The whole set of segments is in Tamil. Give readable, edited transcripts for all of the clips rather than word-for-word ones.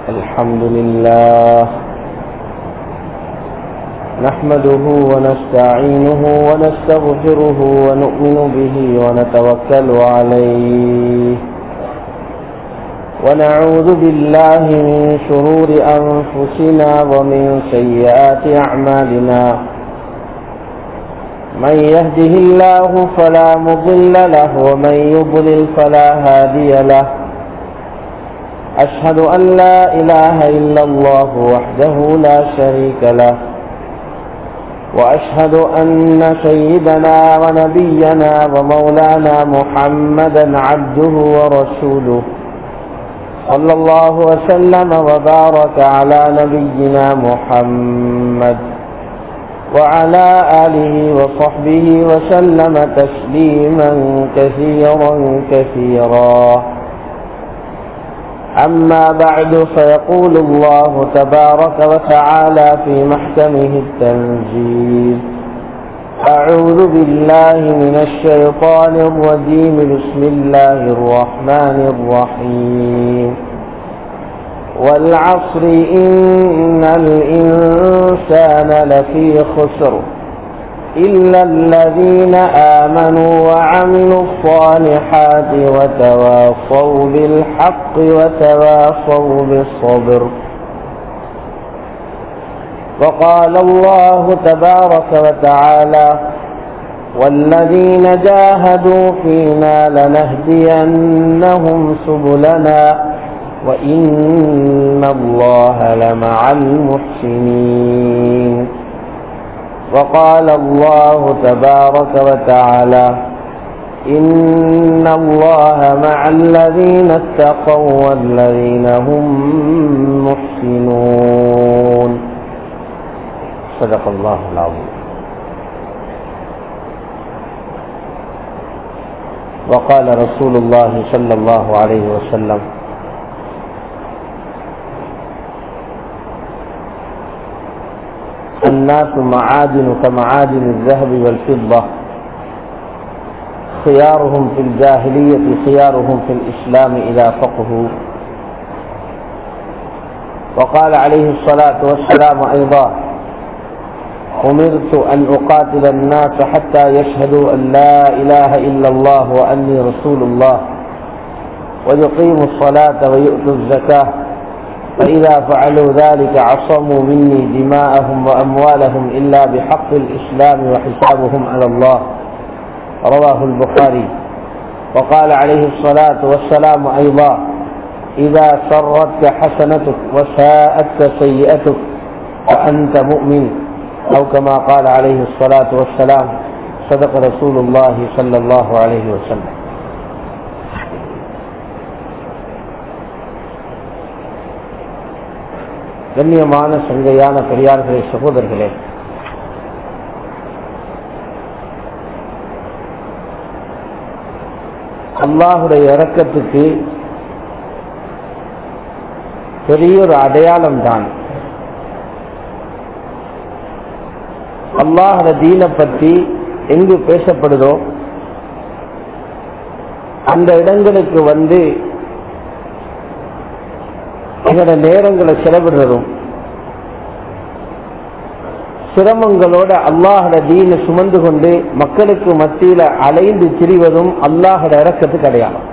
الحمد لله نحمده ونستعينه ونستغفره ونؤمن به ونتوكل عليه ونعوذ بالله من شرور أنفسنا ومن سيئات أعمالنا من يهده الله فلا مضل له ومن يضلل فلا هادي له أشهد أن لا إله إلا الله وحده لا شريك له وأشهد أن سيدنا ونبينا ومولانا محمدا عبده ورسوله صلى الله وسلم وبارك على نبينا محمد وعلى آله وصحبه وسلم تسليما كثيرا كثيرا أما بعد فيقول الله تبارك وتعالى في محكمه التنزيل أعوذ بالله من الشيطان الرجيم بسم الله الرحمن الرحيم والعصر إن الإنسان لفي خسر إلا الذين آمنوا وعملوا الصالحات وتواصوا بالحق وتواصوا بالصبر وقال الله تبارك وتعالى والذين جاهدوا فينا لنهدينهم سبلنا وإن الله لمع المحسنين وقال الله تبارك وتعالى إن الله مع الذين اتقوا والذين هم محسنون صدق الله العظيم. وقال رسول الله صلى الله عليه وسلم الناس معادن كمعادن الذهب والفضة خيارهم في الجاهلية خيارهم في الإسلام إذا فقهوا. وقال عليه الصلاة والسلام أيضا أمرت أن أقاتل الناس حتى يشهدوا أن لا إله إلا الله وأني رسول الله ويقيموا الصلاة ويؤتوا الزكاة فإذا فعلوا ذلك عصموا مني دماءهم وأموالهم إلا بحق الإسلام وحسابهم على الله رواه البخاري. وقال عليه الصلاة والسلام أيضا إذا سرتك حسنتك وساءتك سيئتك فأنت مؤمن أو كما قال عليه الصلاة والسلام صدق رسول الله صلى الله عليه وسلم. கண்ணியமான சங்கையான பெரியார்களே சகோதரர்களே, அல்லாஹுடைய இரக்கத்துக்கு பெரிய ஒரு அடையாளம் தான் அல்லாஹுடைய தீனை பற்றி எங்கு பேசப்படுதோ அந்த இடங்களுக்கு வந்து எங்களோட நேரங்களை செலவிடுறதும் சிரமங்களோட அல்லாஹுடைய தீனை சுமந்து கொண்டு மக்களுக்கு மத்தியில அலைந்து திரிவதும் அல்லாஹுடைய இரக்கத்துக்கு அடையாளம்.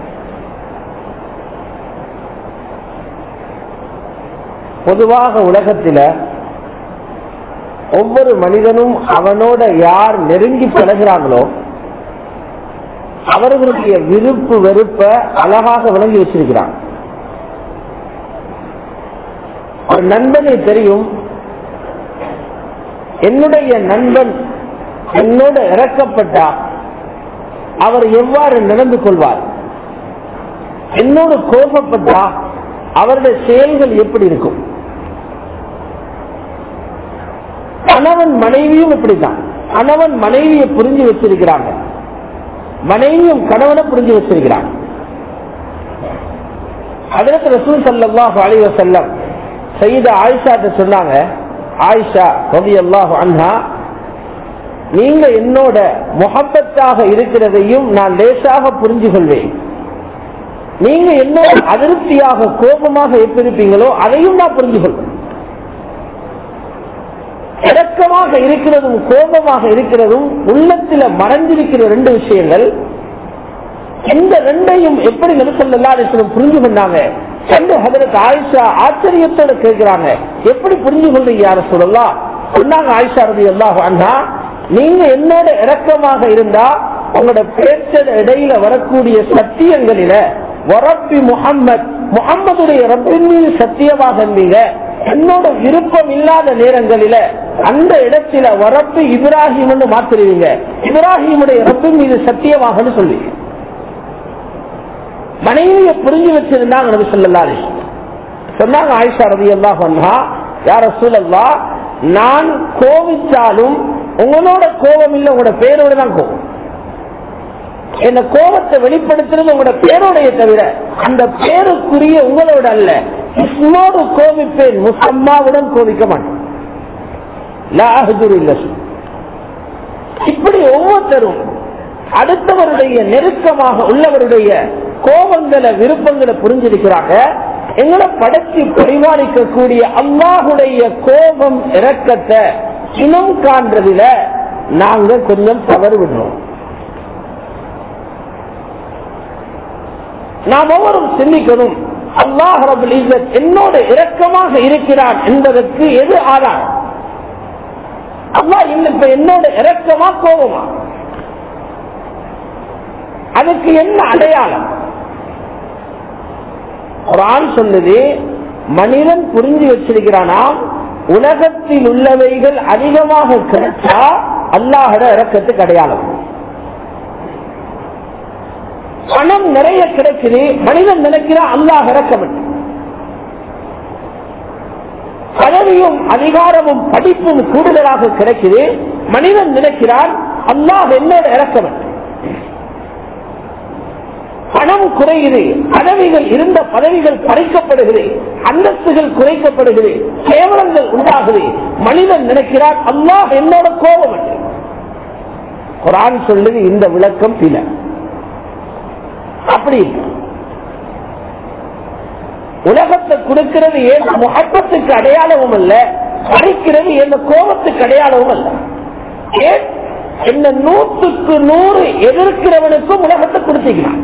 பொதுவாக உலகத்தில ஒவ்வொரு மனிதனும் அவனோட யார் நெருங்கி பழகிறாங்களோ அவர்களுடைய விருப்பு வெறுப்ப அழகாக விளங்கி வச்சிருக்கிறான். ஒரு நண்பனை தெரியும், என்னுடைய நண்பன் என்னோட இறக்கப்பட்டா அவர் எவ்வாறு நடந்து கொள்வார், என்னோடு கோபப்பட்டா அவருடைய செயல்கள் எப்படி இருக்கும். கணவன் மனைவியும் இப்படித்தான். கணவன் மனைவியை புரிஞ்சு வச்சிருக்கிறாங்க, மனைவியும் கணவனை புரிஞ்சு வச்சிருக்கிறாங்க. ஹஜ்ரத் ரசூல் ஸல்லல்லாஹு அலைஹி வஸல்லம் சய்யிதா ஆயிஷா சொன்னாங்க, ஆயிஷா ரலியல்லாஹு அன்ஹா, நீங்க என்னோட முஹப்பத்தாக இருக்கிறதையும் நான் லேசாக புரிஞ்சு கொள்வேன். நீங்க என்ன அதிருப்தியாக கோபமாக இருப்பீங்களோ அதையும் நான் புரிஞ்சு கொள்வேன். இரக்கமாக இருக்கிறதும் கோபமாக இருக்கிறதும் உள்ளத்தில் மறைந்திருக்கிற ரெண்டு விஷயங்கள். இந்த ரெண்டையும் எப்படி நபி ஸல்லல்லாஹு அலைஹி வஸல்லம் புரிஞ்சு கொண்டாங்க என்று ஹஜ்ரத் ஆயிஷா ஆச்சரியத்தோட கேட்கிறாங்க. எப்படி புரிஞ்சு கொள்றீங்க யா ரசூலல்லாஹ்? சொன்னாங்க ஆயிஷா ரலியல்லாஹு அன்ஹா, நீங்க என்னோட இரக்கமாக இருந்தா உங்களோட பேச்ச இடையில வரக்கூடிய சத்தியங்களில வரப்பி முஹம்மத், முஹம்மதுடைய ரப்பின் மீது சத்தியமாக இருந்தீங்க. என்னோட விருப்பம் இல்லாத நேரங்களில அந்த இடத்துல வரப்பு இப்ராஹிம் மாத்திருவீங்க. இப்ராஹிமுடைய ரப்பின் மீது சத்தியமாக சொல்லி மனைவியை புரிஞ்சு வச்சிருந்தாங்க நபி ஸல்லல்லாஹு அலைஹி வஸல்லம். சொன்னாங்க ஆயிஷா ரலியல்லாஹு அன்ஹா, யா ரசூலல்லாஹ், நான் கோவிச்சாலும் உங்களோட கோபம் இல்லை, உங்களோட பேரோட தான் கோபம். என்ன கோபத்தை வெளிப்படுத்துறது உங்களோட பேரோடைய தவிர அந்த பேருக்குரிய உங்களோட அல்ல. இஸ்மோடு கோபிப்பேன், முசம்மாவுடன் கோபிக்க மாட்டேன். இப்படி ஒவ்வொருத்தரும் அடுத்தவருடைய நெருக்கமாக உள்ளவருடைய கோபங்களை விருப்பங்களை புரிஞ்சிருக்கிறாங்க. எங்களை படைத்து பரிமாறிக்கக்கூடிய அல்லாஹுடைய கோபம் இரக்கத்தை இனம் காண்றதுல நாங்க கொஞ்சம் தவறு விடுறோம். நாம் ஒவ்வொரும் சிந்திக்கணும், அல்லாஹ் ரப்பல் இஸ்ஸத் என்னோட இரக்கமாக இருக்கிறான் என்பதற்கு எது ஆதாரம்? அல்லாஹ் இப்ப என்னோட இரக்கமா கோபமா? அதுக்கு என்ன அடையாளம்? குர்ஆன் சொல்லுது, மனிதன் புரிஞ்சு வச்சிருக்கிறானா உலகத்தில் உள்ளவைகள் அதிகமாக கிடைச்சா அல்லாஹ்வோட இரக்கத்துக்கு அடையாளம். பணம் நிறைய கிடைக்குது, மனிதன் நினைக்கிறான் அல்லாஹ் இரக்கம். பதவியும் அதிகாரமும் படிப்பும் கூடுதலாக கிடைக்குது, மனிதன் நினைக்கிறான் அல்லாஹ் என்னோட இரக்கம். பணம் குறையுது, பதவிகள் இருந்த பதவிகள் பறிக்கப்படுகிறது, அந்தஸ்துகள் குறைக்கப்படுகிறது, கேவலங்கள் உண்டாகுது, மனிதன் நினைக்கிறான் அல்லாஹ் என்னோட கோபம். குர்ஆன் சொல்லுது இந்த விளக்கம் பிழை. அப்படி உலகத்தை கொடுக்கிறது ஏன் முஹப்பத்துக்கு அடையாளமும் அல்ல, பறிக்கிறது எந்த கோபத்துக்கு அடையாளமும் அல்ல. ஏன் என்ன 100க்கு 100 எதிர்க்கிறவனுக்கும் உலகத்தை கொடுத்துக்கிறான்.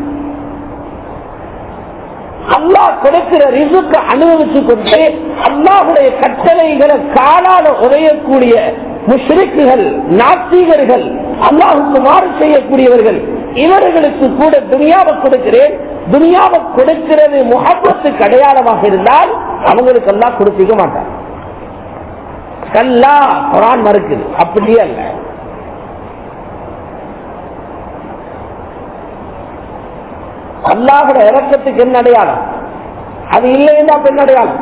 அல்லாஹ் கொடுக்கிற ரிசுக்கு அனுபவிச்சு கொண்டு அல்லாஹுடைய கட்டளைகளை காலால உதையக்கூடிய முஷ்ரிக்குகள், நாத்திகர்கள், அல்லாஹுக்கு மாறு செய்யக்கூடியவர்கள், இவர்களுக்கு கூட துனியாவை கொடுக்கிறேன். துனியாவை கொடுக்கிறது முஹப்பத்துக்கு அடையாளமாக இருந்தால் அவங்களுக்கு எல்லாம் கொடுத்திக்க மாட்டார். கல்லா குர்ஆன் மறுக்குது, அப்படியே அல்ல. அல்லாஹ்வுடைய இரக்கத்துக்கு என்ன அடையாளம்? அது இல்லைன்னா பெண் அடையாளம்.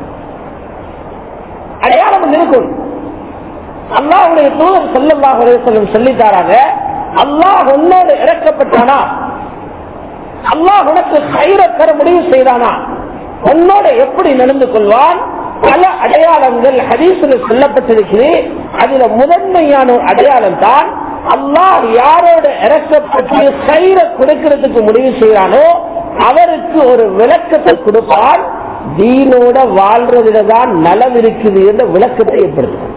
அடையாளம் இருக்கும். அல்லாஹ்வுடைய தூதர் ஸல்லல்லாஹு அலைஹி வஸல்லம் சொல்லித்தாராங்க, அல்லாஹ் உன்னோடு இறக்கப்பட்டானா, அல்லாஹ் உனக்கு கைர தர முடிவு செய்தானா, உன்னோட எப்படி நடந்து கொள்வான்? பல அடையாளங்கள் ஹதீஸ்ல சொல்லப்பட்டிருக்கிறது. அதுல முதன்மையான ஒரு அடையாளம் தான் அல்லாஹ் யாரோட இறக்கப்பட்டு கைர கொடுக்கிறதுக்கு முடிவு செய்யறானோ அவருக்கு ஒரு விளக்கத்தை கொடுப்பான். தீனோட வாழ்றதுல தான் நலம் இருக்குது என்ற விளக்கத்தை ஏற்படுத்தும்.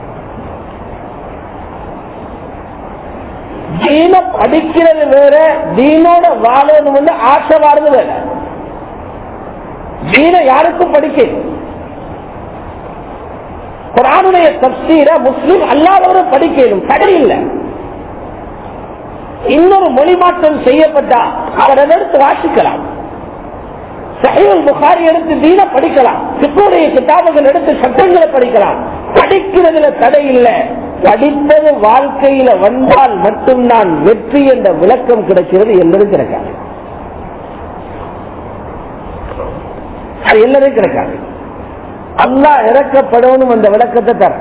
தீன படிக்கிறது வேற, தீனோட வாழணும் ஆசை வாழ்றது வேற. தீன யாருக்கும் படிக்கணும். குர்ஆனுடைய தஃப்சீரை முஸ்லிம் அல்லாதவரும் படிக்கணும், தடை இல்லை. இன்னொரு மொழி மாற்றம் செய்யப்பட்டா அவர் எடுத்து வாசிக்கலாம். சஹீஹுல் புகாரி எடுத்து தீன படிக்கலாம், ஃபிக்ஹுடைய கிதாபுகள் எடுத்து சட்டங்களை படிக்கலாம். படிக்கிறதுல தடை இல்லை. படித்தது வாழ்க்கையில வந்தால் மட்டும்தான் வெற்றி என்ற விளக்கம் கிடைக்கிறது. எல்லாரும் கிடைக்காது, அது எல்லாரும் கிடைக்காது. அல்லாஹ் இறக்கப்படணும் அந்த விளக்கத்தை தர.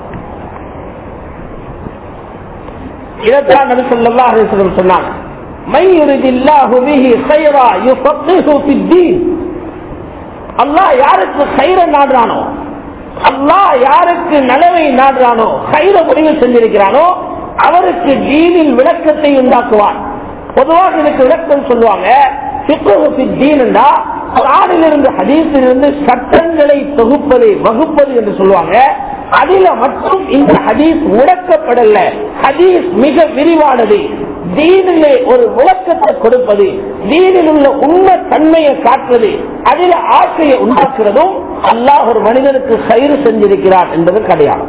இதைத்தான் நபி ஸல்லல்லாஹு அலைஹி வஸல்லம் சொன்னாங்க, மை யுரிதில்லாஹு பிஹி கைரா யுஃபக்கிஹு ஃபித்தீன். அல்லாஹ் யாருக்கு கைர நாடுறானோ, அல்லாஹ் யாருக்கு நலவை நாடுறானோ, கைர முடிவு செஞ்சிருக்கிறானோ அவருக்கு தீனில் விளக்கத்தை உண்டாக்குவான். பொதுவாக இதுக்கு விளக்கம் சொல்லுவாங்க, குர்ஆனிலிருந்து ஹதீஸிலிருந்து சட்டங்களை தொகுப்பது வகுப்பது என்று சொல்லுவாங்க. அதில மட்டும் இந்த ஹதீஸ் முடக்கப்படல. ஹதீஸ் மிக விரிவானது. தீனிலே ஒரு விளக்கத்தை கொடுப்பது, தீனில் உள்ள உண்மை தன்மையை காட்டுவது, அதில் ஆசையை உண்டாக்குறதும் அல்லாஹ் ஒரு மனிதனுக்கு கயிறு செஞ்சிருக்கிறார் என்பது அடையாளம்.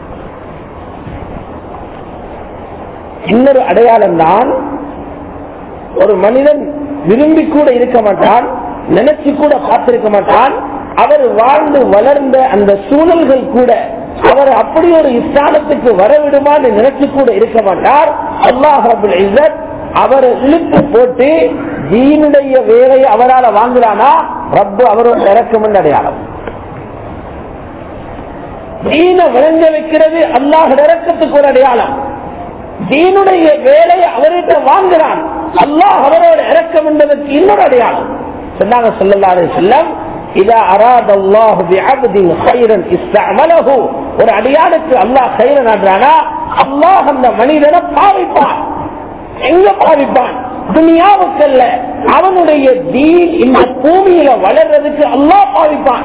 இன்னொரு அடையாளம் தான், ஒரு மனிதன் விரும்பி கூட இருக்க மாட்டான், நினைச்சு கூட பார்த்திருக்க மாட்டான், அவர் வாழ்ந்து வளர்ந்த அந்த சூழல்கள் கூட அவர் அப்படி ஒரு இஸ்லாமத்துக்கு வரவிடுமான்னு நினைச்சு கூட இருக்க மாட்டார். அல்லாஹ் ரப்பல் இஸ்ஸத் அவரை இழுத்து போட்டு தீனுடைய வேலையை அவரால் வாங்குறானா, ரப்பு அவரோட இறக்கம் என்று அடையாளம். தீன விளங்க வைக்கிறது அல்லாஹ் இறக்கத்துக்கு ஒரு அடையாளம். தீனுடைய வேலையை அவர்கிட்ட வாங்குறான், அல்லாஹ் அவரோட இறக்கம் என்பதற்கு இன்னொரு அடையாளம். சொன்னாங்க ஸல்லல்லாஹு அலைஹி வஸல்லம், இதா அராதல்லாஹு பிஅப்தின் கைரன் இஸ்தஅமலஹு, ஒரு அடியானுக்கு அல்லாஹ் கைர நாடுறானா, அல்லாஹ் அந்த மனிதனை பாவிப்பான். எங்க பாவிப்பான்? துனியாவுக்கு அல்ல, அவனுடைய தீன் இந்த பூமியில வளர்றதுக்கு அல்லாஹ் பாவிப்பான்.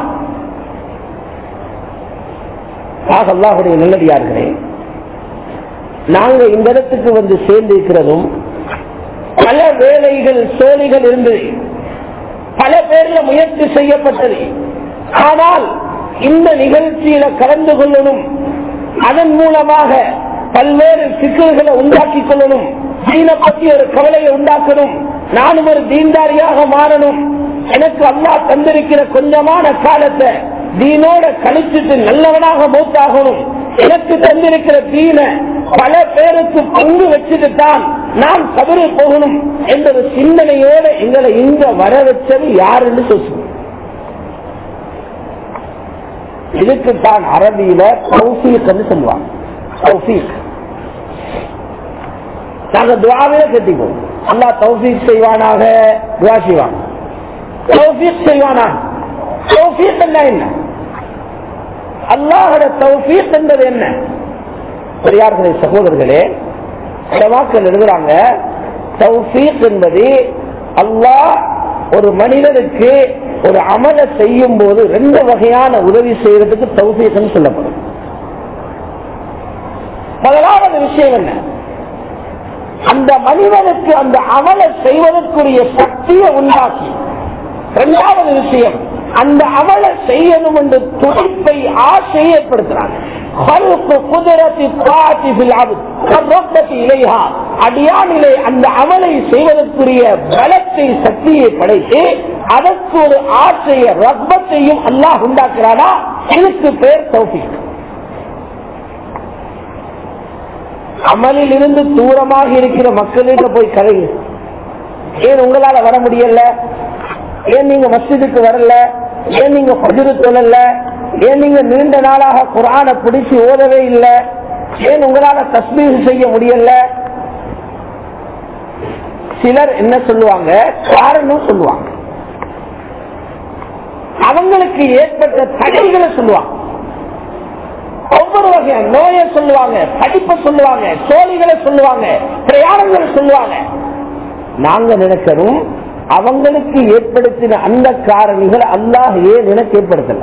அல்லாஹ்வுடைய நல்லடியார்களே, நாங்க இந்த இடத்துக்கு வந்து சேர்ந்திருக்கிறதும் பல வேலைகள் சோழிகள் இருந்தது, பல பேர்ல முயற்சி செய்யப்பட்டது. ஆனால் இந்த நிகழ்ச்சியில கலந்து கொள்ளணும், அதன் மூலமாக பல்வேறு சிக்கல்களை உண்டாக்கி கொள்ளணும், தீனை பற்றி ஒரு கவலையை உண்டாக்கணும், நானும் ஒரு தீன்தாரியாக மாறணும், எனக்கு அல்லாஹ் தந்திருக்கிற கொஞ்சமான காலத்தை தீனோட கழிச்சிட்டு நல்லவனாக மௌத்தாகணும், எனக்கு தந்திருக்கிற தீன பல பேருக்கு பங்கு வச்சுட்டு தான் நான் கபரு போகணும் என்ற சிந்தனையோடு எங்களை இங்க வர வச்சது யாருன்னு சொல்லுங்க. இதுக்கு தான் அரபியில தௌஃபீக் என்று சொல்லுவாங்க. தௌஃபீக் நாங்க துஆவே கட்டிப்போம், அல்லாஹ் தௌஃபீக் செய்வானாக, துஆ செய்வாங்க, தௌஃபீக் செய்வானாக. தௌஃபீக் என்ன? அல்லாஹ்வோட தௌஃபீக் என்பது என்ன? பெரியார்களே, சகோதரர்களே, வாக்கள் எழுதுறாங்க, தௌஃபீக் என்பது அல்லாஹ் ஒரு மனிதனுக்கு ஒரு அமலை செய்யும் போது ரெண்டு வகையான உதவி செய்யறதுக்கு தௌஃபீக் சொல்லப்படும். முதலாவது விஷயம் என்ன? அந்த மனிதனுக்கு அந்த அமலை செய்வதற்குரிய சக்தியை உண்டாக்கி, இரண்டாவது விஷயம் அந்த அமலை செய்யணும் என்று துடிப்பை ஆசையை ஏற்படுத்துறாங்க. அடியானிலே அந்த அமலை செய்வதற்குரிய பலத்தை சக்தியை படைத்து அதற்கு ஒரு ஆசையை ரக்பத்தையும் அல்லாஹ் உண்டாக்குறானா, இதுக்கு பேர் தௌஃபீக். அமலில் இருந்து தூரமாக இருக்கிற மக்களிடம் போய் கதைங்க, ஏன் உங்களால வர முடியல, ஏன் நீங்க மஸ்ஜிதுக்கு வரல, ஏன் நீங்க ஃபஜ்ர் தொழல, ஏன் நீங்க நீண்ட நாளாக குர்ஆனை பிடிச்சு ஓதவே இல்லை, ஏன் உங்களால தஸ்பீஹ் செய்ய முடியல, சிலர் என்ன சொல்லுவாங்க, காரணம் சொல்லுவாங்க, அவங்களுக்கு ஏற்பட்ட தடைகளை சொல்லுவாங்க, ஒவ்வொரு வகையான நோயை சொல்லுவாங்க, படிப்பை சொல்லுவாங்க, சோழிகளை சொல்லுவாங்க, பிரயாணங்களை சொல்லுவாங்க. நாங்க நினைக்கிறோம் அவங்களுக்கு ஏற்படுத்தின அந்த காரணிகள் அல்லாஹ் ஏன் எனக்கு ஏற்படுத்தல,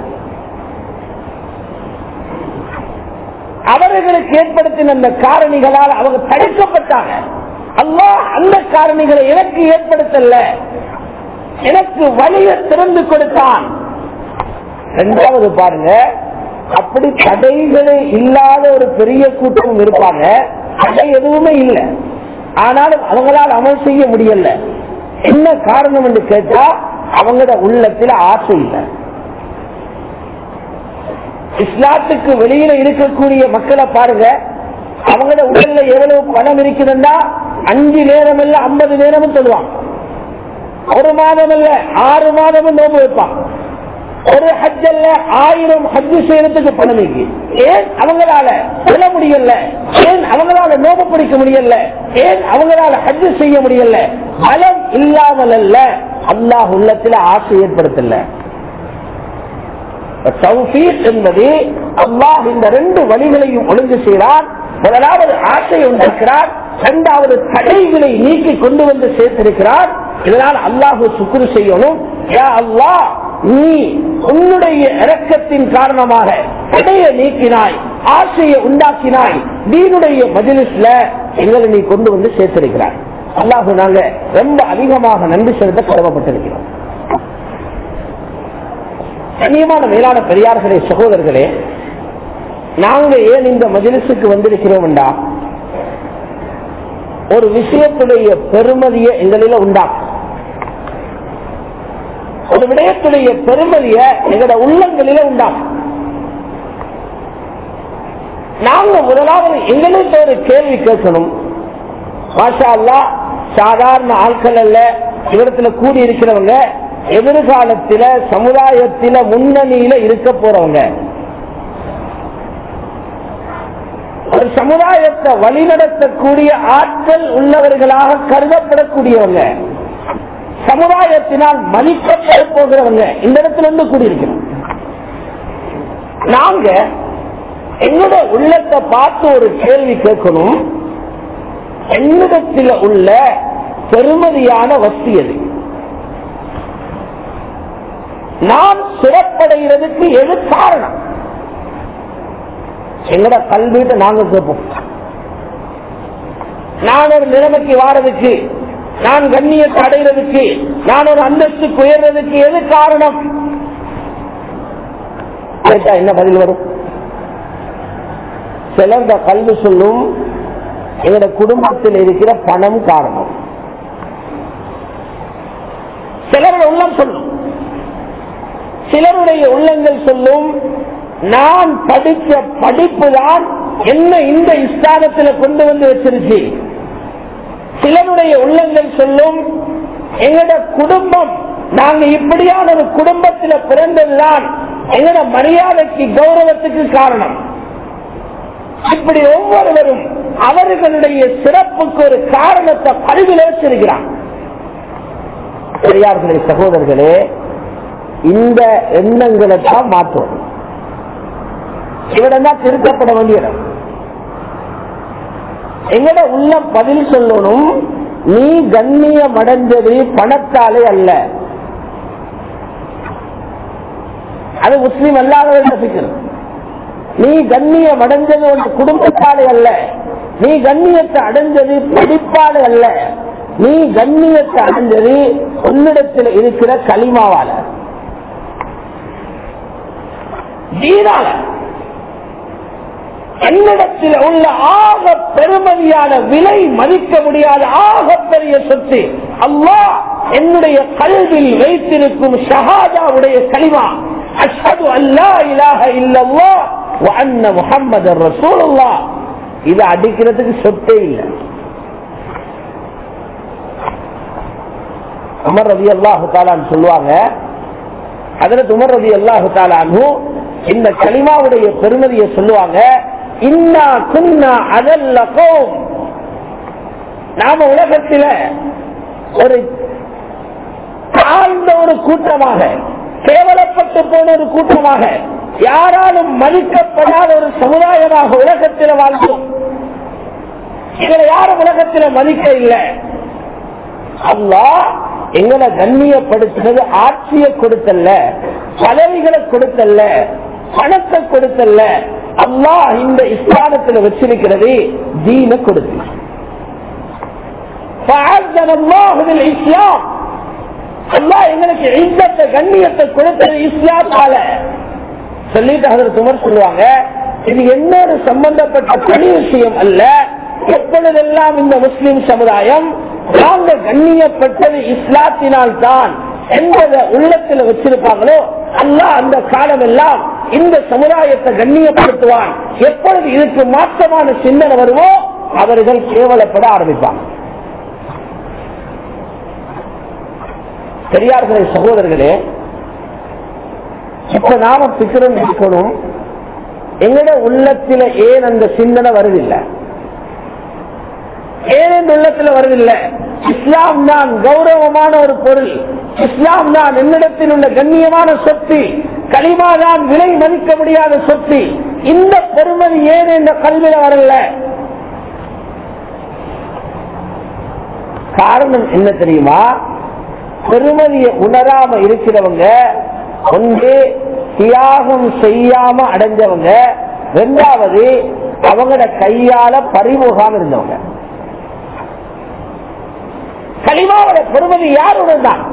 அவர்களுக்கு ஏற்படுத்தின அந்த காரணிகளால் அவங்க தடுக்கப்பட்டாங்க. அல்லாஹ் அந்த காரணிகளை எனக்கு ஏற்படுத்தல, எனக்கு வழியை திறந்து கொடுத்தான். இரண்டாவது பாருங்க, அப்படி தடைகளே இல்லாத ஒரு பெரிய கூட்டமும் இருப்பாங்க, தடை எதுவுமே இல்லை, ஆனாலும் அவங்களால் அமல் செய்ய முடியல. என்ன காரணம் என்று கேட்டா அவங்களோட உள்ளத்தில் ஆசை இல்லை. இஸ்லாத்துக்கு வெளியில இருக்கக்கூடிய மக்களை பாருங்க, அவங்களோட உடல்ல எவ்வளவு பணம் இருக்குதுன்னா 5 நேரம் இல்ல 50 நேரமும் சொல்லுவாங்க, 1 மாதம் இல்ல 6 மாதமும் நோம்பு வைப்பாங்க, ஒரு ஹஜ் அல்ல 1000 ஹஜ் செய்யறதுக்கு பணம் இருக்கு. ஏன் அவங்களால சொல்ல முடியல, ஏன் அவங்களால நோம்பு பிடிக்க முடியல, ஏன் அவங்களால ஹஜ் செய்ய முடியல? பலம் இல்லாமல் அல்ல, அல்லாஹ் உள்ளத்தில் ஆசை ஏற்படுத்தல. தௌஃபீக் என்பது அல்லாஹ் இந்த 2 வழிகளையும் ஒழுங்கு செய்கிறார். முதலாவது ஆசையை உண்டாக்குறார், இரண்டாவது தடைகளை நீக்கி கொண்டு வந்து சேர்த்திருக்கிறார், இதனால் அல்லாஹு சுக்ரு செய்யணும். யா அல்லாஹ், நீ உன்னுடைய இரக்கத்தின் காரணமாக தடையை நீக்கினாய், ஆசையை உண்டாக்கினாய், தீனுடைய மஜ்லிஸ்ல எங்களை நீ கொண்டு வந்து சேர்த்திருக்கிறாய். அல்லாஹு நாங்க ரொம்ப அதிகமாக நன்றி செலுத்த கடமைப்பட்டிருக்கிறோம். கண்ணியமான மேலான பெரியார்களே, சகோதரர்களே, நாங்க ஏன் இந்த மஜ்லிஸுக்கு வந்திருக்கிறோம் என்றா, ஒரு விஷயத்துடைய பெருமதியை எங்களில உண்டாக்கும், ஒரு விடயத்துடைய பெருமதியை எங்களோட உள்ளங்களில உண்டாக்கும். நாங்க முதலாவது எங்களுக்கு ஒரு கேள்வி கேட்கணும். மாஷா அல்லாஹ், சாதாரண ஆட்கள் அல்ல, இவரத்துல கூடி இருக்கிறவங்க எதிர்காலத்தில சமுதாயத்தில முன்னணியில இருக்க போறவங்க, ஒரு சமுதாயத்தை வழிநடத்தக்கூடிய ஆற்றல் உள்ளவர்களாக கருதப்படக்கூடியவங்க, சமுதாயத்தினால் மதிக்கப்பட போகிறவங்க இந்த இடத்துல இருந்து கூடியிருக்கிறோம். நாங்க எங்களோட உள்ளத்தை பார்த்து ஒரு கேள்வி கேட்கணும். என்னிடத்தில் உள்ள பெருமதியான வஸ்து எது? நான் சிறப்படைகிறதுக்கு எது காரணம்? எங்கட கல்விட்டு நாங்க கேட்போம். நான் ஒரு நிலைமைக்கு வாரதுக்கு, நான் கண்ணியத்தை அடைகிறதுக்கு, நான் ஒரு அந்தஸ்துக்கு உயர்றதுக்கு எது காரணம்? என்ன பதில் வரும்? சிலர் கல்வி சொல்லும், எங்களோட குடும்பத்தில் இருக்கிற பணம் காரணம். சிலருடைய உள்ளம் சொல்லும், சிலருடைய உள்ளங்கள் சொல்லும், நான் படித்த படிப்பு தான் என்ன இந்த ஸ்தானத்தில் கொண்டு வந்து வச்சிருச்சு. சிலருடைய உள்ளங்கள் சொல்லும், எங்களோட குடும்பம், நாங்க இப்படியான ஒரு குடும்பத்தில் பிறந்ததுதான் எங்களோட மரியாதைக்கு கௌரவத்துக்கு காரணம். இப்படி ஒவ்வொருவரும் அவர்களுடைய சிறப்புக்கு ஒரு காரணத்தை பதிவில் வச்சிருக்கிறார். பெரியார்களே, சகோதரர்களே, இந்த எண்ணங்களை தான் மாற்றுவோம். இவரெல்லாம் திருத்தப்பட வேண்டிய இடம். எங்கட உள்ள பதில் சொல்லணும், நீ கண்ணியம் அடைஞ்சது பணத்தாலே அல்ல. அது முஸ்லீம் அல்லாதவர்கள். நீ கண்ணியம் அடைஞ்சது உன் குடும்பத்தாலே அல்ல, நீ கண்ணியத்தை அடைஞ்சது படிப்பாலே அல்ல, நீ கண்ணியத்தை அடைஞ்சது உன்னிடத்தில் இருக்கிற களிமாவால, தீனால. என்னிடத்தில் உள்ள ஆக பெருமதியான, விலை மதிக்க முடியாத ஆக பெரிய சொத்து அல்லாஹ் என்னுடைய கல்வில் வைத்திருக்கும் ஷஹாதாவுடைய கலிமா, அஷ்ஹது அல்லா இலாஹ இல்லல்லாஹ் வ அன்ன முஹம்மதர் ரசூலுல்லாஹ். இத அடிக்கிறதுக்கு சொத்தே இல்லை. உமர் ரலியல்லாஹு தஆலா சொல்லுவாங்க, ஹஜ்ரத் உமர் ரலியல்லாஹு தஆலா அன்ஹு இந்த கலிமாவுடைய பெருமதியை சொல்லுவாங்க. இன்னா குன்னா அதல்ல கௌம், நாம உலகத்தில் ஒரு தாழ்ந்த ஒரு கூட்டமாக, கேவலப்பட்டு போன ஒரு கூட்டமாக, யாராலும் மதிக்கப்படாத ஒரு சமுதாயமாக உலகத்தில் வாழ்ந்தோம். இதில் யாரும் உலகத்தில் மதிக்க இல்லை. அல்லாஹ் எங்களை கண்ணியப்படுத்தினது ஆட்சியை கொடுத்தல்ல, பதவிகளை கொடுத்தல்ல, பணத்தை கொடுத்தல்ல. அல்லாஹ் இந்த இஸ்லாமத்தில் வச்சிருக்கிறது தீனை கொடுத்து. இஸ்லாம் அல்லாஹ் எங்களுக்கு இஸ்ஸத்தை, கண்ணியத்தை கொடுத்தது இஸ்லாத்தால. சொல்லிட்டு ஹஜ்ரத் உமர் சொல்லுவாங்க, இது என்னோட சம்பந்தப்பட்ட தனி விஷயம் அல்ல. எப்பொழுதெல்லாம் இந்த முஸ்லிம் சமுதாயம் நாங்கள் கண்ணியப்பட்டது இஸ்லாத்தினால் தான் என்பதை உள்ளத்தில் வச்சிருப்பாங்களோ, அல்லாஹ் அந்த காலம் எல்லாம் இந்த சமுதாயத்தை கண்ணியப்படுத்துவான். எப்பொழுது இதுக்கு மாற்றமான சிந்தனை வருமோ அவர்கள் கேவலப்பட ஆரம்பிப்பாங்க. பெரியார்களே, சகோதரர்களே, இப்ப நாம பிக்கரும் இருக்கணும், எங்கட உள்ளத்தில ஏன் அந்த சிந்தனை வருதில்லை? ஏன் உள்ளத்தில் வருதில்லை? இஸ்லாம் தான் கௌரவமான ஒரு பொருள், இஸ்லாம் தான் என்னிடத்தில் உள்ள கண்ணியமான சொத்து, கலிமா தான் விலை மதிக்க முடியாத சொத்து. இந்த பெருமதி ஏன் இந்த கல்வியில வரல? காரணம் என்ன தெரியுமா? பெருமதியை உணராம இருக்கிறவங்க ஒன்று தியாகம் செய்யாம அடைஞ்சவங்க, இரண்டாவது அவங்களோட கையால பறிமுகாம இருந்தவங்க. கலிமாவோட பெருமதி யார் உணர்ந்தாங்க?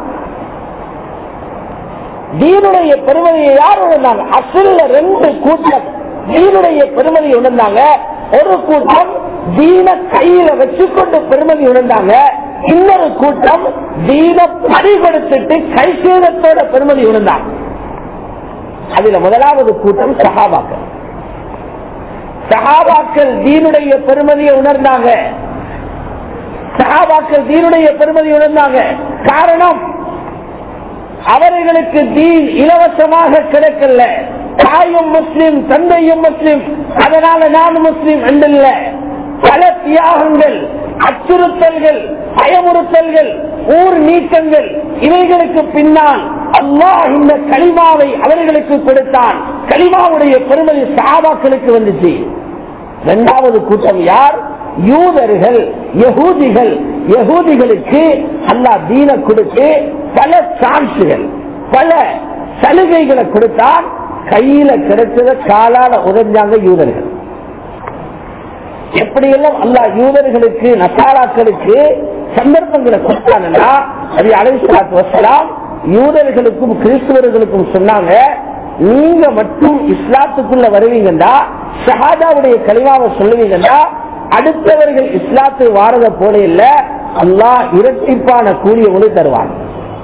தீனுடைய பெருமதியை யார் உணர்ந்தாங்க? அசல்ல ரெண்டு கூட்டம் தீனுடைய பெருமதியை உணர்ந்தாங்க. ஒரு கூட்டம் தீன கையில வச்சுக்கொண்டு பெருமதி உணர்ந்தாங்க. இன்னொரு கூட்டம் தீன பறிகொடுத்துட்டு கைசேதத்தோட பெருமதி உணர்ந்தாங்க. அதுல முதலாவது கூட்டம் சஹாபாக்கள். சஹாபாக்கள் தீனுடைய பெருமதியை உணர்ந்தாங்க. சஹாபாக்கள் தீனுடைய பெருமதி உணர்ந்தாங்க. காரணம், அவர்களுக்கு தீன் இலவசமாக கிடைக்கல. தாயும் முஸ்லிம், தந்தையும் முஸ்லிம், அதனால நான் முஸ்லிம் என்றில்ல. பல தியாகங்கள், அச்சுறுத்தல்கள், பயமுறுத்தல்கள், ஊர் நீக்கங்கள், இவைகளுக்கு பின்னால் அல்லாஹ் இந்த கலிமாவை அவர்களுக்கு கொடுத்தான். கலிமாவுடைய பெருமதி சஹாபாக்களுக்கு வந்துச்சு. இரண்டாவது கூட்டம் யார்? யூதர்கள், யகூதிகள். யகூதிகளுக்கு அல்லாஹ் தீன கொடுத்து பல சான்சுகள், பல சலுகைகளை கொடுத்தான். கையில கிடைச்சத காலால உதஞ்சாங்க யூதர்கள். எப்படியெல்லாம் அல்லாஹ் யூதர்களுக்கு நசாராக்களுக்கு சந்தர்ப்பங்களை கொடுத்தாங்கன்னா, அது அலைஹிஸ்ஸலாத்து வஸ்ஸலாம் யூதர்களுக்கும் கிறிஸ்துவர்களுக்கும் சொன்னாங்க, நீங்க மட்டும் இஸ்லாத்துக்குள்ள வருவீங்கன்னா, ஷஹாதாவுடைய கலிமாவை சொல்லுவீங்கன்னா, அடுத்தவர்கள் இஸ்லாத்து வாரத போல இல்ல, அல்லாஹ் இரட்டிப்பான கூலிய ஒளி தருவான்.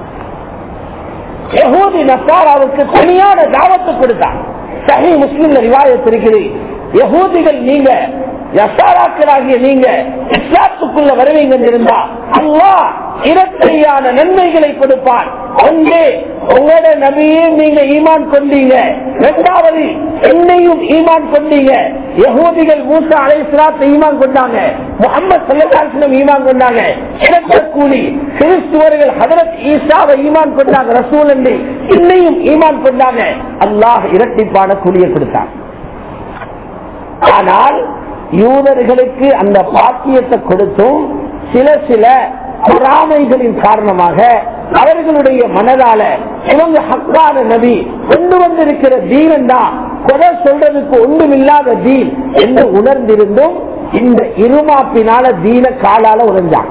யஹூதி நசாராவுக்கு தனியான தாவத்து கொடுத்தான். சஹீஹ் முஸ்லிம்ல ரிவாயத் இருக்குது. யஹூதிகள் நீங்க நசாராக்களாகிய நீங்க இஸ்லாத்துக்குள்ள வருவீங்க இருந்தா அல்லாஹ் இரட்டையான நன்மைகளை கொடுப்பான். ஒன்று, உங்களோட நபியையும் நீங்க ஈமான் கொண்டீங்க. இரண்டாவது, என்னையும் ஈமான் கொண்டீங்க. யஹூதிகள் மூசா அலைஹிஸ்ஸலாத்தை ஈமான் கொண்டாங்க, முஹம்மது ஸல்லல்லாஹு அலைஹி வஸல்லம் ஈமான் கொண்டாங்க. இரட்டை கூலி. கிறிஸ்துவர்கள் ஹஜ்ரத் ஈசாவை ஈமான் கொண்டாங்க, ரசூல் என்று. என்னையும் ஈமான் கொண்டாங்க. அல்லாஹ் இரட்டிப்பான கூலியை கொடுத்தான். ஆனால் யூதர்களுக்கு அந்த பாக்கியத்தை கொடுத்தும் சில பொறாமைகளின் காரணமாக அவர்களுடைய மனதால இவங்க ஹக்கான நபி கொண்டு வந்திருக்கிற தீனந்தா கொலை சொல்றதுக்கு ஒன்றுமில்லாத தீன் என்று உணர்ந்திருந்தும் இந்த இருமாப்பினால தீன காலால உறைஞ்சாங்க.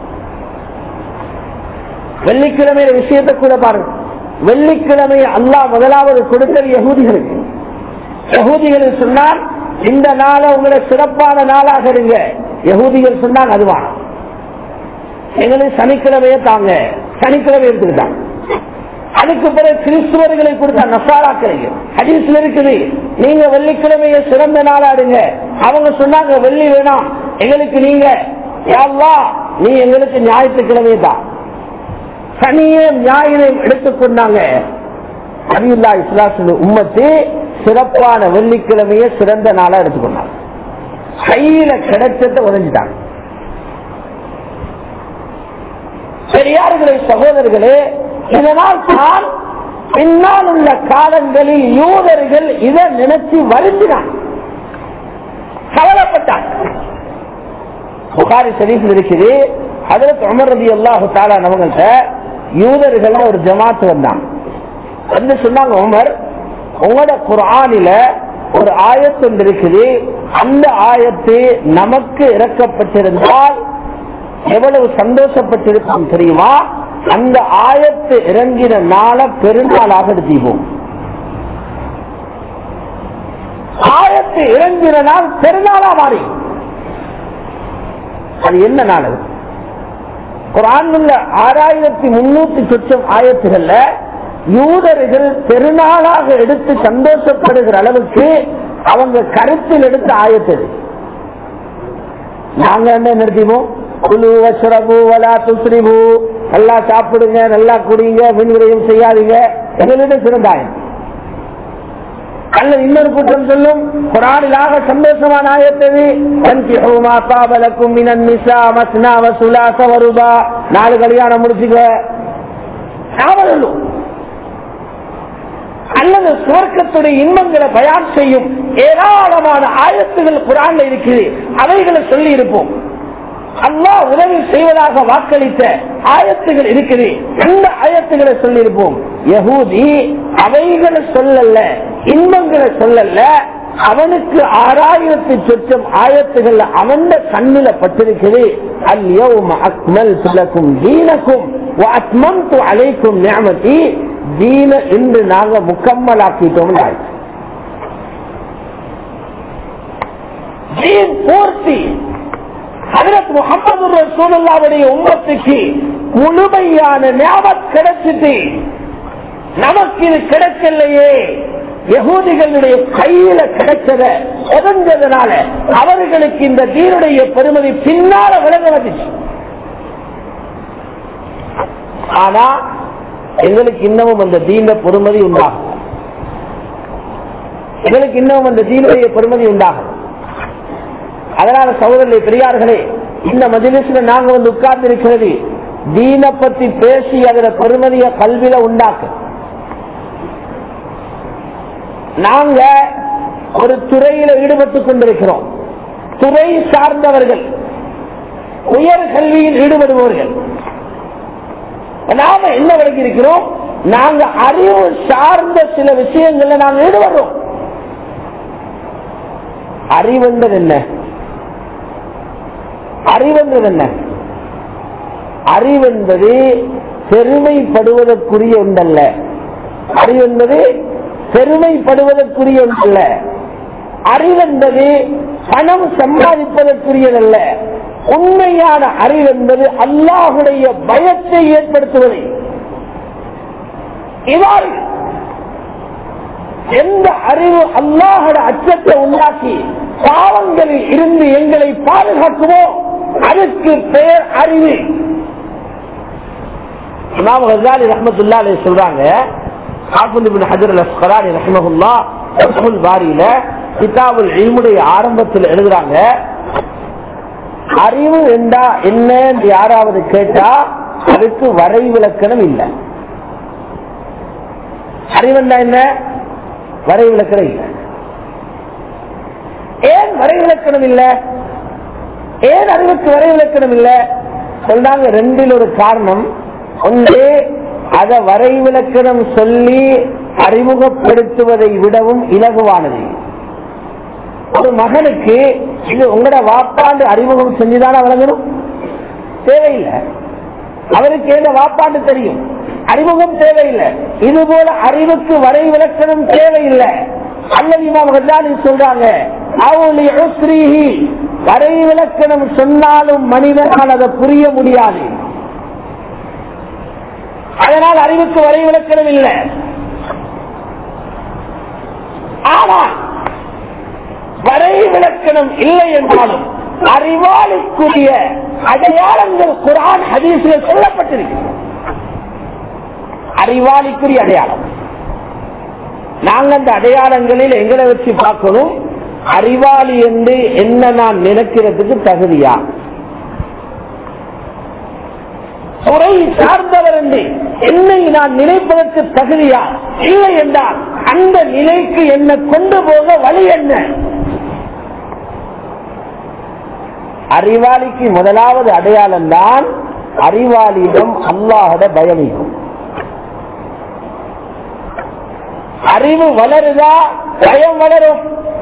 வெள்ளிக்கிழமையில விஷயத்தை கூட பாருங்க. வெள்ளிக்கிழமை அல்லாஹ் முதலாவது கொடுத்தது யஹூதிகளுக்கு. யஹூதிகள் சொன்னார், இந்த நாளை உங்களை சிறப்பான நாளாக இருங்க. யஹூதிகள் சொன்னாங்க, அதுவான எங்களுக்கு சனிக்கிழமையே தாங்க, சனிக்கிழமை எடுத்துக்கிட்டாங்க. அதுக்கு பிறகு கிறிஸ்துவர்களை கொடுத்த நசாராக்களுக்கு ஹதீஸ்ல இருக்குது, நீங்க வெள்ளிக்கிழமையை சிறந்த நாளாடுங்க. அவங்க சொன்னாங்க, வெள்ளி வேணாம் எங்களுக்கு, நீங்க யா அல்லாஹ் நீ எங்களுக்கு ஞாயிற்றுக்கிழமை தான். சனியே ஞாயிறையும் எடுத்துக்கொண்டாங்க. நபியுல்லாஹ் இஸ்லாத்து உம்மத்து சிறப்பான வெள்ளிக்கிழமையை சிறந்த நாளா எடுத்துக்கொண்டாங்க. கையில கிடைச்சதை உதஞ்சிட்டாங்க. பெரியார்களே, சகோதரர்களே, இதனால் தான் பின்னால் உள்ள காலங்களில் யூதர்கள் இதை நினைச்சு வருந்தினான், கவலைப்பட்டான். புகாரி ஷரீஃபில் இருக்குது, ஹஜ்ரத் உமர் ரலியல்லாஹு தஆலா அவங்கள்ட்ட யூதர்கள் ஒரு ஜமாத் வந்தாங்க. வந்து சொன்னாங்க, உமர், உங்களோட குர்ஆனில ஒரு ஆயத்து ஒன்று இருக்குது, அந்த ஆயத்து நமக்கு இறக்கப்பட்டிருந்தால் எவ்வளவு சந்தோஷப்பட்டிருக்கும் தெரியுமா? அந்த ஆயத்து இறங்கின நாள பெருநாளாக எடுத்துப்போம். ஆயத்து இறங்கின நாள் பெருநாளா மாறி. அது என்ன நாள்? குர்ஆன்ல உள்ள 6300 சொச்சம் ஆயத்துகள்ல யூதர்கள் பெருநாளாக எடுத்து சந்தோஷப்படுகிற அளவுக்கு அவங்க கருத்தில் எடுத்த ஆயத்து. நாங்க என்ன நிறுத்திவோம்? குலு வஷ்ரபு வலா துஸ்ரிபு, நல்லா சாப்பிடுங்க, நல்லா குடிங்க, விண்விரயம் செய்யாதீங்க, எங்களிடம் சிறந்தாயம். அல்ல இன்னொரு கூட்டம் சொல்லும், குர்ஆனிலாக சந்தோஷமான ஆயத்தது, அன்கிஹு மா தாபலக்கும் மினன் நிஸா மஸ்னா வ சுலாஸ வ ருபா, 4 கல்யாணம் முடிச்சுக்க. அல்லது சுவர்க்கத்துடைய இன்பங்களை பயான் செய்யும் ஏராளமான ஆயத்துகள் குர்ஆன்ல இருக்குது, அவைகளை சொல்லி இருப்போம். அல்லாஹ் உதவி செய்வதாக வாக்களித்த ஆயத்துகள் இருக்குது. இந்த ஆயத்துகளை சொல்லியிருப்போம். யஹூதி அவைகளை சொல்லல, இன்பங்களை சொல்லல, அவனுக்கு 6000 சொச்சம் ஆயத்துகள் அவன் கண்ணில பட்டிருக்குது. அல்யௌம அக்மல்து லகும் தீனகும் வ அத்மம்து அலைக்கும் நிஅமதி. தீன இன்று நாங்க முக்கம்மலாக்கிட்டோம். தீன் பூர்த்தி. ஹஜ்ரத் முஹம்மது ரசூலுல்லாஹ்வுடைய உம்மத்துக்கு முழுமையான நியாமத் கிடைச்சிட்டு நமக்கு இது கிடைக்கலையே. யஹூதிகளுடைய கையில கிடைச்சத ஒதுஞ்சதுனால அவர்களுக்கு இந்த தீனுடைய பெருமதி பின்னால விளங்க வந்துச்சு. ஆனா எங்களுக்கு இன்னமும் அந்த தீன பெருமதி உண்டாகும். எங்களுக்கு இன்னமும் அந்த தீனுடைய பெருமதி உண்டாகும். அதனால சகோதரர்களே, பெரியார்களே, இந்த மஜ்லிஸ்ல நாங்க வந்து உட்கார்ந்து இருக்கிறது தீன பத்தி பேசி அதோட பெருமதிய கல்வியில உண்டாக்கு. நாங்க ஒரு துறையில ஈடுபட்டுக் கொண்டிருக்கிறோம். துறை சார்ந்தவர்கள், உயர் கல்வியில் ஈடுபடுபவர்கள். நாம என்ன விளக்கி இருக்கிறோம்? நாங்க அறிவு சார்ந்த சில விஷயங்கள்ல நாங்க ஈடுபடுறோம். அறிவென்பது என்ன? அறிவென்பது என்ன? அறிவென்பது பெருமைப்படுவதற்குரிய ஒன்றல்ல. அறிவென்பது பெருமைப்படுவதற்குரிய ஒன்றல்ல. அறிவென்பது பணம் சம்பாதிப்பதற்குரியதல்ல. உண்மையான அறிவென்பது அல்லாஹுடைய பயத்தை ஏற்படுத்துவது. இவ்வாறு எந்த அறிவு அல்லாஹுட அச்சத்தை உண்டாக்கி பாவங்களில் இருந்து எங்களை பாதுகாக்குமோ அதுக்கு பெயர் அறிவு. இமாம் கஸாலி ரஹ்மத்துல்லாஹி அலைஹி சொல்றாங்க, ஹாஃபிஸ் இப்னு ஹஜர் அல்-அஸ்கலானி ரஹ்மஹுல்லாஹ் ஃபத்ஹுல் பாரியில கிதாபுல் இல்முடைய ஆரம்பத்தில் எழுதுறாங்க, அறிவு என்றா என்ன யாராவது கேட்டா அதுக்கு வரை விளக்கணம் இல்லை. அறிவெண்டா என்ன? வரை விளக்கணம் இல்லை. ஏன் வரை விளக்கணம் இல்லை? ஏன் அறிவுக்கு வரை விளக்கணம் இல்லை? சொல்றாங்க, ரெண்டில் ஒரு காரணம். ஒன்று, அதை வரை விளக்கணம் சொல்லி அறிமுகப்படுத்துவதை விடவும் இலகுவானது. ஒரு மகனுக்கு இது உங்களோட வாப்பாண்டு அறிமுகம் செஞ்சுதானே வழங்கணும்? தேவையில்லை. அவருக்கு ஏத வாப்பாண்டு தெரியும், அறிமுகம் தேவையில்லை. இது போல அறிவுக்கு வரை விளக்கணம் தேவையில்லை. அல்லது இமாம் கஸாலி சொல்றாங்க, வரை விளக்கணம் சொன்னாலும் மனிதனால் அதை புரிய முடியாது. அதனால் அறிவுக்கு வரை விளக்கணம் இல்லை. ஆனால் வரை விளக்கணம் இல்லை என்றாலும் அறிவாளிக்குரிய அடையாளங்கள் குர்ஆன் ஹதீஸில் சொல்லப்பட்டிருக்கிறது. அறிவாளிக்குரிய அடையாளம். நாங்கள் அந்த அடையாளங்களில் எங்களை வச்சு பார்க்கணும், அறிவாளி என்று என்ன நான் நினைக்கிறதுக்கு தகுதியா, துறை சார்ந்தவர் என்று என்னை நான் நினைப்பதற்கு தகுதியா, இல்லை என்றால் அந்த நிலைக்கு என்ன கொண்டு போக வழி என்ன? அறிவாளிக்கு முதலாவது அடையாளம் தான் அறிவாளியிடம் அல்லாஹ்வுடைய பயம் இருக்கும். அறிவு வளருதா பயம் வளரும்.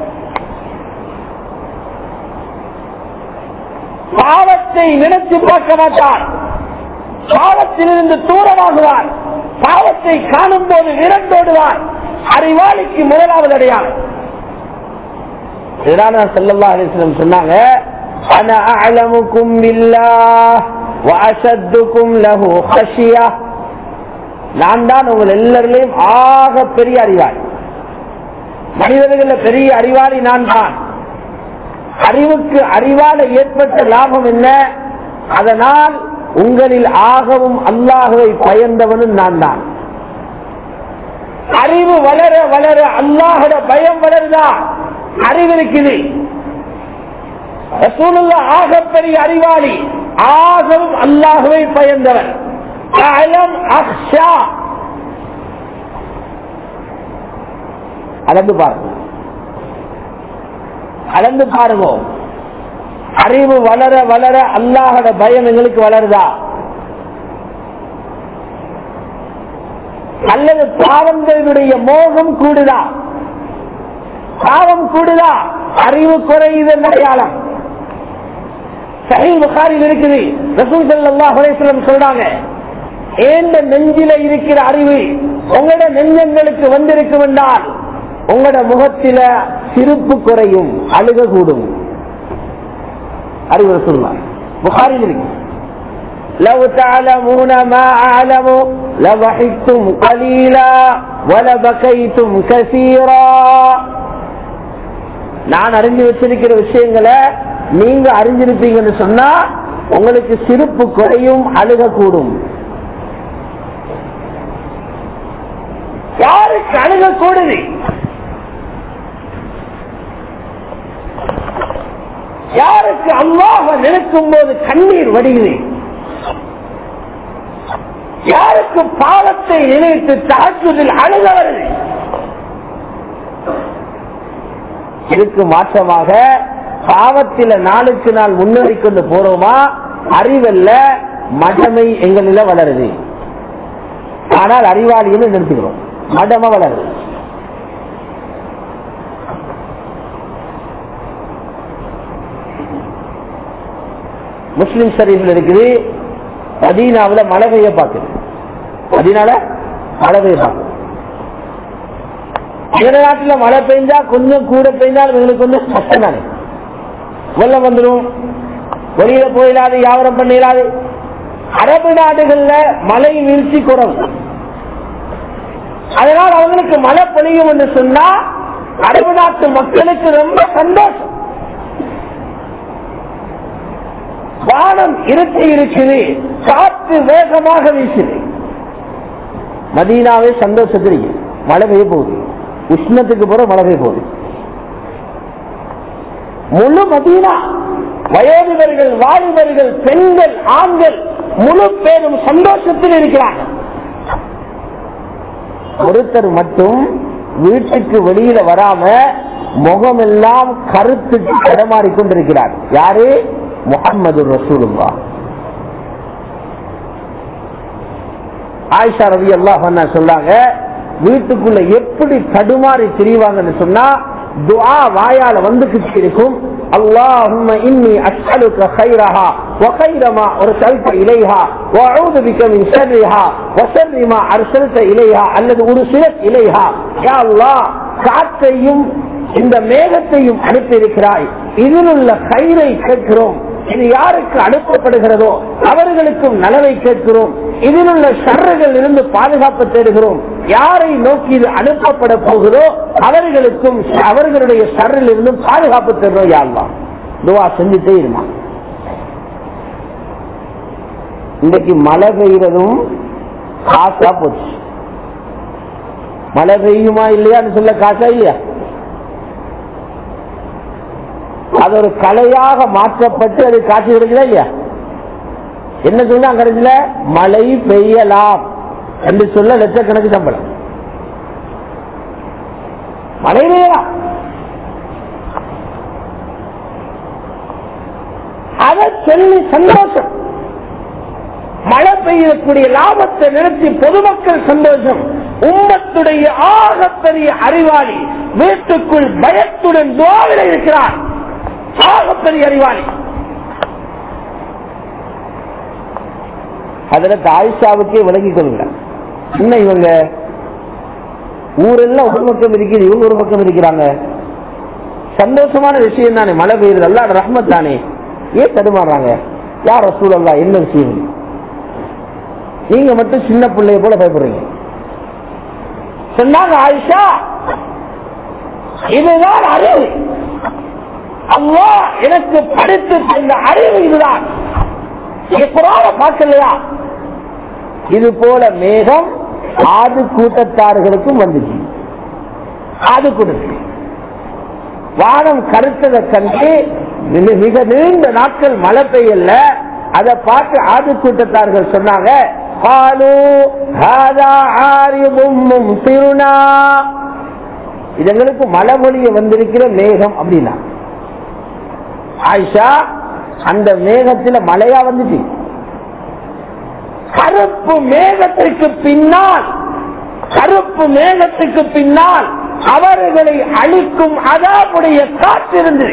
பாவத்தை நினைத்து பார்க்க மாட்டார், பாவத்திலிருந்து தூரமாகுவார், பாவத்தை காணும் போது விரண்டோடுவார். அறிவாளிக்கு முதலாவது அடையாளம். இதனால ஸல்லல்லாஹு அலைஹி வஸல்லம் சொன்னாங்க, அன அஅலமுக்கும் பில்லாஹ் வ அஷத்துக்கும் லஹு ஹஷியா. நான் தான் உங்கள் எல்லாரிலும் ஆக பெரிய அறிவாளி. மனிதர்கள் பெரிய அறிவாளி நான் தான். அறிவுக்கு அறிவால ஏற்பட்ட லாபம் என்ன? அதனால் உங்களில் ஆகவும் அல்லாஹ்வை பயந்தவனும் நான் தான். அறிவு வளர வளர அல்லாஹ்வுட பயம் வளருதா? அறிவு இருக்குது. ரசூலுல்லாஹ் ஆக பெரிய அறிவாளி, ஆகவும் அல்லாஹ்வை பயந்தவன். அளந்து பாருங்க, அளந்து பாருங்க. அறிவு வளர வளர அல்லாஹ்வோட பயம் எங்களுக்கு வளருதா? அல்லது பாவங்களுடைய மோகம் கூடுதா? பாவம் கூடுதா? அறிவு குறையுது அடையாளம். சஹீஹ் புகாரில் இருக்குது. ரசூல் ஸல்லல்லாஹு அலைஹி வஸல்லம் சொல்றாங்க, ஏந்த நெஞ்சில இருக்கிற அறிவு உங்களோட நெஞ்சங்களுக்கு வந்திருக்கும் என்றால் உங்களோட முகத்தில சிரிப்பு குறையும், அழுக கூடும். அறிவு ரசூலுல்லாஹ் புகாரில் இருக்கு. لو تعلمون ما أعلم لضحكتم قليلا ولبكيتم كثيرا. நான் அறிஞ்சு வச்சிருக்கிற விஷயங்களை நீங்க அறிஞ்சிருப்பீங்கன்னு சொன்னா உங்களுக்கு சிரிப்பு குறையும், அழுக கூடும். யாருக்கு அழுக கூடுது? யாருக்கு அல்லாஹ்வை நினைக்கும் போது கண்ணீர் வடியுது? யாருக்கு பாவத்தை நினைத்து தஹஜ்ஜுதில் அழுக வருது? இதுக்கு மாற்றமாக பாவத்தில நாளுக்கு நாள் முன்னேறி கொண்டு போறோமா, அறிவல்ல மடமை எங்களில வளருது. ஆனால் அறிவாளியும் நிறுத்துகிறோம், மடம வளருது. முஸ்லிம் ஷரீஃப்ல இருக்குது, மதீனாவுல மழை பெய்ய பார்க்குது. மதீனால மழை பெய்ய பார்க்குது. எங்க நாட்டுல மழை பெய்ஞ்சா கொஞ்சம் கூட பெய்ஞ்சாலும் எங்களுக்கு கொஞ்சம் கஷ்டம் தானே. வெள்ளம் வந்துடும், வெளியில போயிடாது, வியாபாரம் பண்ணிடாது. அரபு நாடுகள்ல மழை வீழ்ச்சி குறைவு. அதனால் அவங்களுக்கு மழை பொழியும் என்று சொன்னா அரபு நாட்டு மக்களுக்கு ரொம்ப சந்தோஷம். வானம் இருட்டி இருக்குது, காற்று வேகமாக வீசுது. மதீனாவே சந்தோஷத்திற்கு மழை பெய்ய போகுது. உஷ்ணத்துக்கு போற மழை பெய்ய போகுது. முழு மதீனா வயோதிபர்கள், வாலிபர்கள், பெண்கள், ஆண்கள் முழு பேரும் சந்தோஷத்தில் இருக்கிறார்கள். ஒருத்தர் மட்டும் வீட்டுக்கு வெளியில வராம முகமெல்லாம் கருத்துக்கு தடமாறிக்கொண்டிருக்கிறார். யாரு? முஹம்மது ரசூலுல்லாஹ். ஆயிஷா ரலியல்லாஹு அன்ஹா சொல்றாங்க, வீட்டுக்குள்ள எப்படி தடுமாறி திரிவாங்கன்னு சொன்னா துஆ வாயால வந்துகிட்டு இருக்கும். அல்லாஹும்ம இன்னி அஸ்அலுக கைரஹா வ கைர மா அர்சல்த இலைஹா வ அஊது பிக மின் ஷர்ரிஹா வ ஷர்ரி மா அர்சல்த இலைஹா அல்லது உர்சிலத் இலைஹா. யா அல்லாஹ், காற்றையும் இந்த மேகத்தையும் அனுப்பி இருக்கிறாய், இதில் உள்ள கயிறை கேட்கிறோம். இது யாருக்கு அனுப்பப்படுகிறதோ அவர்களுக்கும் நலவை கேட்கிறோம். இதில் உள்ள ஷர்றுகள் இருந்து பாதுகாப்பு தேடுகிறோம். யாரை நோக்கி இது அனுப்பப்பட போகிறோ அவர்களுக்கும் அவர்களுடைய ஷர்றில் இருந்தும் பாதுகாப்பு தேடுறோம். யா அல்லாஹ், துஆ செஞ்சுட்டே இருந்தா. இன்றைக்கு மழை பெய்யறதும் காசா போச்சு. மழை பெய்யுமா இல்லையான்னு சொல்ல காசா இல்லையா? அது ஒரு கலையாக மாற்றப்பட்டு அது காட்சி கிடைக்குதா இல்லையா? என்ன சொன்னா கடைசியில மழை பெய்யலாம் என்று சொல்ல லட்சக்கணக்கு சம்பளம். மழை பெய்யலாம், அதை சொல்லி சந்தோஷம். மழை பெய்யக்கூடிய லாபத்தை நிறுத்தி பொதுமக்கள் சந்தோஷம். உம்மத்துடைய ஆகப்பெரிய அறிவாளி வீட்டுக்குள் பயத்துடன் துஆவில் இருக்கிறார். ஆகப்பெரிய அறிவாளி ஹஜ்ரத் ஆயிஷாவுக்கே விளங்கிக் கொள்ளுங்க. இன்னும் இவங்க ஊரெல்லாம் ஒரு பக்கம் இருக்குது, இவங்க ஒரு பக்கம் இருக்கிறாங்க. சந்தோஷமான விஷயம் தானே, மழை பெய்யுது, அல்லாஹ்வுடைய ரஹ்மத் தானே. ஏன் தடுமாறுறாங்க? யா ரசூலல்லாஹ், என்ன விஷயம்? நீங்க மட்டும் சின்ன பிள்ளைய போல பயப்படுறீங்க சொன்னாங்க ஆயிஷா. இதுதான் அறிவு. அல்லாஹ் எனக்கு படித்து தந்த அறிவு இதுதான். பார்க்கலையா? இது போல மேகம் ஆது கூட்டத்தார்களுக்கும் வந்துச்சு. ஆது கூட்டத்து வானம் கருத்ததை கண்டு மிக நீண்ட நாட்கள் மழை பெய்யல. அதை பார்த்து ஆது கூட்டத்தார்கள் சொன்னாங்க, இது எங்களுக்கு மழை மொழிய வந்திருக்கிற மேகம் அப்படின்னா. ஆயிஷா, அந்த மேகத்துல மழையா வந்துச்சு. கருப்பு மேகத்துக்கு பின்னால் அவர்களை அழிக்கும் அதாபுடைய காற்றிருந்தது.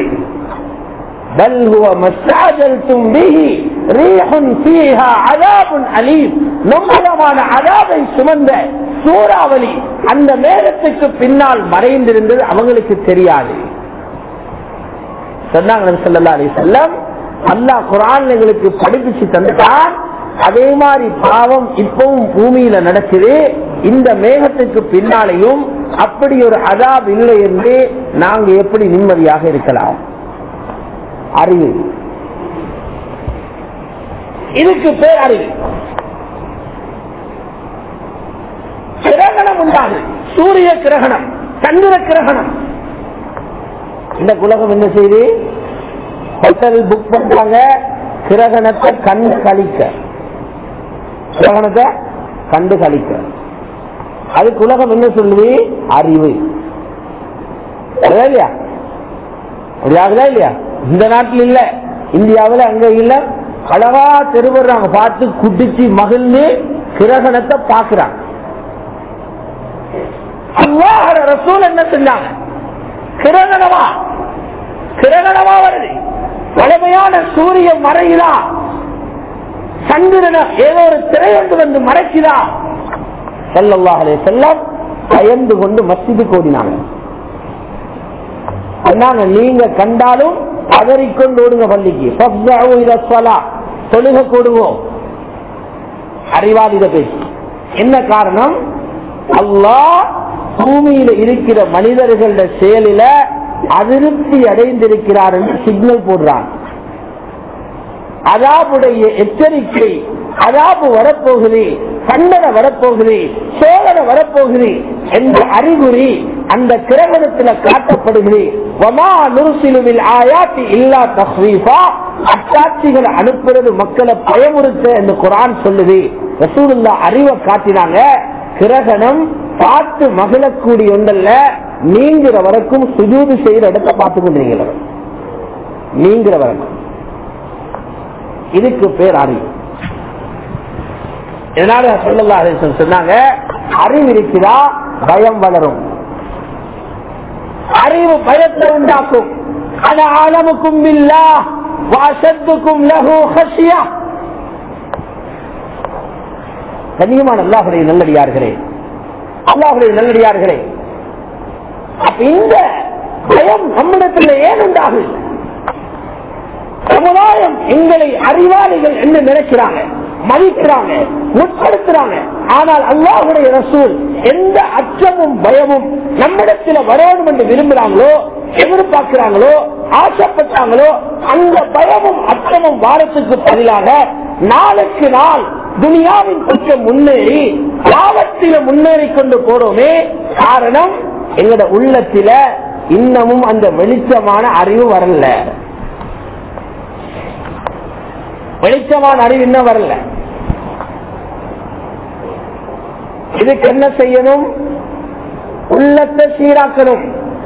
நம்பகமான அதாபை சுமந்த சூறாவளி அந்த மேகத்துக்கு பின்னால் மறைந்திருந்தது, அவங்களுக்கு தெரியாது. சொன்னாங்க ஸல்லல்லாஹு அலைஹி வஸல்லம், அல்லாஹ் குர்ஆன்ல எங்களுக்கு படிப்பிச்சு தந்தான். அதே மாதிரி பாவம் இப்பவும் பூமியில நடக்குது. இந்த மேகத்துக்கு பின்னாலேயும் அப்படி ஒரு அதாப் இல்லை என்று நாங்க எப்படி நிம்மதியாக இருக்கலாம்? அறிவு, இதுக்கு பேர் அறிவு. கிரகணம் உண்டாது, சூரிய கிரகணம், சந்திர கிரகணம். இந்த உலகம் என்ன செய்து ஹோட்டல் புக் பண்றாங்க, கிரகணத்தை கண்டு கழிக்க, கிரகணத்தை கண்டு கழிக்க. அதுக்கு உலகம் என்ன சொல்லுது? அறிவு. இல்லையா? இல்லையா? இந்த நாட்டில் இல்ல, இந்தியாவில் அங்க இல்ல, அழகா தெருவுறாங்க, பார்த்து குடிச்சு மகிழ்ந்து கிரகணத்தை பாக்குறாங்க. அல்லாஹ் ரசூல் என்ன செஞ்சாங்க? கிரகணமா வருது, வலிமையான சூரிய மறையுதா, சந்திரன ஏதோ ஒரு திரை ஒன்று வந்து மறைக்குதா. ஸல்லல்லாஹு அலைஹி வஸல்லம் பயந்து கொண்டு மஸ்ஜிதுக்கு ஓடினாங்க. நீங்க கண்டாலும் அதறிக்கொண்டு ஓடுங்க பள்ளிக்கு, தொழுக கூடுவோம். அறிவாளித பேச்சு. என்ன காரணம்? அல்லாஹ் பூமியில இருக்கிற மனிதர்கள செயலில அதிருப்தி அடைந்திருக்கிறார் என்று சிக்னல் போடுறான். அதாபுடைய எச்சரிக்கை, அதாபு வரப்போகுது, கண்டன வரப்போகுது, சோதனை வரப்போகுது என்ற அறிகுறி அந்த கிரகணத்தில் காட்டப்படுகிறது. அச்சாட்சிகள் அனுப்புறது மக்களை பயமுறுத்த என்று குர்ஆன் சொல்லுது. ரசூலுல்லாஹ் அறிவை காட்டினாங்க. கிரகணம் பார்த்து மகிழக்கூடிய ஒன்றல்ல, நீங்கிற வரைக்கும் சுஜூது செய்யற இடத்தை பார்த்து கொண்டீங்க, நீங்கிற வரைக்கும். இதுக்கு பேர் அறிவு. இதனால ஸல்லல்லாஹு அலைஹி வஸல்லம் சொன்னாங்க, அறிவு இருக்கிறா பயம் வளரும். அறிவு பயத்தை உண்டாக்கும். அன ஆலமுக்கும் பில்லாஹ் வஅஷத்துக்கும் லஹு ஹஷியா. கண்ணியமான அல்லாஹ்வுடைய நல்லடியார்களே, இந்த பயம் நம்மிடத்தில் ஏன் உண்டாகும்? சமுதாயம் எங்களை அறிவாளிகள் என்று நினைக்கிறாங்க, மதிக்கிறாங்க, முற்படுத்துறாங்க. ஆனால் அல்லாஹ்வுடைய ரசூல் எந்த அச்சமும் பயமும் நம்மிடத்தில் வரணும் என்று விரும்புறாங்களோ, எதிர்பார்க்கிறாங்களோ, ஆசைப்பட்டாங்களோ, அந்த பயமும் அச்சமும் வாரத்துக்கு பதிலாக நாளுக்கு நாள் துனியாவின் பக்கம் முன்னேறி பாவத்தில முன்னேறி கொண்டு போறோமே. காரணம், எங்களோட உள்ளத்தில இன்னமும் அந்த வெளிச்சமான அறிவு வரல. வெளிச்சமான அறிவு இன்னும் வரல. இதுக்கு என்ன செய்யணும்? உள்ளத்தை சீராக்கணும்,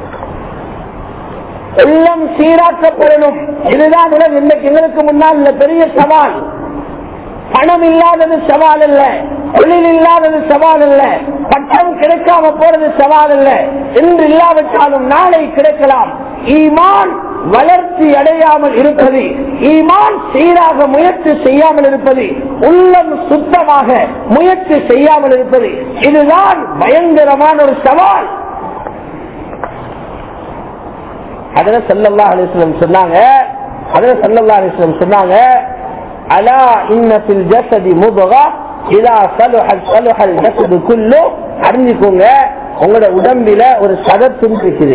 உள்ளம் சீராக்கப்படணும். இதுதான் இன்றைக்கு எங்களுக்கு முன்னால் உள்ள பெரிய சவால். பணம் இல்லாதது சவால் அல்ல, தொழில் இல்லாதது சவால் அல்ல, பட்டம் கிடைக்காம போறது சவால் அல்ல. இன்று இல்லாவிட்டாலும் நாளை கிடைக்கலாம். ஈமான் வளர்ச்சி அடையாமல் இருப்பது, ஈமான் சீராக முயற்சி செய்யாமல் இருப்பது, உள்ளம் சுத்தமாக முயற்சி செய்யாமல் இருப்பது, இதுதான் பயங்கரமான ஒரு சவால். அதில் ஸல்லல்லாஹு அலைஹி வஸல்லம் சொன்னாங்க, அலா இன்ன ஃபில் ஜஸதி முத்கா இதா ஸலஹத் ஸலஹல் ஜஸது குல்லு. அறிஞ்சுக்கோங்க, உங்களோட உடம்பில ஒரு சதத்தும் இருக்குது,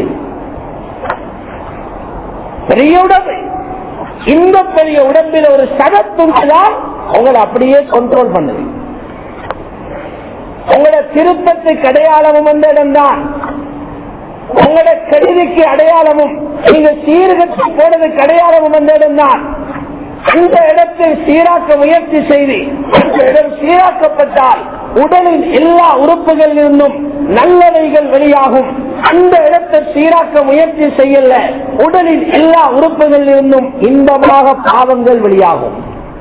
பெரிய உடம்பு. இந்த பெரிய உடம்பில ஒரு சதத்தும் தான் உங்களை அப்படியே கண்ட்ரோல் பண்ணுது. உங்களோட திருப்பத்துக்கு அடையாளமும் அந்த இடம்தான், உங்களோட கருதிக்கு அடையாளமும், நீங்க சீர்கட்டு போனதுக்கு அடையாளமும் அந்த இடம்தான். அந்த இடத்தை சீராக்க முயற்சி செய்து அந்த இடம் சீராக்கப்பட்டால் உடலின் எல்லா உறுப்புகளில் இருந்தும் நல்லவைகள் வெளியாகும். அந்த இடத்தை சீராக்க முயற்சி செய்யல, உடலின் எல்லா உறுப்புகளில் இருந்தும் இன்பமாக பாவங்கள் வெளியாகும்.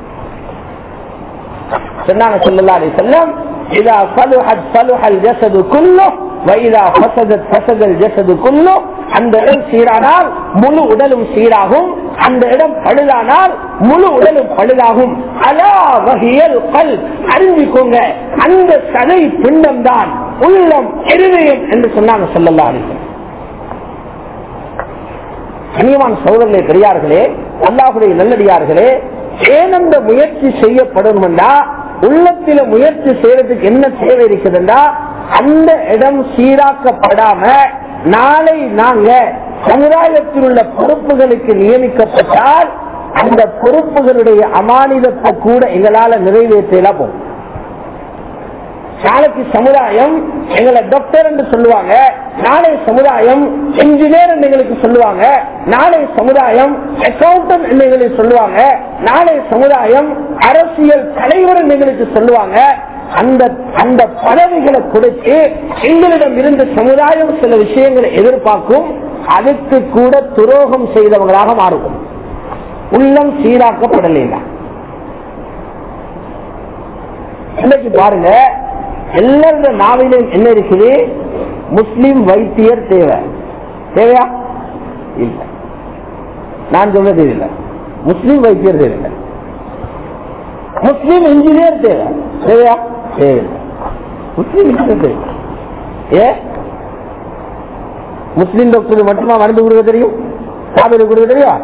சொன்னாங்க ஸல்லல்லாஹு அலைஹி வஸல்லம், இதா ஸலுஹத் ஸலுஹல் ஜஸது குல்லுஹு வ இதா ஃபஸதத் ஃபஸதல் ஜஸது குல்லுஹு. அந்த இடம் சீரானால் முழு உடலும் சீராகும், அந்த இடம் பழுதானால் முழு உடலும் பழுதாகும். அலா வஹியல் கல்ப், அறிஞ்சிக்கோங்க, அந்த சதை பிண்டம் தான் உள்ளம், இருதயம் என்று சொன்னாங்க ஸல்லல்லாஹு அலைஹி வஸல்லம். கண்ணியமான சகோதரர்களே, பெரியார்களே, அல்லாஹ்வுடைய நல்லடியார்களே, ஏன் அந்த முயற்சி செய்யப்படும் என்றா, உள்ளத்தில முயற்சி செய்யறதுக்கு என்ன தேவை இருக்குதுன்னா, அந்த இடம் சீராக்கப்படாம நாளை நாங்க சமுதாயத்தில் உள்ள பொறுப்புகளுக்கு நியமிக்கப்பட்டால் அந்த பொறுப்புகளுடைய அமானிதத்தை கூட எங்களால நிறைவேற்றலாம் போகும். நாளைக்கு சமுதாயம் எங்களை டாக்டர் என்று சொல்லுவாங்க, நாளை சமுதாயம் இன்ஜினியர் என்று எங்களுக்கு சொல்லுவாங்க, நாளை சமுதாயம் அக்கௌண்டன்ட் என்று எங்களுக்கு சொல்லுவாங்க, நாளை சமுதாயம் அரசியல் தலைவர் என்று எங்களுக்கு சொல்லுவாங்க. அந்த பதவிகளை கொடுத்து எங்களிடம் இருந்து சமுதாயம் சில விஷயங்களை எதிர்பார்க்கும், அதுக்கு கூட துரோகம் செய்தவங்களாக மாறும். உள்ளம் சீராக்கப்படலை. இன்னைக்கு பாருங்க, எல்லாருடைய நாவிலும் என்ன இருக்குது? முஸ்லிம் வைத்தியர் தேவை. தேவையா? இல்ல, நான் சொல்றது இல்லை. முஸ்லிம் வைத்தியர் தேவை. முஸ்லிம் இன்ஜினியர் தேவை. தேவையா? தேவையில்லை. முஸ்லிம் இன்ஜினியர் தேவை. ஏ முஸ்லிம் டாக்டர் மட்டுமா மருந்து கொடுக்க தெரியும்? சாப்பிட கொடுக்க தெரியும்?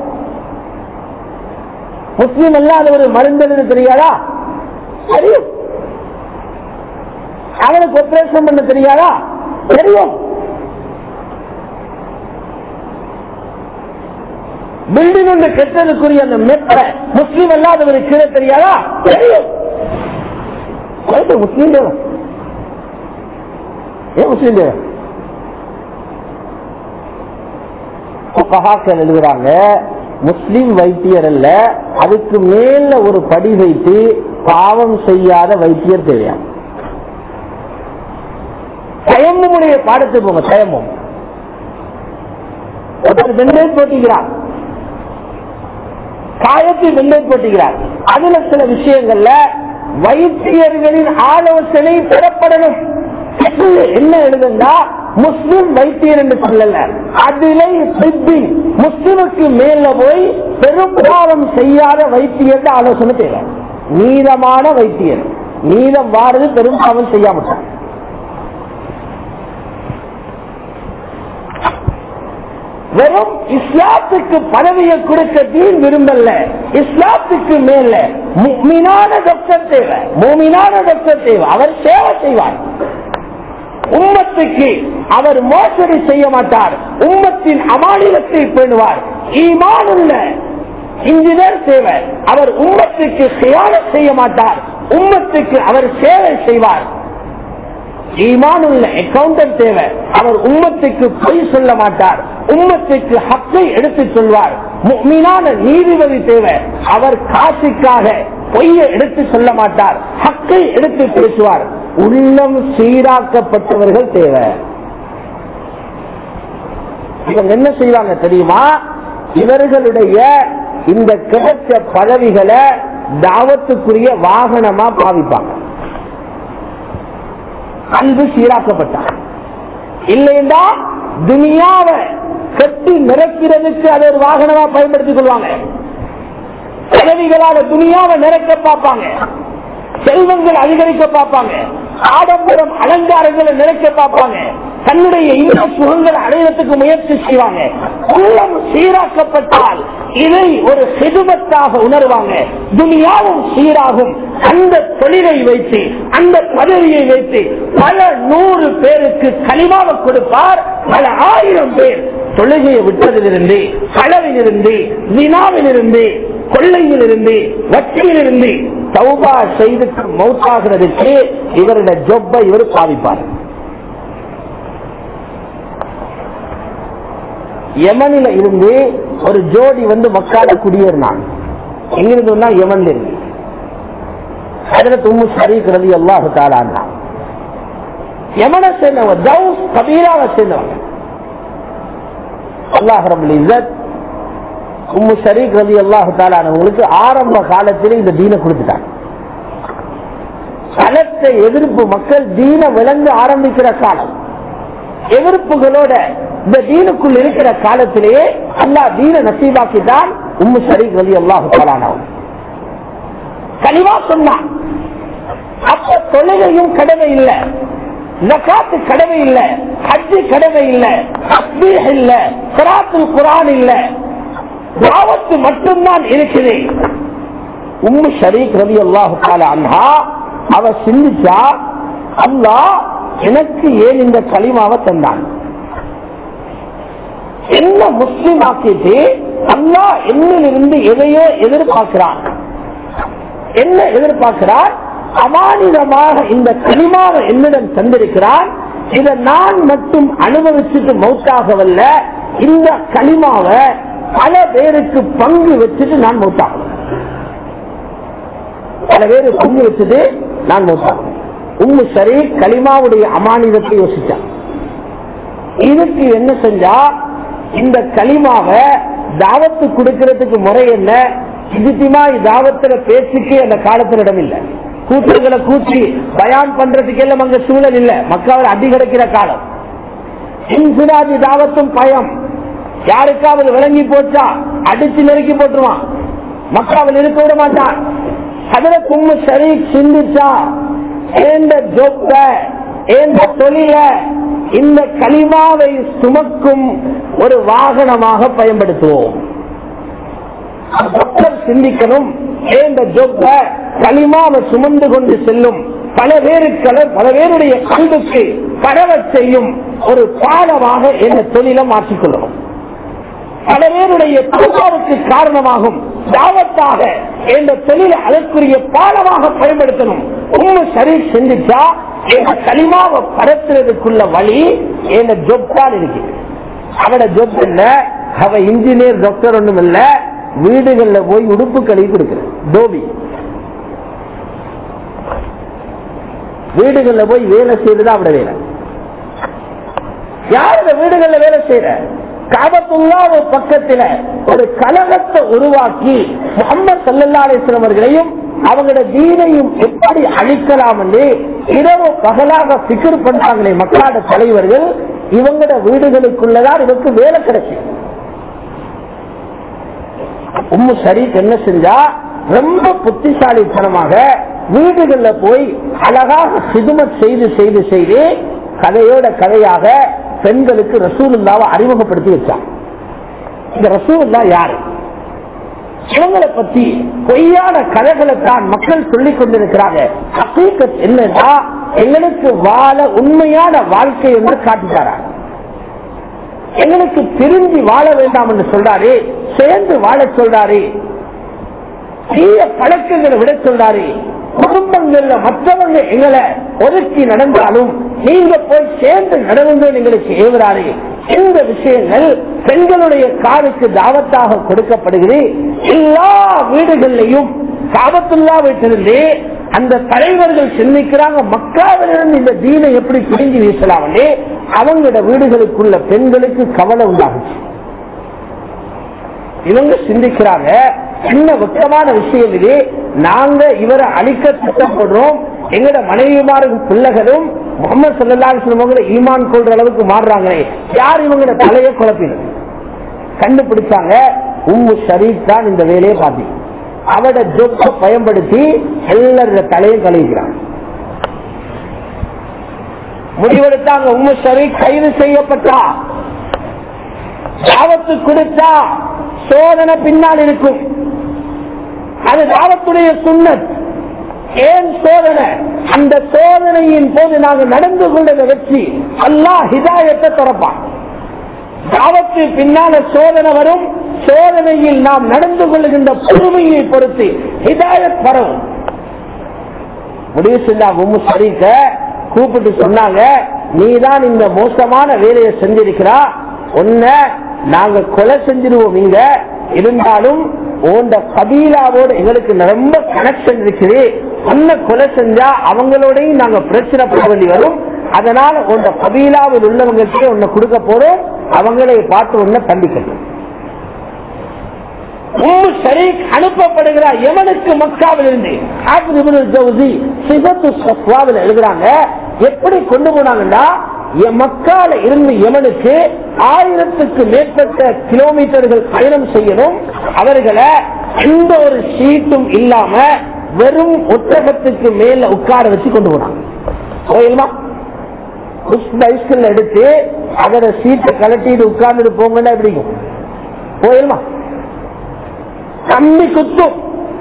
முஸ்லிம் அல்லாத ஒரு மருந்து தெரியாதா? தெரியும். அவனுக்கு ஆபரேஷன் பண்ண தெரியாதா? தெரியும். பில்டிங் ஒன்று கெட்டதுக்குரிய அந்த மெத்த முஸ்லீம் அல்லாதவருக்கு கீழே தெரியாதா? தெரியும். முஸ்லீம் தேவை. ஏன் முஸ்லீம் தேவை? எழுதுறாங்க, முஸ்லீம் வைத்தியர் அல்ல, அதுக்கு மேல ஒரு படி வைத்து பாவம் செய்யாத வைத்தியர் தேவையா? தயம்முடைய பாடத்தை போங்க. தயமும் ஒருத்தர் வெண்டை போட்டுகிறார், காயத்தை வெண்டை போட்டுகிறார். அதுல சில விஷயங்கள்ல வைத்தியர்களின் ஆலோசனை பெறப்படணும். என்ன எழுதுனா முஸ்லிம் வைத்தியர் என்று சொல்லல, அதிலே முஸ்லிமுக்கு மேல போய் பெரும்பாவம் செய்யாத வைத்தியர் ஆலோசனை தேவை. நீதமான வைத்தியர், நீதம் வாரது பெரும்பாவம் செய்யாமட்டார். வெறும் இஸ்லாத்துக்கு பதவியை கொடுக்க தீன் விரும்பல, இஸ்லாத்துக்கு மேல முஃமினான டாக்டர் தேவை. முஃமினான டாக்டர் தேவை. அவர் சேவை செய்வார் உம்மத்துக்கு. அவர் மோசடி செய்ய மாட்டார், உம்மத்தின் அமானிதத்தை பேணுவார். ஈமானுள்ள இன்ஜினியர் தேவை. அவர் உம்மத்துக்கு கியானத் செய்ய மாட்டார், உம்மத்துக்கு அவர் சேவை செய்வார். ஈமானுள்ள அக்கௌண்டன்ட் தேவை. அவர் உம்மத்துக்கு பொய் சொல்ல மாட்டார், உம்மத்துக்கு ஹக்கை எடுத்து சொல்வார். முஃமினான நீதிபதி தேவை. அவர் காசுக்காக பொய்யை எடுத்து சொல்ல மாட்டார், ஹக்கை எடுத்து பேசுவார். உள்ளம் சீராக்கப்பட்டவர்கள் தேவை. இவங்க என்ன செய்வாங்க தெரியுமா? இவர்களுடைய இந்த கிடைச்ச பதவிகளை தாவத்துக்குரிய வாகனமா பாவிப்பாங்க. அன்பு சீராக்கப்பட்டார் இல்லையா? துனியாவை கட்டி நிரப்புறதுக்கு அது ஒரு வாகனமா பயன்படுத்திக் கொள்வாங்க. பதவிகளால துனியாவை நிரப்ப பார்ப்பாங்க, செல்வங்கள் அதிகரிக்க பார்ப்பாங்க, ஆடம்பரம் அலங்காரங்களை நினைக்க பார்ப்பாங்க, தன்னுடைய இந்த சுகங்களை அடைவதற்கு முயற்சி செய்வாங்க. உள்ளம் சீராக்கப்பட்டால் இதை ஒரு சிதுமத்தாக உணர்வாங்க. துனியாவும் சீராகும். அந்த தொழிலை வைத்து, அந்த பதவியை வைத்து பல 100 பேருக்கு கலிமாவை கொடுப்பார். பல 1000 பேர் தொழுகையை விட்டதிலிருந்து, களவிலிருந்து, வினாவிலிருந்து, கொள்ளையிலிருந்து, வட்டியிலிருந்து தௌபா செய்து மௌத்தாகிறதுக்கு இவருடைய ஜொப்பை இவர் பாவிப்பார். யமனில இருந்து ஒரு ஜோடி வந்து மக்கால குடியேறினான். எங்கிருந்து யமன்ல இருந்து ஹஜ்ரத் உம்மு ஷரீக் ரலியல்லாஹு தஆலா அன்ஹா. யமனை சேர்ந்தவங்க, தௌஸ் கபீலாவை சேர்ந்தவங்க. அல்லாஹ் ரப்பல் இஸ்ஸத் உம்மு ஷரீக் ரலியல்லாஹு தஆலா அவங்களுக்கு ஆரம்ப காலத்திலே இந்த தீனை கொடுத்துட்டாங்க. பலத்த எதிர்ப்பு, மக்கள் தீன விளங்க ஆரம்பிக்கிற காலம், எதிர்ப்புகளோட இந்த தீனுக்குள் இருக்கிற காலத்திலேயே அல்லாஹ் தீன நசீபாக்கிதான் உம்மு ஷரீக் ரலியல்லாஹு தஆலா கலிமா சொன்னான். அப்ப தொழுகையும் கடமை இல்லை, ஜகாத்து கடமை இல்லை, ஹஜ் கடமை இல்லை, தஸ்பீஹ் இல்லை, க்ராத்துல் குர்ஆன் இல்லை, தாவத் மட்டும்தான் இருக்குது. உம்மு ஷரீக் ரலியல்லாஹு தஆலா அன்ஹா அவ சிந்திச்சா, அல்லாஹ் எனக்கு ஏன் இந்த கலிமாவை தந்தான், என்ன முஸ்லிம் ஆக்கிட்டு அல்லாஹ் என்னிலிருந்து எதையோ எதிர்பார்க்கிறான். என்ன எதிர்பார்க்கிறான்? அமானிதமாக இந்த கலிமாவை என்னிடம் தந்திருக்கிறான். இதை நான் மட்டும் அனுபவிச்சுட்டு மௌத்தாகவல்ல, இந்த கலிமாவை பல பேருக்கு பங்கு வச்சுட்டு நான் மௌத்தாகும், பல பேரு பங்கு வச்சுட்டு நான் மௌத்தாகும். உம்மு ஷரீக் கலிமாவுடைய அமானிதத்தை யோசிச்சான். இதுக்கு என்ன செஞ்சா, இந்த கலிமாவை தாவத்து கொடுக்கிறதுக்கு முறை என்ன, இதுமா தாவத்துல பேச்சுக்கு அந்த காலத்துல இடம் இல்லை, கூட்டங்களை கூட்டி பயான் பண்றதுக்கு எல்லாம் அங்க சூழல் இல்ல, மக்காவில் அடி கிடைக்கிற காலம். இன்சிராஜி தாவத்தும் பயம், யாருக்காவது விளங்கி போச்சா அடிச்சு நெருக்கி போட்டுருவான், மக்காவில் இருக்க விட மாட்டான். ஹஜ்ரத் உம்மு ஷரீக் சிந்திச்சா, ஏந்த ஜொப்ப ஏந்த தொழில இந்த கலிமாவை சுமக்கும் ஒரு வாகனமாக பயன்படுத்துவோம். சிந்திக்கணும், ஏந்த ஜொப்ப கலிமாவை சுமந்து கொண்டு செல்லும், பல பேருடைய கல்விக்கு பரவ செய்யும் ஒரு பாலமாக இந்த தொழிலை மாற்றிக்கொள்ளணும், பல பேருடைய தூக்காவுக்கு காரணமாகும் தாவத்தாக இந்த தொழிலை அதற்குரிய பாலமாக பயன்படுத்தணும். உம்மு ஷரீக் செஞ்சுச்சா, இந்த கலிமாவை பரத்துறதுக்குள்ள வழி இந்த ஜொப்தான் இருக்கு. அவட ஜொப் இல்ல, அவ இன்ஜினியர் டாக்டர் ஒண்ணும் இல்ல, வீடுகள்ல போய் உடுப்பு கழுவி கொடுக்கிற டோபி, வீடுகள்ல போய் வேலை செய்யறதா அவட வேலை. யார் இந்த வீடுகள்ல வேலை செய்யற? காபத்துல்லாஹ் பக்கத்துல ஒரு கலகத்தை உருவாக்கி முஹம்மது ஸல்லல்லாஹு அலைஹி வஸல்லம் அவர்களையும் அவங்களோட தீனையும் எப்படி அழிக்கலாம் என்று இரவு பகலாக ஃபிக்ர் பண்றாங்களே மக்களோட தலைவர்கள், இவங்களோட வீடுகளுக்குள்ளதான் இவருக்கு வேலை கிடைக்கும். உம்மு ஷரீக் என்ன செஞ்சா, ரொம்ப புத்திசாலித்தனமாக வீடுகள்ல போய் அழகாக சிதுமத் செய்து செய்து செய்து கதையோட கதையாக பெண்களுக்கு ரசூலுல்லாவை அறிமுகப்படுத்தி வச்சாங்க. இந்த ரசூலுல்லாஹ் யாரு, இவங்களை பத்தி பொய்யான கதைகளை தான் மக்கள் சொல்லிக் கொண்டிருக்கிறாங்க. ஹகீகத் என்னன்னா, எங்களுக்கு வாழ உண்மையான வாழ்க்கை என்று காட்டுகிறார். எங்களுக்கு பிரிஞ்சு வாழ வேண்டாம் என்று சொல்றாரு, சேர்ந்து வாழ சொல்றாரு, தீய பழக்கங்களை விட சொல்றாரு. குடும்பங்கள்ல மற்றவங்க எங்களை ஒதுக்கி நடந்தாலும் நீங்க போய் சேர்ந்து நடந்து எங்களுக்கு ஏவுறாரு. இந்த விஷயங்கள் பெண்களுடைய காலுக்கு தாவத்தாக கொடுக்கப்படுகிறது. எல்லா வீடுகளிலையும் காபத்துல்லா வீட்டிலிருந்து அந்த தலைவர்கள் சிந்திக்கிறாங்க, மக்காவிலிருந்து இந்த தீனை எப்படி பிரிஞ்சு வீசலாம். அவங்களோட வீடுகளுக்குள்ள பெண்களுக்கு கவலை உண்டாகுச்சு. இவங்க சிந்திக்கிறாங்க, என்ன வெக்கமான விஷயம் இது, நாங்க இவரை அழிக்க திட்டம் போடுறோம், எங்கட மனைவிமாரும் பிள்ளைகளும் முஹம்மது ஸல்லல்லாஹு அலைஹி வஸல்லம் ஈமான் கொள்ற அளவுக்கு மாறுறாங்களே, யார் இவங்களோட தலையை குழப்பினர்? கண்டுபிடிச்சாங்க, உம்மு ஷரீக் தான் இந்த வேலையை பார்த்தி அவட ஜொப்பை பயன்படுத்தி எல்லாரோட தலையும் கழுவிக்கிறாங்க. முடிவெடுத்தாங்க, உம்மு ஷரீக் கைது செய்யப்பட்டா, தாவத்து கொடுத்தா சோதனை பின்னால் இருக்கும். அது தாவத்துடைய சுன்னத். ஏன் சோதனை? அந்த சோதனையின் போது நாங்கள் நடந்து கொண்டதை வச்சு அல்லாஹ் ஹிதாயத்தை திறப்பான். தாவத்து பின்னால சோதனை வரும், சோதனையில் நாம் நடந்து கொள்ளுகின்ற பொறுமையை பொறுத்து ஹிதாயத் வரும். முடிவு செஞ்சா உம்மு ஷரீக்க கூப்பிட்டு சொன்னாங்க, நீதான் இந்த மோசமான வேலையை செஞ்சிருக்கிறா, ஒன்ன நாங்க கொலை செஞ்சிருவோம், இங்க இருந்தாலும் உண்ட கபீலாவோட எங்களுக்கு ரொம்ப கனெக்ஷன் இருக்குது, ஒன்ன கொலை செஞ்சா அவங்களோடையும் நாங்க பிரச்சனை பண்ண வேண்டி வரும், அதனால உங்க கபீலாவில் உள்ளவங்களுக்கே உன்னை கொடுக்க போறோம், அவங்களை பார்த்து உன்னை தண்டிக்கணும். அனுப்பப்படுகிறார் யமனுக்கு மக்காவில் இருந்து. எழுதுறாங்க எப்படி கொண்டு போனாங்கன்னா, மக்கால இருந்து யமனுக்கு 1000க்கு மேற்பட்ட கிலோமீட்டர்கள் பயணம் செய்யணும். அவர்களை எந்த ஒரு சீட்டும் இல்லாம வெறும் ஒட்டகத்துக்கு மேல உட்கார வச்சு கொண்டு போனாங்க. பைஸ்கிள் எடுத்து அதோட சீட்டை கலட்டிட்டு உட்கார்ந்துட்டு போங்கன்னா எப்படி போயிடுமா? கம்மி குத்தும்.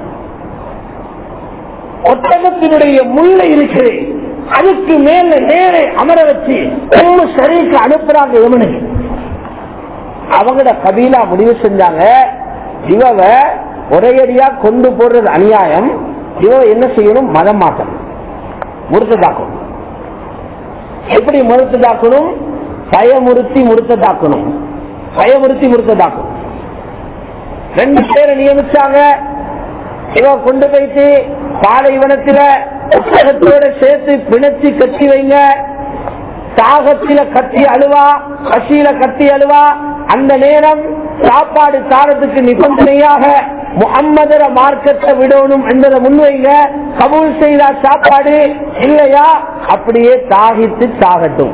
ஒட்டகத்தினுடைய முள்ளை இருக்குது, அதுக்கு மேல நேரே அமர வச்சு சரிக்கு அனுப்புறாங்க யமனுக்கு. அவங்களோட கபீலா முடிவு செஞ்சாங்க, இவ ஒரேடியா கொண்டு போடுறது அநியாயம், இவ என்ன செய்யணும், மதம் மாற்றணும், முறுத்ததாக்கணும். எப்படி முறுத்ததாக்கணும்? பயமுறுத்தி முறுத்ததாக்கணும். பயமுறுத்தி முறுத்ததாக்கணும். 2 பேரை நியமிச்சாங்க. இவ கொண்டு போயிட்டு பாலைவனத்தில புத்தகத்தோட சேர்த்து பிணைச்சி கட்டி வைங்க. தாகத்தில கட்டி அழுவா, பசியில கட்டி அழுவா. அந்த நேரம் சாப்பாடு தாரத்துக்கு நிபந்தனையாக முஹம்மதர மார்க்கத்தை விடணும் என்பதை முன்வைங்க. கபூல் செய்தா சாப்பாடு, இல்லையா அப்படியே தாகித்து சாகட்டும்.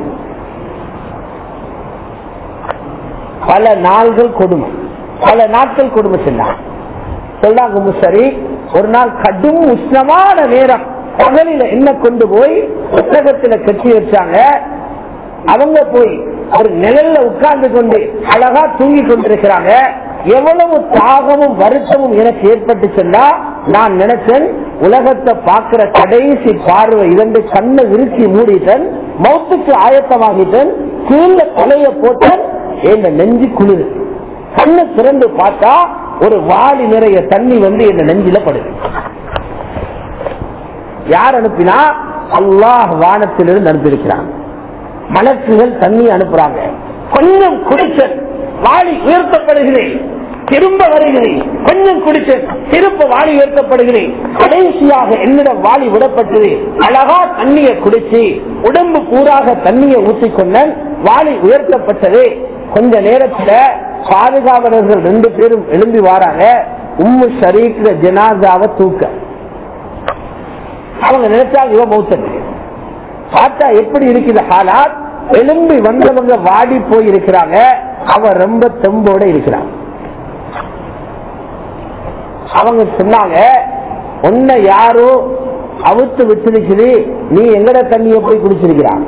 பல நாள்கள் கொடுமை, பல நாட்கள் கொடுமை செஞ்சாங்க. சொல்லாங்க சரி, ஒரு நாள் கடும் உஷ்ணமான நேரம் பகலில என்ன கொண்டு போய் புத்தகத்துல கட்டி வச்சாங்க. அவங்க போய் ஒரு நிழல்ல உட்கார்ந்து கொண்டு அழகா தூங்கி கொண்டிருக்கிறாங்க. எவ்வளவு தாகமும் வருத்தமும் எனக்கு ஏற்பட்டு சென்றா, நான் நினைச்சேன் உலகத்தை பார்க்கிற கடைசி பார்வை 2 கண்ணை விரிச்சி மூடிட்டேன், மௌத்துக்கு ஆயத்தமாகிட்டேன், கீழ தலைய போட்டேன், என் நெஞ்சு குளிர். கண்ணை திறந்து பார்த்தா ஒரு வாளி நிறைய தண்ணி வந்து என் நெஞ்சில படுது. யார் அனுப்பினா? அல்லாஹ் வானத்திலிருந்து அனுப்பியிருக்கிறான். மலக்குகள் தண்ணி அனுப்புறாங்க. கொஞ்சம் குடிச்ச வாளி உயர்த்தப்படுகிறேன், திரும்ப வருகிறேன், கொஞ்சம் குடிச்ச திரும்ப வாளி உயர்த்தப்படுகிறேன். கடைசியாக என்னிடம் வாளி விடப்பட்டது. அழகா தண்ணியை குடிச்சு உடம்பு பூராக தண்ணியை ஊற்றிக்கொண்ட வாளி உயர்த்தப்பட்டது. கொஞ்ச நேரத்துல பாதுகாவலர்கள் 2 பேரும் எழும்பி வாராங்க. உம்மு ஷரீக்ல ஜனாசாவை தூக்க அவங்க நினைச்சாங்க இவ மௌத்தது. பார்த்தா எப்படி இருக்குது ஹாலாத். எழும்பி வந்தவங்க வாடி போய் இருக்கிறாங்க, அவ ரொம்ப தெம்போட இருக்கிறாங்க. அவங்க சொன்னாங்க, உன்னை யாரோ அவுத்து வச்சிருக்குது, நீ எங்கட தண்ணியை போய் குடிச்சிருக்கிறாங்க.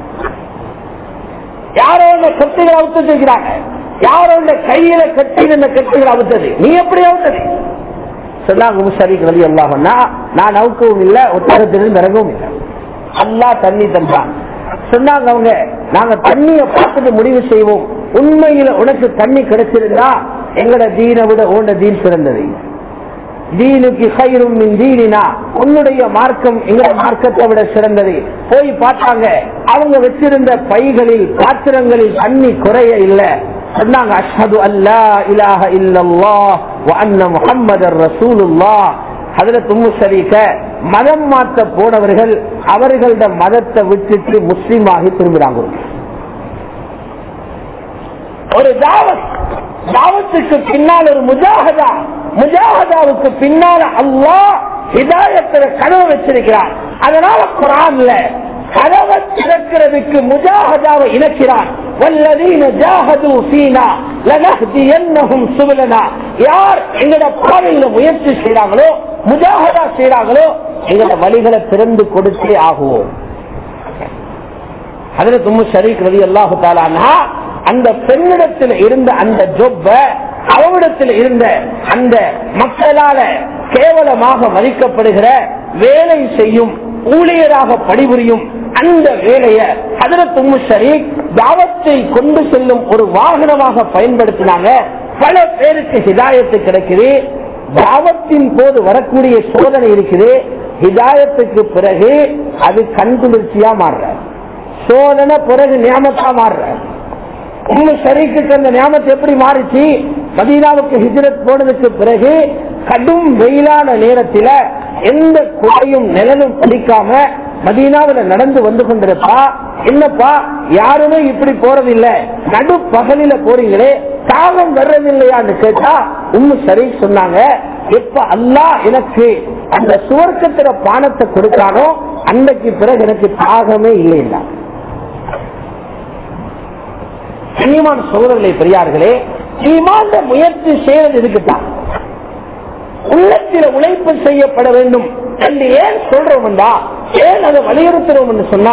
யாரோ கட்டுகளை அவுத்து வச்சிருக்கிறாங்க, யாரோ கையில கட்டி கட்டுகளை அவுத்தது, நீ எப்படி அவுத்தது? சொன்னாங்க சரி கல்வி அல்லாஹ்னா, நான் அவுக்கவும் இல்லை, ஒட்டகத்திலிருந்து இறங்கவும் இல்லை, அல்லாஹ் தண்ணி தந்தான். சொன்னாங்க அவங்க, நாங்க தண்ணியை பார்த்துட்டு முடிவு செய்வோம், உண்மையில உனக்கு தண்ணி கிடைச்சிருந்தா எங்கட தீனை விட உன்ன தீன் சிறந்தது. தீனுக்கு கைரும் தீனினா, உன்னுடைய மார்க்கம் எங்கட மார்க்கத்தை விட சிறந்தது. போய் பார்த்தாங்க, அவங்க வச்சிருந்த பைகளில் பாத்திரங்களில் தண்ணி குறைய இல்லை. சொன்னாங்க அஷ்ஹது அல்லா இலாஹ இல்லல்லாஹ் வ அன்ன முஹம்மதர் ரசூலுல்லாஹ். ஹஜ்ரத் உம்மு ஷரீக மதம் மாற்ற போனவர்கள் அவர்களோட மதத்தை விட்டுட்டு முஸ்லீம் ஆகி திரும்புறாங்க. ஒரு தாவத்துக்கு பின்னால் ஒரு முஜாஹதா, முஜாஹதாவுக்கு பின்னால அல்லாஹ் ஹிதாயத்துல கனவு வச்சிருக்கிறார். அதனால குர்ஆன்ல கனவை திறக்கிறதுக்கு முஜாஹதாவை இணைக்கிறான். வல்லதீன ஜாஹது ஃபீனா லனஹ்தியன்னஹும் சுபலனா. யார் எங்கட பாதையில முயற்சி செய்றாங்களோ, முஜாஹதா செய்றாங்களோ, எங்கட வழிகளை திறந்து கொடுத்தே ஆகுவோம். ஹஜ்ரத் உம்மு ஷரீக் ரலியல்லாஹு தஆலா அன்ஹா அந்த பெண்ணிடத்தில் இருந்த அந்த ஜொப்ப, அவரிடத்தில் இருந்த அந்த மக்களால கேவலமாக மதிக்கப்படுகிற வேலை செய்யும் ஊழியராக பணிபுரியும் அந்த வேலையை ஹஜ்ரத் உம்மு ஷரீக் தாவத்தை கொண்டு செல்லும் ஒரு வாகனமாக பயன்படுத்தினாங்க. பல பேருக்கு ஹிதாயத்து கிடைக்குது. தாவத்தின் போது வரக்கூடிய சோதனை இருக்குது, ஹிதாயத்துக்கு பிறகு அது கண்குளிர்ச்சியா மாறுற, சோதனை பிறகு நியாமத்தா மாறுற. உம்மு ஷரீக்கு அந்த நியாமத்தை எப்படி மாறிச்சு? மதீனாவுக்கு ஹிஜ்ரத் போனதுக்கு பிறகு கடும் வெயிலான நேரத்தில் எந்த குடையும் நிழலும் பிடிக்காம மதீனாவுல நடந்து வந்து கொண்டிருப்பா. என்னப்பா யாருமே இப்படி போறதில்லை, நடு பகலில போறீங்களே, தாகம் வர்றதில்லையான்னு கேட்டா உம்மு சரி சொன்னாங்க, எப்ப அல்லாஹ் எனக்கு அந்த சுவர்க்கத்தில பானத்தை கொடுத்தானோ அன்றைக்கு பிறகு எனக்கு தாகமே இல்லைன்னா. கண்ணியமான சகோதரர்களே, பெரியார்களே, ஈமான் முயற்சி செய்வது இருக்குதான், உள்ளத்தில் உழைப்பு செய்யப்பட வேண்டும் என்று ஏன் சொல்றோம், ஏன் அதை வலியுறுத்துறோம் சொன்னா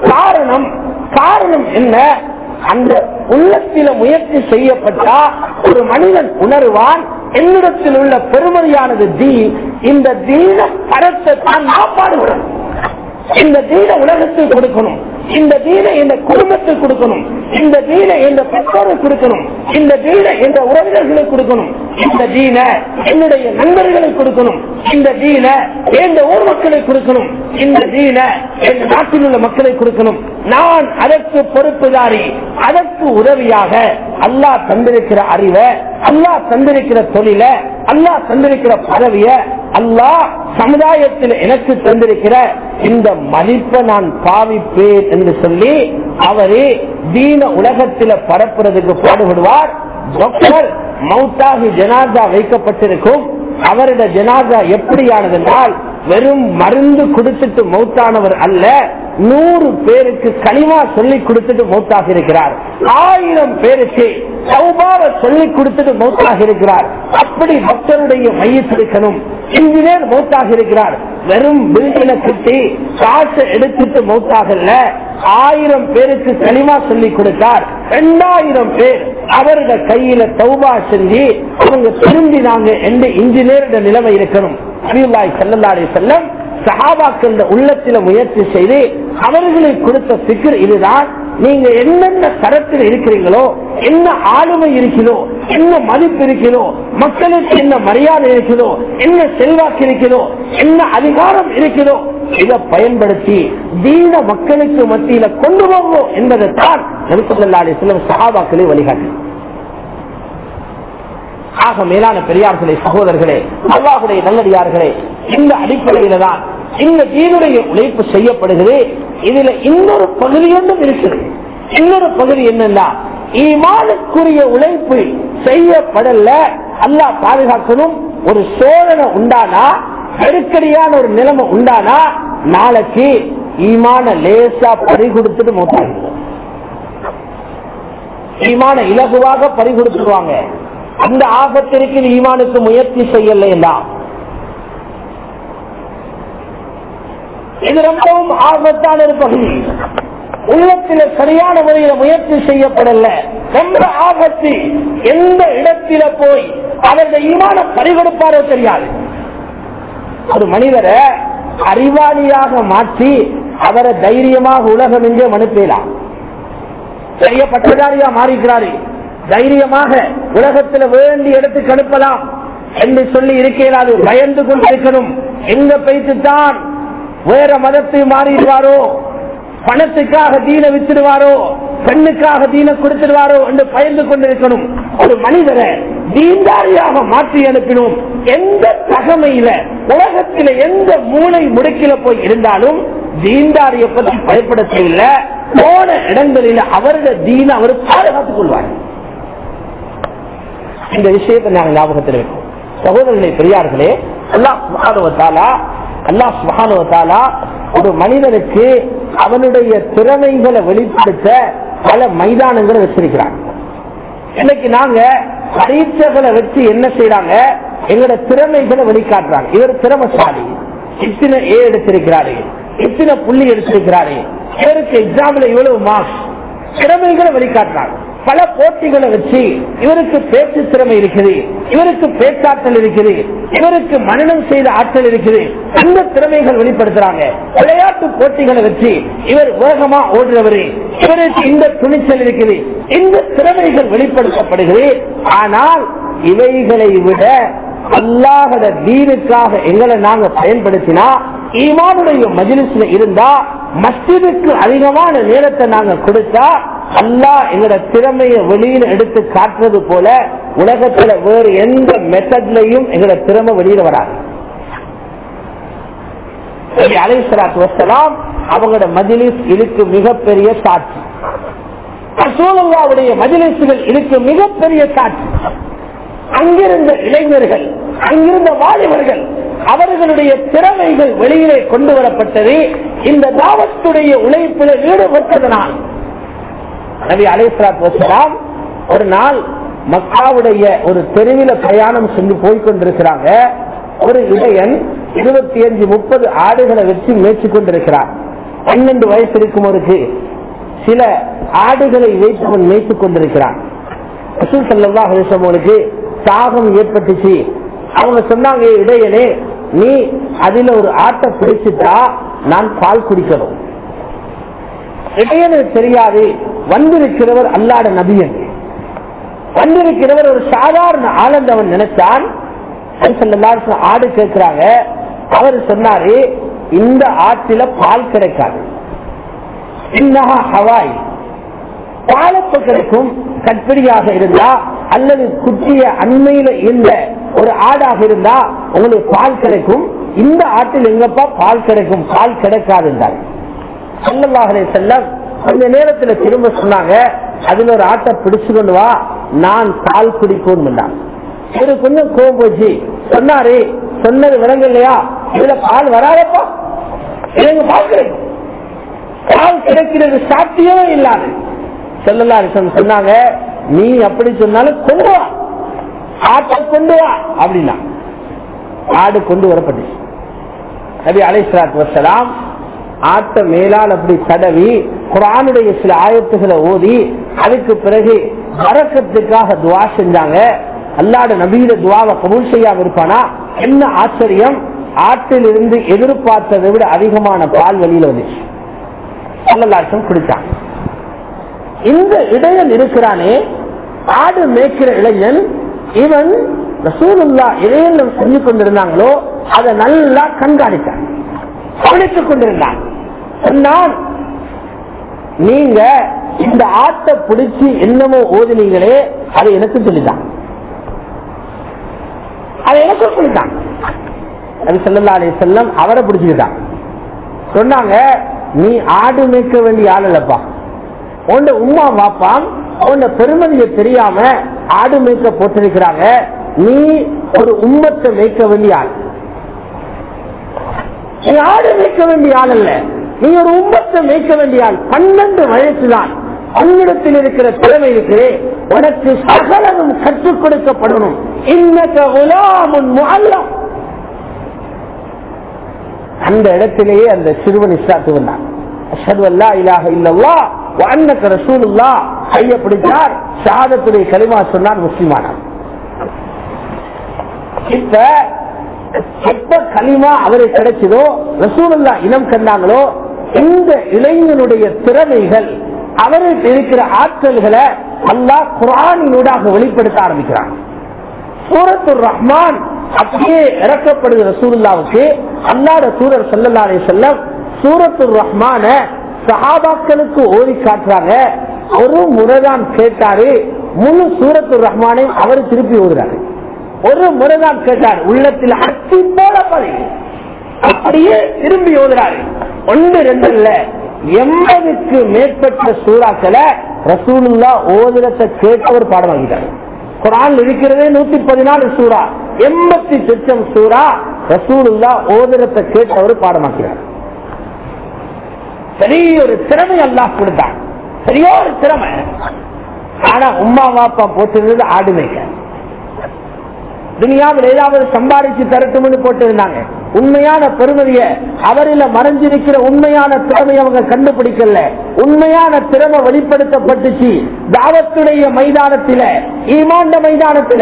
காரணம் என்ன? அந்த உள்ளத்தில முயற்சி செய்யப்பட்டா ஒரு மனிதன் உணர்வான், என்னிடத்தில் உள்ள பெருமதியானது தீன், இந்த தீன பரத்தை தான் காப்பாடுகிறோம், இந்த தீன உலகத்தில் கொடுக்கணும், இந்த தீன இந்த குடும்பத்தில் கொடுக்கணும், இந்த தீன இந்த பெற்றோருக்கு கொடுக்கணும், இந்த தீன இந்த உறவினர்களுக்கு கொடுக்கணும், இந்த தீன என்னுடைய நண்பர்களுக்கு கொடுக்கணும், இந்த தீன எந்த ஊர் மக்களுக்கு கொடுக்கணும், இந்த தீன எந்த நாட்டில் உள்ள மக்களை கொடுக்கணும். நான் அதற்கு பொறுப்புதாரி, அதற்கு உதவியாக அல்லாஹ் தந்திருக்கிற அறிவை, அல்லாஹ் தந்திருக்கிற தொழில, அல்லாஹ் தந்திருக்கிற பதவிய, அல்லாஹ் சமுதாயத்தில் எனக்கு தந்திருக்கிற இந்த மதிப்பை நான் பாவிப்பேன் என்று சொல்லி அவரே தீன உலகத்தில் பரப்புறதுக்கு பாடுபடுவார். டாக்டர் மௌத்தாகி ஜனாதா வைக்கப்பட்டிருக்கும், அவருடைய ஜனாதா எப்படியானது என்றால் வெறும் மருந்து கொடுத்துட்டு மௌத்தானவர் அல்ல, 100 பேருக்கு கலிமா சொல்லி கொடுத்துட்டு மௌத்தாக இருக்கிறார், 1000 பேருக்கு தௌபாவை சொல்லி கொடுத்துட்டு மௌத்தாக இருக்கிறார். அப்படி பக்தருடைய மையத்தில் இருக்கணும். இன்ஜினியர் மௌத்தாக இருக்கிறார், வெறும் பில்டினை கட்டி காசை எடுத்துட்டு மௌத்தாகல, 1000 பேருக்கு கலிமா சொல்லி கொடுத்தார். 2000 பேர் அவருடைய கையில தௌபா செஞ்சு அவங்க திரும்பினாங்க என்று இன்ஜினியருடைய நிலைமை இருக்கணும். நபியுல்லாஹி ஸல்லல்லாஹு அலைஹி வஸல்லம் சஹாபாக்கள் உள்ளத்தில முயற்சி செய்து அவர்களுக்கு கொடுத்த ஃபிக்ர் இதுதான். நீங்க என்னென்ன தரத்தில் இருக்கிறீங்களோ, என்ன ஆளுமை இருக்கிறதோ, என்ன மதிப்பு இருக்கிறதோ, மக்களுக்கு என்ன மரியாதை இருக்கிறதோ, என்ன செல்வாக்கு இருக்கிறதோ, என்ன அதிகாரம் இருக்கிறதோ, இதை பயன்படுத்தி தீன மக்களுக்கு மத்தியில கொண்டு போவோம் என்பதைத்தான் நபி ஸல்லல்லாஹு அலைஹி வஸல்லம் சஹாபாக்களை வழிகாட்டி. ஆக மேலான பெரியார்களே, சகோதரர்களே, அல்லாஹ்வுடைய நல்லடியார்களே, இந்த அடிப்படையில தான் இந்த தீனுடைய உழைப்பு செய்யப்படுகிறது. இதுல இன்னொரு பகுதி ஒன்றும் இருக்கிறது. இன்னொரு பகுதி என்னன்னா, ஈமானுக்குரிய உழைப்பு செய்யப்படல, அல்லாஹ் பாதுகாக்கணும். ஒரு சோதனை உண்டானா, நெருக்கடியான ஒரு நிலைமை உண்டானா, நாளைக்கு ஈமான லேசா பறி கொடுத்துட்டு மூத்தாங்க, ஈமான இலகுவாக பறி கொடுத்துருவாங்க. அந்த ஆபத்திற்கு ஈமானுக்கு முயற்சி செய்யலாம். இது ரொம்பவும் ஆபத்தான ஒரு பகுதி. உள்ளத்தில் சரியான முறையில் முயற்சி செய்யப்படல, ரொம்ப ஆபத்து. எந்த இடத்தில போய் அவருடைய ஈமான பறிகொடுப்பாரோ தெரியாது. ஒரு மனிதரை அறிவாளியாக மாற்றி அவரை தைரியமாக உலகம் எங்கே அனுப்பலாம். பெரிய பட்டதாரியா மாறிக்கிறாரு, தைரியமாக உலகத்தில் வேண்டிய இடத்துக்கு அனுப்பலாம் என்று சொல்லி இருக்கிறாரு. பயந்து கொண்டிருக்கணும், எங்க போய்த்துத்தான் வேற மதத்தை மாறிடுவாரோ, பணத்துக்காக தீன வித்துடுவாரோ, பெண்ணுக்காக தீன கொடுத்துடுவாரோ என்று பயந்து கொண்டிருக்கணும். ஒரு மனிதரை தீன்தாரியாக மாற்றி அனுப்பினோம். எந்த தகமையில உலகத்தில எந்த மூளை முடுக்கில போய் இருந்தாலும் தீன்தாரியை பற்றி பயப்பட தேவையில்லை. போன இடங்களில் அவருடைய தீன அவர் பாதுகாத்துக் கொள்வார். இந்த விஷயத்தை நாங்கள் ஞாபகத்தில் வைப்போம். சகோதரர்களே, பெரியார்களே, அல்லாஹ் சுப்ஹானஹு வ தஆலா ஒரு மனிதனுக்கு அவனுடைய திறமைகளை வெளிப்படுத்த பல மைதானங்களை வச்சிருக்கிறாங்க. இன்னைக்கு நாங்க பரீட்சைகளை வச்சு என்ன செய்யறாங்க, எங்களோட திறமைகளை வெளிக்காட்டுறாங்க. இவர் திறமைசாலி, இத்தனை ஏ எடுத்திருக்கிறாரு, இத்தனை புள்ளி எடுத்திருக்கிறாரு, இவருக்கு எக்ஸாம்ல இவ்வளவு மார்க்ஸ், திறமைகளை வெளிக்காட்டுறாங்க. பல போட்டிகளை வச்சு இவருக்கு பேச்சு திறமை இருக்குது, இவருக்கு பேச்சாற்றல் இருக்குது, இவருக்கு மனனம் செய்த ஆற்றல் இருக்குது, அந்த திறமைகள் வெளிப்படுத்துறாங்க. விளையாட்டு போட்டிகளை வச்சு இவர் வேகமா ஓடுறவரு, இவருக்கு இந்த துணிச்சல் இருக்குது, இந்த திறமைகள் வெளிப்படுத்தப்படுகிறது. ஆனால் இவைகளை விட அல்லாஹ்வுடைய தீனுக்காக எங்களை நாங்க பயன்படுத்தினா, ஈமானுடைய மஜ்லிஸ்ல இருந்தா, மஸ்ஜிதுக்கு அதிகமான நேரத்தை நாங்க கொடுத்தா, அல்லாஹ் எங்களோட திறமையை வெளியில எடுத்து காட்டுறது போல உலகத்துல வேறு எந்த மெத்தட்லையும் எங்களோட திறமை வெளியில வராது. அலைஹிஸ்ஸலாத்து வஸ்ஸலாம் அவங்களோட மஜ்லிஸ் இதுக்கு மிகப்பெரிய சாட்சி. ரசூலுல்லாஹ்வுடைய மஜ்லிஸ்கள் இதுக்கு மிகப்பெரிய சாட்சி. அங்கிருந்த இளைஞர்கள், அங்கிருந்த வாலிபர்கள், அவர்களுடைய திறமைகள் வெளியிலே கொண்டு வரப்பட்டது இந்த தாவத்துடைய உழைப்பில் ஈடுபட்டதனால். நபி அலைஹிஸ்ஸலாத்து வஸலாம் ஒரு நாள் மக்காவுடைய ஒரு தெருவில பிரயாணம் சென்று போய்கொண்டிருக்கிறாங்க. ஒரு இடையன் 25-30 ஆடுகளை வச்சு மேய்ச்சி கொண்டிருக்கிறார். 12 வயசு இருக்கும் ஒருக்கு சில ஆடுகளை வைத்து மேய்த்துக் கொண்டிருக்கிறார். ரசூல் ஸல்லல்லாஹு அலைஹி வஸல்லம் தாகம் ஏற்பட்டுச்சு. அவங்க சொன்னாங்க, இடையனே நீ அதுல ஒரு ஆட்டை பிடிச்சிட்டா நான் பால் குடிக்கணும். இடையனுக்கு தெரியாது வந்திருக்கிறவர் அல்லாஹ்வுடைய நபி என்று. வந்திருக்கிறவர் ஒரு சாதாரண ஆளந்து அவன் நினைச்சான். ஆடு கேட்கிறாங்க. அவர் சொன்னாரு, இந்த ஆற்றில பால் கிடைக்காது, இன்னஹா ஹவாய், பாலப்பு கிடைக்கும் கற்பிடியாக இருந்தா அல்லது குட்டிய அண்மையில இருந்த ஒரு ஆடாக இருந்தா உங்களுக்கு பால் கிடைக்கும். இந்த ஆட்டில் எங்கப்பா பால் கிடைக்கும், பால் கிடைக்காது என்றார். ஸல்லல்லாஹு அலைஹி வஸல்லம் அந்த நேரத்தில் திரும்ப சொன்னாங்க, அதுல ஒரு ஆட்டை பிடிச்சு கொண்டு வா, நான் பால் குடிக்கும். ஒரு கொஞ்சம் கோபம் போச்சு. சொன்னாரு, சொன்னது விலங்கு இல்லையா, இதுல பால் வராதப்பா, இதுல பால் கிடைக்கும், பால் கிடைக்கிறது சாத்தியமே இல்லாது. ஸல்லல்லாஹு அலைஹி வஸல்லம் சொன்னாங்க, நீ அப்படி சொன்னாலும் கொண்டு வா, ஆட்டை கொண்டு வா அப்படின்னா ஆடு கொண்டு வரப்பட்டுச்சு. நபி அலைஹிஸ்ஸலாத்து வஸலாம் ஆட்ட மேலால் அப்படி தடவி குர்ஆனுடைய சில ஆயத்துகளை ஓதி அதுக்கு பிறகு பரக்கத்துக்காக துஆ செஞ்சாங்க. அல்லாஹ்வுடைய நபியோட துஆவை கபூல் செய்யாம இருப்பானா? என்ன ஆச்சரியம், ஆட்டில் இருந்து எதிர்பார்த்ததை விட அதிகமான பால் வெளியில வந்துச்சு. ஸல்லல்லாஹு அலைஹி வஸல்லம் குடிச்சாங்க. இந்த இடையன் இருக்கிறானே, ஆடு மேய்க்கிற இளைஞன், இவன் ரசூலுல்லாஹ் இடையன் சொல்லிக் கொண்டிருந்தாங்களோ அதை நல்லா கண்காணித்தான், கவனித்துக் கொண்டிருந்தான். சொன்னான், நீங்க இந்த ஆட்டை பிடிச்சி என்னமோ ஓதினீங்களே அதை எனக்கு சொல்லிட்டான், அதை எனக்கு சொல்லிட்டான். நபி ஸல்லல்லாஹு அலைஹி வஸல்லம் அவரை பிடிச்சுக்கிட்டான். சொன்னாங்க, நீ ஆடு மேய்க்க வேண்டிய ஆள் இல்லப்பா, உன்ட உம்மா வாப்பான் உன்ன பெருமதியை தெரியாம ஆடு மேய்க்க போட்டிருக்கிறாங்க, நீ ஒரு உம்மத்தை மேய்க்க வேண்டிய ஆள், நீ ஆடு மேய்க்க வேண்டிய ஆள் அல்ல, நீ ஒரு உம்மத்தை மேய்க்க வேண்டிய ஆள். 12 வயசுதான், உன்னிடத்தில் இருக்கிற திறமை இருக்கிறே, உனக்கு சகலமும் கற்றுக் கொடுக்கப்படணும். இன்னக குலாமுன் முஅல்லம். அந்த இடத்திலேயே அந்த சிறுவன் இஸ்லாத்துக்கு வந்தான். அஷ்ஹது அல்லா இலாஹ இல்லல்லாஹ் வ அன்னக ரசூலுல்லாஹ் கையை பிடித்தார், ஷஹாதத்துடைய கலிமா சொன்னார், முஸ்லிமானார். இப்ப எப்ப கலிமா அவரை கிடைச்சதோ, ரசூலுல்லாஹ் இனம் கண்டாங்களோ, இந்த இளைஞனுடைய திறமைகள், அவருக்கு இருக்கிற ஆற்றல்களை அல்லாஹ் குர்ஆனினூடாக வெளிப்படுத்த ஆரம்பிக்கிறான். சூரத்துர் ரஹ்மான் அப்படியே இறக்கப்படுகிற ரசூலுல்லாஹ்வுக்கு அல்லாஹ்வுடைய தூதர் ஸல்லல்லாஹு அலைஹி வஸல்லம் சூரத்துர் ரஹ்மான சஹாபாக்களுக்கு ஓதி காட்டுறாங்க. ஒரு முறைதான் கேட்டாரு, முழு சூரத்துர் ரஹ்மானையும் அவர் திருப்பி ஓதுறாரு. ஒரு முறைதான் கேட்டார், உள்ளத்தில் அச்சி போல பதிவு, அப்படியே திரும்பி ஓதுறாரு. 1-2 இல்ல, 80க்கு மேற்பட்ட சூறாக்களை ரசூலுல்லாஹ் ஓதுறதை கேட்டவர் பாடமாக்கிட்டார். குர்ஆன் இருக்கிறதே 114 சூறா, 80 சூறா ரசூலுல்லாஹ் ஓதுறதை கேட்டவர் பாடமாக்கிறார். பெரிய ஒரு திறமை அல்லாஹ் கொடுத்தான், பெரிய ஒரு திறமை. ஆனா உம்மா வாப்பா போட்டிருந்தது ஆடு மேய்க்க. துனியாவில் ஏதாவது சம்பாதிச்சு தரட்டும்னு போட்டு இருந்தாங்க. உண்மையான பெருமதிய அவரில் மறைஞ்சிருக்கிற உண்மையான திறமை அவங்க கண்டுபிடிக்கல. உண்மையான திறமை வெளிப்படுத்தப்பட்டுச்சு தாவத்துடைய மைதானத்தில, ஈமான் மைதானத்தில.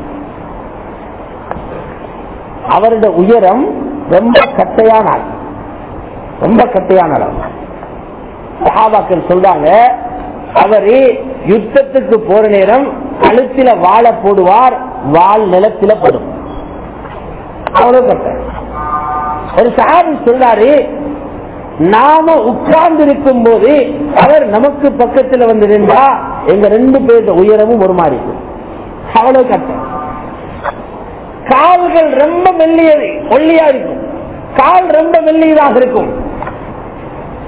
அவருடைய உயரம் ரொம்ப கட்டையான, ரொம்ப கட்டையான. சஹாபாக்கள் சொல்றாங்க, அவரு யுத்தத்துக்கு போற நேரம் கழுத்தில வாழை போடுவார், வால் நிலத்தில படும். அவ்வளவு கட்ட. ஒரு சஹாபி சொல்றாரு, நாம உட்கார்ந்து இருக்கும் போது அவர் நமக்கு பக்கத்துல வந்து நின்றா எங்க 2 பேருடைய உயரமும் ஒரு மாதிரி இருக்கும். அவ்வளவு கட்ட. கால்கள் ரொம்ப மெல்லியது, ஒல்லியா இருக்கும். கால் ரொம்ப மெல்லியதாக இருக்கும்.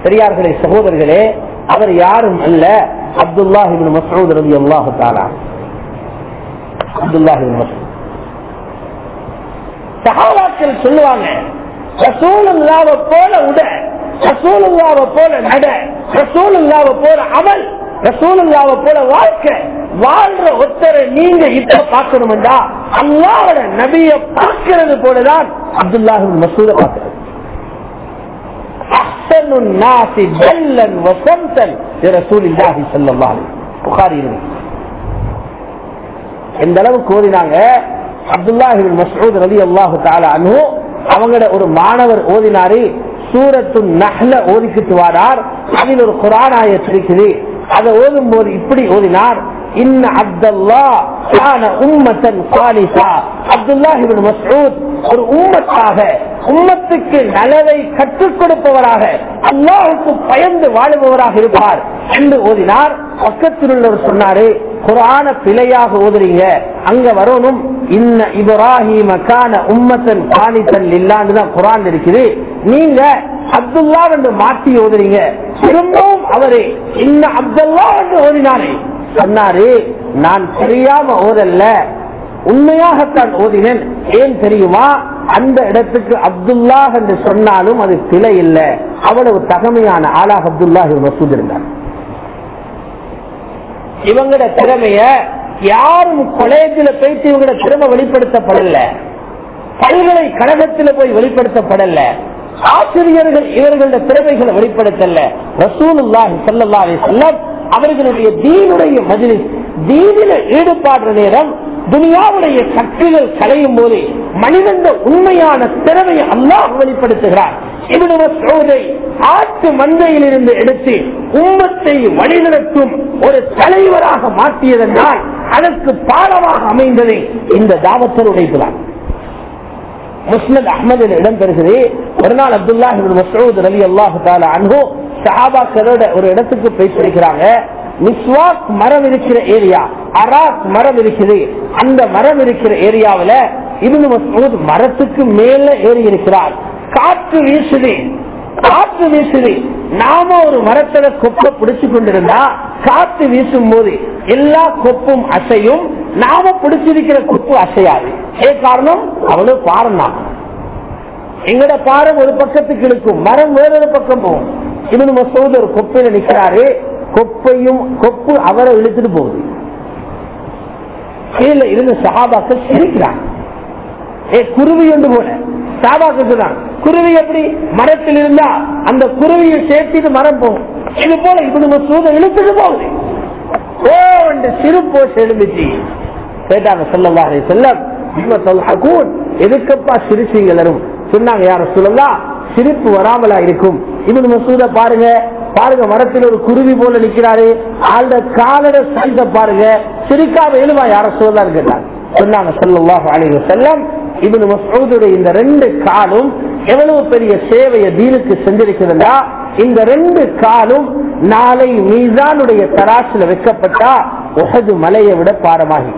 பெரியார்களே, சகோதரர்களே, அவர் யாரும் அல்ல, அப்துல்லாஹ் இப்னு மஸ்ஊத் ரலியல்லாஹு தஆலா. அப்துல்லாஹ் இப்னு மஸ்ஊத். சஹாபாக்கள் சொல்லுவாங்க, ரசூலுல்லாஹ்வை போல உட, ரசூலுல்லாஹ்வை போல நட, ரசூலுல்லாஹ்வை போல அமல், ரசூலுல்லாஹ்வை போல வாழ்க்கை வாழ்ற ஒருத்தரை நீங்க இப்ப பார்க்கணும்டா அல்லாஹ்வோட நபியை பார்க்கிறது போலதான் அப்துல்லாஹ் இப்னு மஸ்ஊத பார்க்கிறது. அஹ்ஸனுன் நாஸி ஜல்லன் வ ஸம்தன் லிரசூலில்லாஹி ஸல்லல்லாஹு அலைஹி வஸல்லம். புகாரி. இந்த அளவுக்கு ஓதினாங்க அப்துல்லாஹ் இப்னு மஸ்ஊத் ரலியல்லாஹு தஆலா அன்ஹு. அவங்களோட ஒரு மாணவர் ஓதினாரு, சூரத்துன் நஹ்ல ஓதிக்கிட்டு வாரார். அதில் ஒரு குர்ஆன் ஆயத் இருக்குது. அதை ஓதும் போது இப்படி ஓதினார், இன்ன அப்துல்லாஹ் கான உம்மத்தன் சாலிஹா. அப்துல்லாஹ் இப்னு மஸ்ஊத் ஒரு உம்மத்தாக, உம்மத்துக்கு நலவை கற்றுக் கொடுப்பவராக, அல்லாஹ்வுக்கு பயந்து வாழுபவராக இருப்பார் என்று ஓதினார். பக்கத்தில் உள்ளவர் சொன்னாரு, குர்ஆன பிழையாக ஓதுறீங்க, அங்க வரணும் இன்ன இப்ராஹீம கான உம்மத்தன் கானிதன் லில்லாஹ் தான் குர்ஆன் இருக்குது, நீங்க அப்துல்லா என்று மாற்றி ஓதுறீங்க. திரும்பவும் அவரே இன்ன அப்துல்லா என்று ஓதினாரே. சொன்னாரு, நான் தெரியாம ஓதல்ல, உண்மையாகத்தான் ஓதினேன். ஏன் தெரியுமா, அந்த இடத்துக்கு அப்துல்லா என்று சொன்னாலும் அது பிழை இல்லை. அவ்வளவு தகமையான ஆளாக அப்துல்லாஹ் இப்னு மஸ்ஊத் இருந்தார். இவங்களோட திறமைய யாரும் காலேஜில் போயிட்டு இவங்களோட திறமை வெளிப்படுத்தப்படல, பல்கலைக்கழகத்தில் போய் வெளிப்படுத்தப்படல, ஆசிரியர்கள் இவர்களோட திறமைகளை வெளிப்படுத்தல. ரசூலுல்லாஹி ஸல்லல்லாஹு அலைஹி வஸல்லம் அவர்களுடைய தீனுடைய மஜ்லிஸ், தீனில ஈடுபாடுற நேரம், துனியாவுடைய சக்திகள் கலையும் போது மனிதன் உண்மையான திறமையை அல்லாஹ் வெளிப்படுத்துகிறார். இப்னு மஸ்ஊதை ஆட்டு மந்தையில் இருந்து எடுத்து உம்மத்தை வழிநடத்தும் ஒரு தலைவராக மாற்றியதென்றால் அதற்கு பாடமாக அமைந்தது இந்த தாவத்தர் உடைப்புதான். முஸ்னத் அஹ்மதில் இடம்பெறுகிறது. ஒரு நாள் அப்துல்லாஹ் இப்னு மஸ்ஊத் ரலியல்லாஹு தஆலா அன்ஹு சஹாபாக்களோட ஒரு இடத்துக்கு போய் படிக்கிறாங்க. மிஸ்வாக் மரம் இருக்கிற ஏரியா, அராக் மரம் இருக்குது. அந்த மரம் இருக்கிற ஏரியாவில் இப்னு மஸ்ஊத் மரத்துக்கு மேல ஏறி இருக்கிறார். காற்று வீசுது, காற்று வீசுது. நாம ஒரு மரத்துல கொப்பை பிடிச்சு கொண்டிருந்தா காற்று வீசும் போது எல்லா கொப்பும் அசையும், நாம பிடிச்சிருக்கிற கொப்பு அசையாது. காரணம் அவ்வளவு பாரம் தான். எங்கட பாரம் ஒரு பக்கத்துக்கு இருக்கும், மரம் வேறொரு பக்கம் போகும். இப்னு மஸ்ஊத் ஒரு கொப்பையில நிற்கிறாரு, கொப்பையும் கொப்பு அவரை இழுத்துட்டு போகுது. கீழே இருந்து சஹாபாக்கள் சிரிக்கிறாங்க. குருவி ஒன்று போல சஹாபாக்கள் தான், குருவி எப்படி மரத்தில் இருந்தா அந்த குருவியை சேர்த்து மரம் போகும், இது போல இப்னு மஸ்ஊத் இழுத்துட்டு போகுது. ஓ என்று சிரிப்போஸ் எழுந்துச்சு. கேட்டாங்க ஸல்லல்லாஹு அலைஹி வஸல்லம், எதுக்கப்பா சிரிச்சீங்களும் சொன்னாங்க. யார் ரசூலல்லாஹ், சிரிப்பு வராமலா இருக்கும். இப்னு மஸ்ஊத பாருங்க, பாருங்க மரத்தில் ஒரு குருவி போல நிற்கிறாரு, ஆளோட காலோட சைஸ பாருங்க, சிரிக்காம எழுவா யார் ரசூலல்லாஹ் கேட்டாங்க. சொன்னாங்க ஸல்லல்லாஹு அலைஹி வஸல்லம், இப்னு மஸ்ஊதுடைய இந்த ரெண்டு காலும் எவ்வளவு பெரிய சேவையை தீனுக்கு செஞ்சிருக்கிறதா, இந்த ரெண்டு காலும் நாளை மீசானுடைய தராசுல வைக்கப்பட்டா உஹது மலையை விட பாரமாகி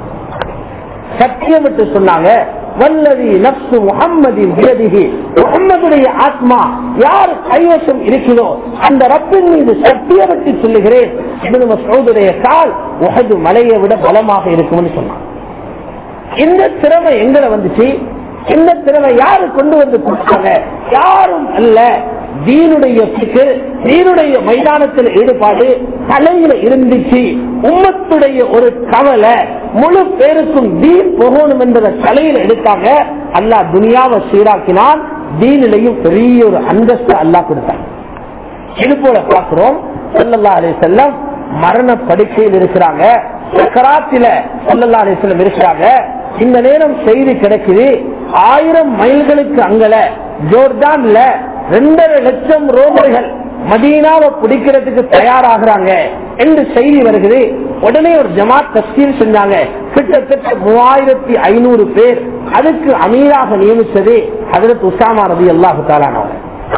சத்தியம் விட்டு சொன்னாங்க. வல்லதி நப்சு முஹம்மதின் பியதிஹி, முஹம்மதுடைய ஆத்மா யார் கைவசம் இருக்கிறதோ அந்த ரப்பின் மீது சத்தியம் விட்டு சொல்லுகிறேன், இப்னு மஸ்ஊதுடைய கால் உஹது மலையை விட பலமாக இருக்கும்னு சொன்னாங்க. இந்த திறமை எங்களை வந்துச்சு, இந்த திறமை யாரு கொண்டு வந்து கொடுத்தாங்க? யாரும் அல்ல, தீனுடைய பிக்கர், தீனுடைய மைதானத்தில் ஈடுபாடு தலையில இருந்துச்சு. உம்மத்துடைய ஒரு கவலை, முழு பேருக்கும் தீன் போகணும் என்பதை தலையில எடுத்தாங்க. அல்லாஹ் துனியாவை சீராக்கினான், தீனிலையும் பெரிய ஒரு அந்தஸ்து அல்லாஹ் கொடுத்தாங்க. இது போல பார்க்கிறோம். ஸல்லல்லாஹு அலைஹி வஸல்லம் மரண படுக்கையில் இருக்கிறாங்க, சக்கராத்தில ஸல்லல்லாஹு அலைஹி வஸல்லம் இருக்கிறாங்க. இந்த நேரம் செய்தி கிடைக்குது, 1000 மைல்களுக்கு அங்கல ஜோர்டான்ல 2.5 லட்சம் ரோமர்கள் மதீனாவை பிடிக்கிறதுக்கு தயாராகிறாங்க என்று செய்தி வருகிறது. உடனே ஒரு ஜமாத் தஸ்கீர் செஞ்சாங்க. கிட்டத்தட்ட 3500 பேர். அதுக்கு அமீராக நியமிச்சது ஹஜ்ரத் உஸாமா ரலியல்லாஹு தஆலா அன்ஹு.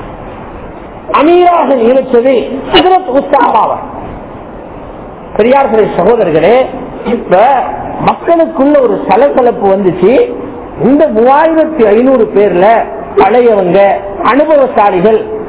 அமீராக நியமிச்சது ஹஜ்ரத் உஸாமா. பெரியார்களே, சகோதரர்களே, இப்ப மக்களுக்குள்ள ஒரு சலசலப்பு வந்துச்சு. இந்த 3500 பேர்ல பழையவங்க, அனுபவசாலிகள்,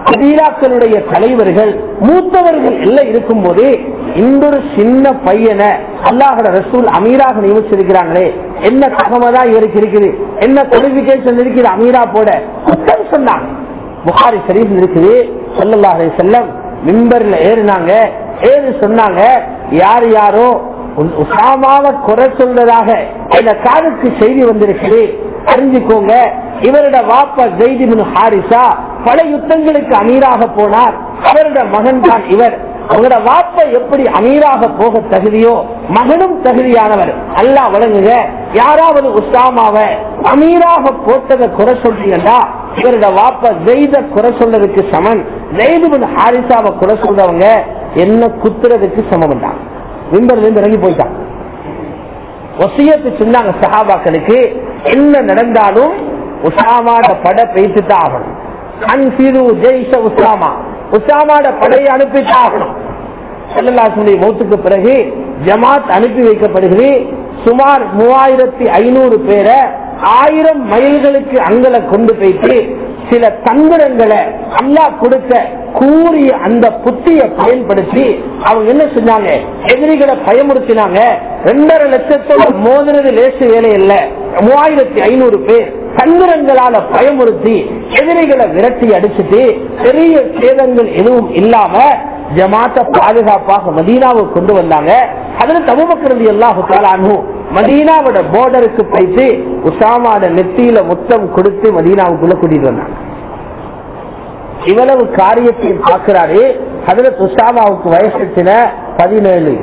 கபீலாக்களுடைய தலைவர்கள் மூத்தவர்கள் எல்லாம் இருக்கும் போது இந்த ஒரு சின்ன பையனை அல்லாஹ்வுடைய ரசூல் அமீராக நியமிச்சிருக்கிறாங்களே, என்ன தகவலா இவருக்கு இருக்குது, என்ன குவாலிபிகேஷன் இருக்குது அமீரா போட சொன்னாங்க. புகாரி ஷரீஃப் இருக்குது, ஸல்லல்லாஹு அலைஹி வஸல்லம் மிம்பர்ல ஏறினாங்க. ஏறி சொன்னாங்க, யார் யாரோ உசாமாவை குறை சொல்றதாக இந்த காதுக்கு செய்தி வந்திருக்குது, அறிஞ்சுக்கோங்க. இவரோட வாப்பா ஸைத் இப்னு ஹாரிஸா பல யுத்தங்களுக்கு அமீராக போனார், அவரோட மகன் தான் இவர். அவரோட வாப்பா எப்படி அமீராக போக தகுதியோ மகனும் தகுதியானவர், அல்லாஹ் வழங்குங்க. யாராவது உசாமாவை அமீராக போட்டதை குறை சொல்றீங்கன்னா இவரோட வாப்பா ஸைத குறை சொல்றதுக்கு சமன், ஸைத் இப்னு ஹாரிஸாவை குறை சொல்றவங்க என்ன குத்துறதுக்கு சமம் தான். மிம்பர்ல இருந்து இறங்கி போயிட்டான். வசியத்து சொன்னாங்க சஹாபாக்களுக்கு, என்ன நடந்தாலும் உசாமாட படை பேசித்தான் ஆகணும். அன்சிரு ஜெய்ஷ உசாமா, உசாமாட படையை அனுப்பித்தான் ஆகணும். ஸல்லல்லாஹு அலைஹி வஸல்லம் மௌத்துக்கு பிறகு ஜமாத் அனுப்பி வைக்கப்படுகிறது. சுமார் 3500 பேரை 1000 மைல்களுக்கு அங்கல கொண்டு போயிட்டு சில தந்திரங்களை அல்லாஹ் கொடுத்த கூறிய அந்த புத்தியை பயன்படுத்தி அவங்க என்ன செஞ்சாங்க, எதிரிகளை பயமுறுத்தினாங்க. 2.5 லட்சத்தோட மோதினது லேசு வேலை இல்ல, 3500 பேர் தந்திரங்களால பயமுறுத்தி எதிரிகளை விரட்டி அடிச்சுட்டு பெரிய சேதங்கள் எதுவும் இல்லாம ஜமாத்தை பாதுகாப்பாக மதீனாவுக்கு கொண்டு வந்தாங்க. ஹஜ்ரத் அபூபக்கர் ரலியல்லாஹு தஆலா அன்ஹு மதீனாவோட பார்டருக்கு போயிட்டு உசாமாவோட நெத்தியில முத்தம் கொடுத்து மதீனாவுக்குள்ள கூட்டிட்டு வந்தாங்க. இவ்வளவு காரியத்தை பார்க்கிறாரு. ஹஜ்ரத் உசாமாவுக்கு வயசு 17.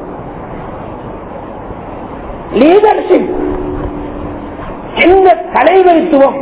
லீடர்ஷிப், இந்த தலைவரித்துவம்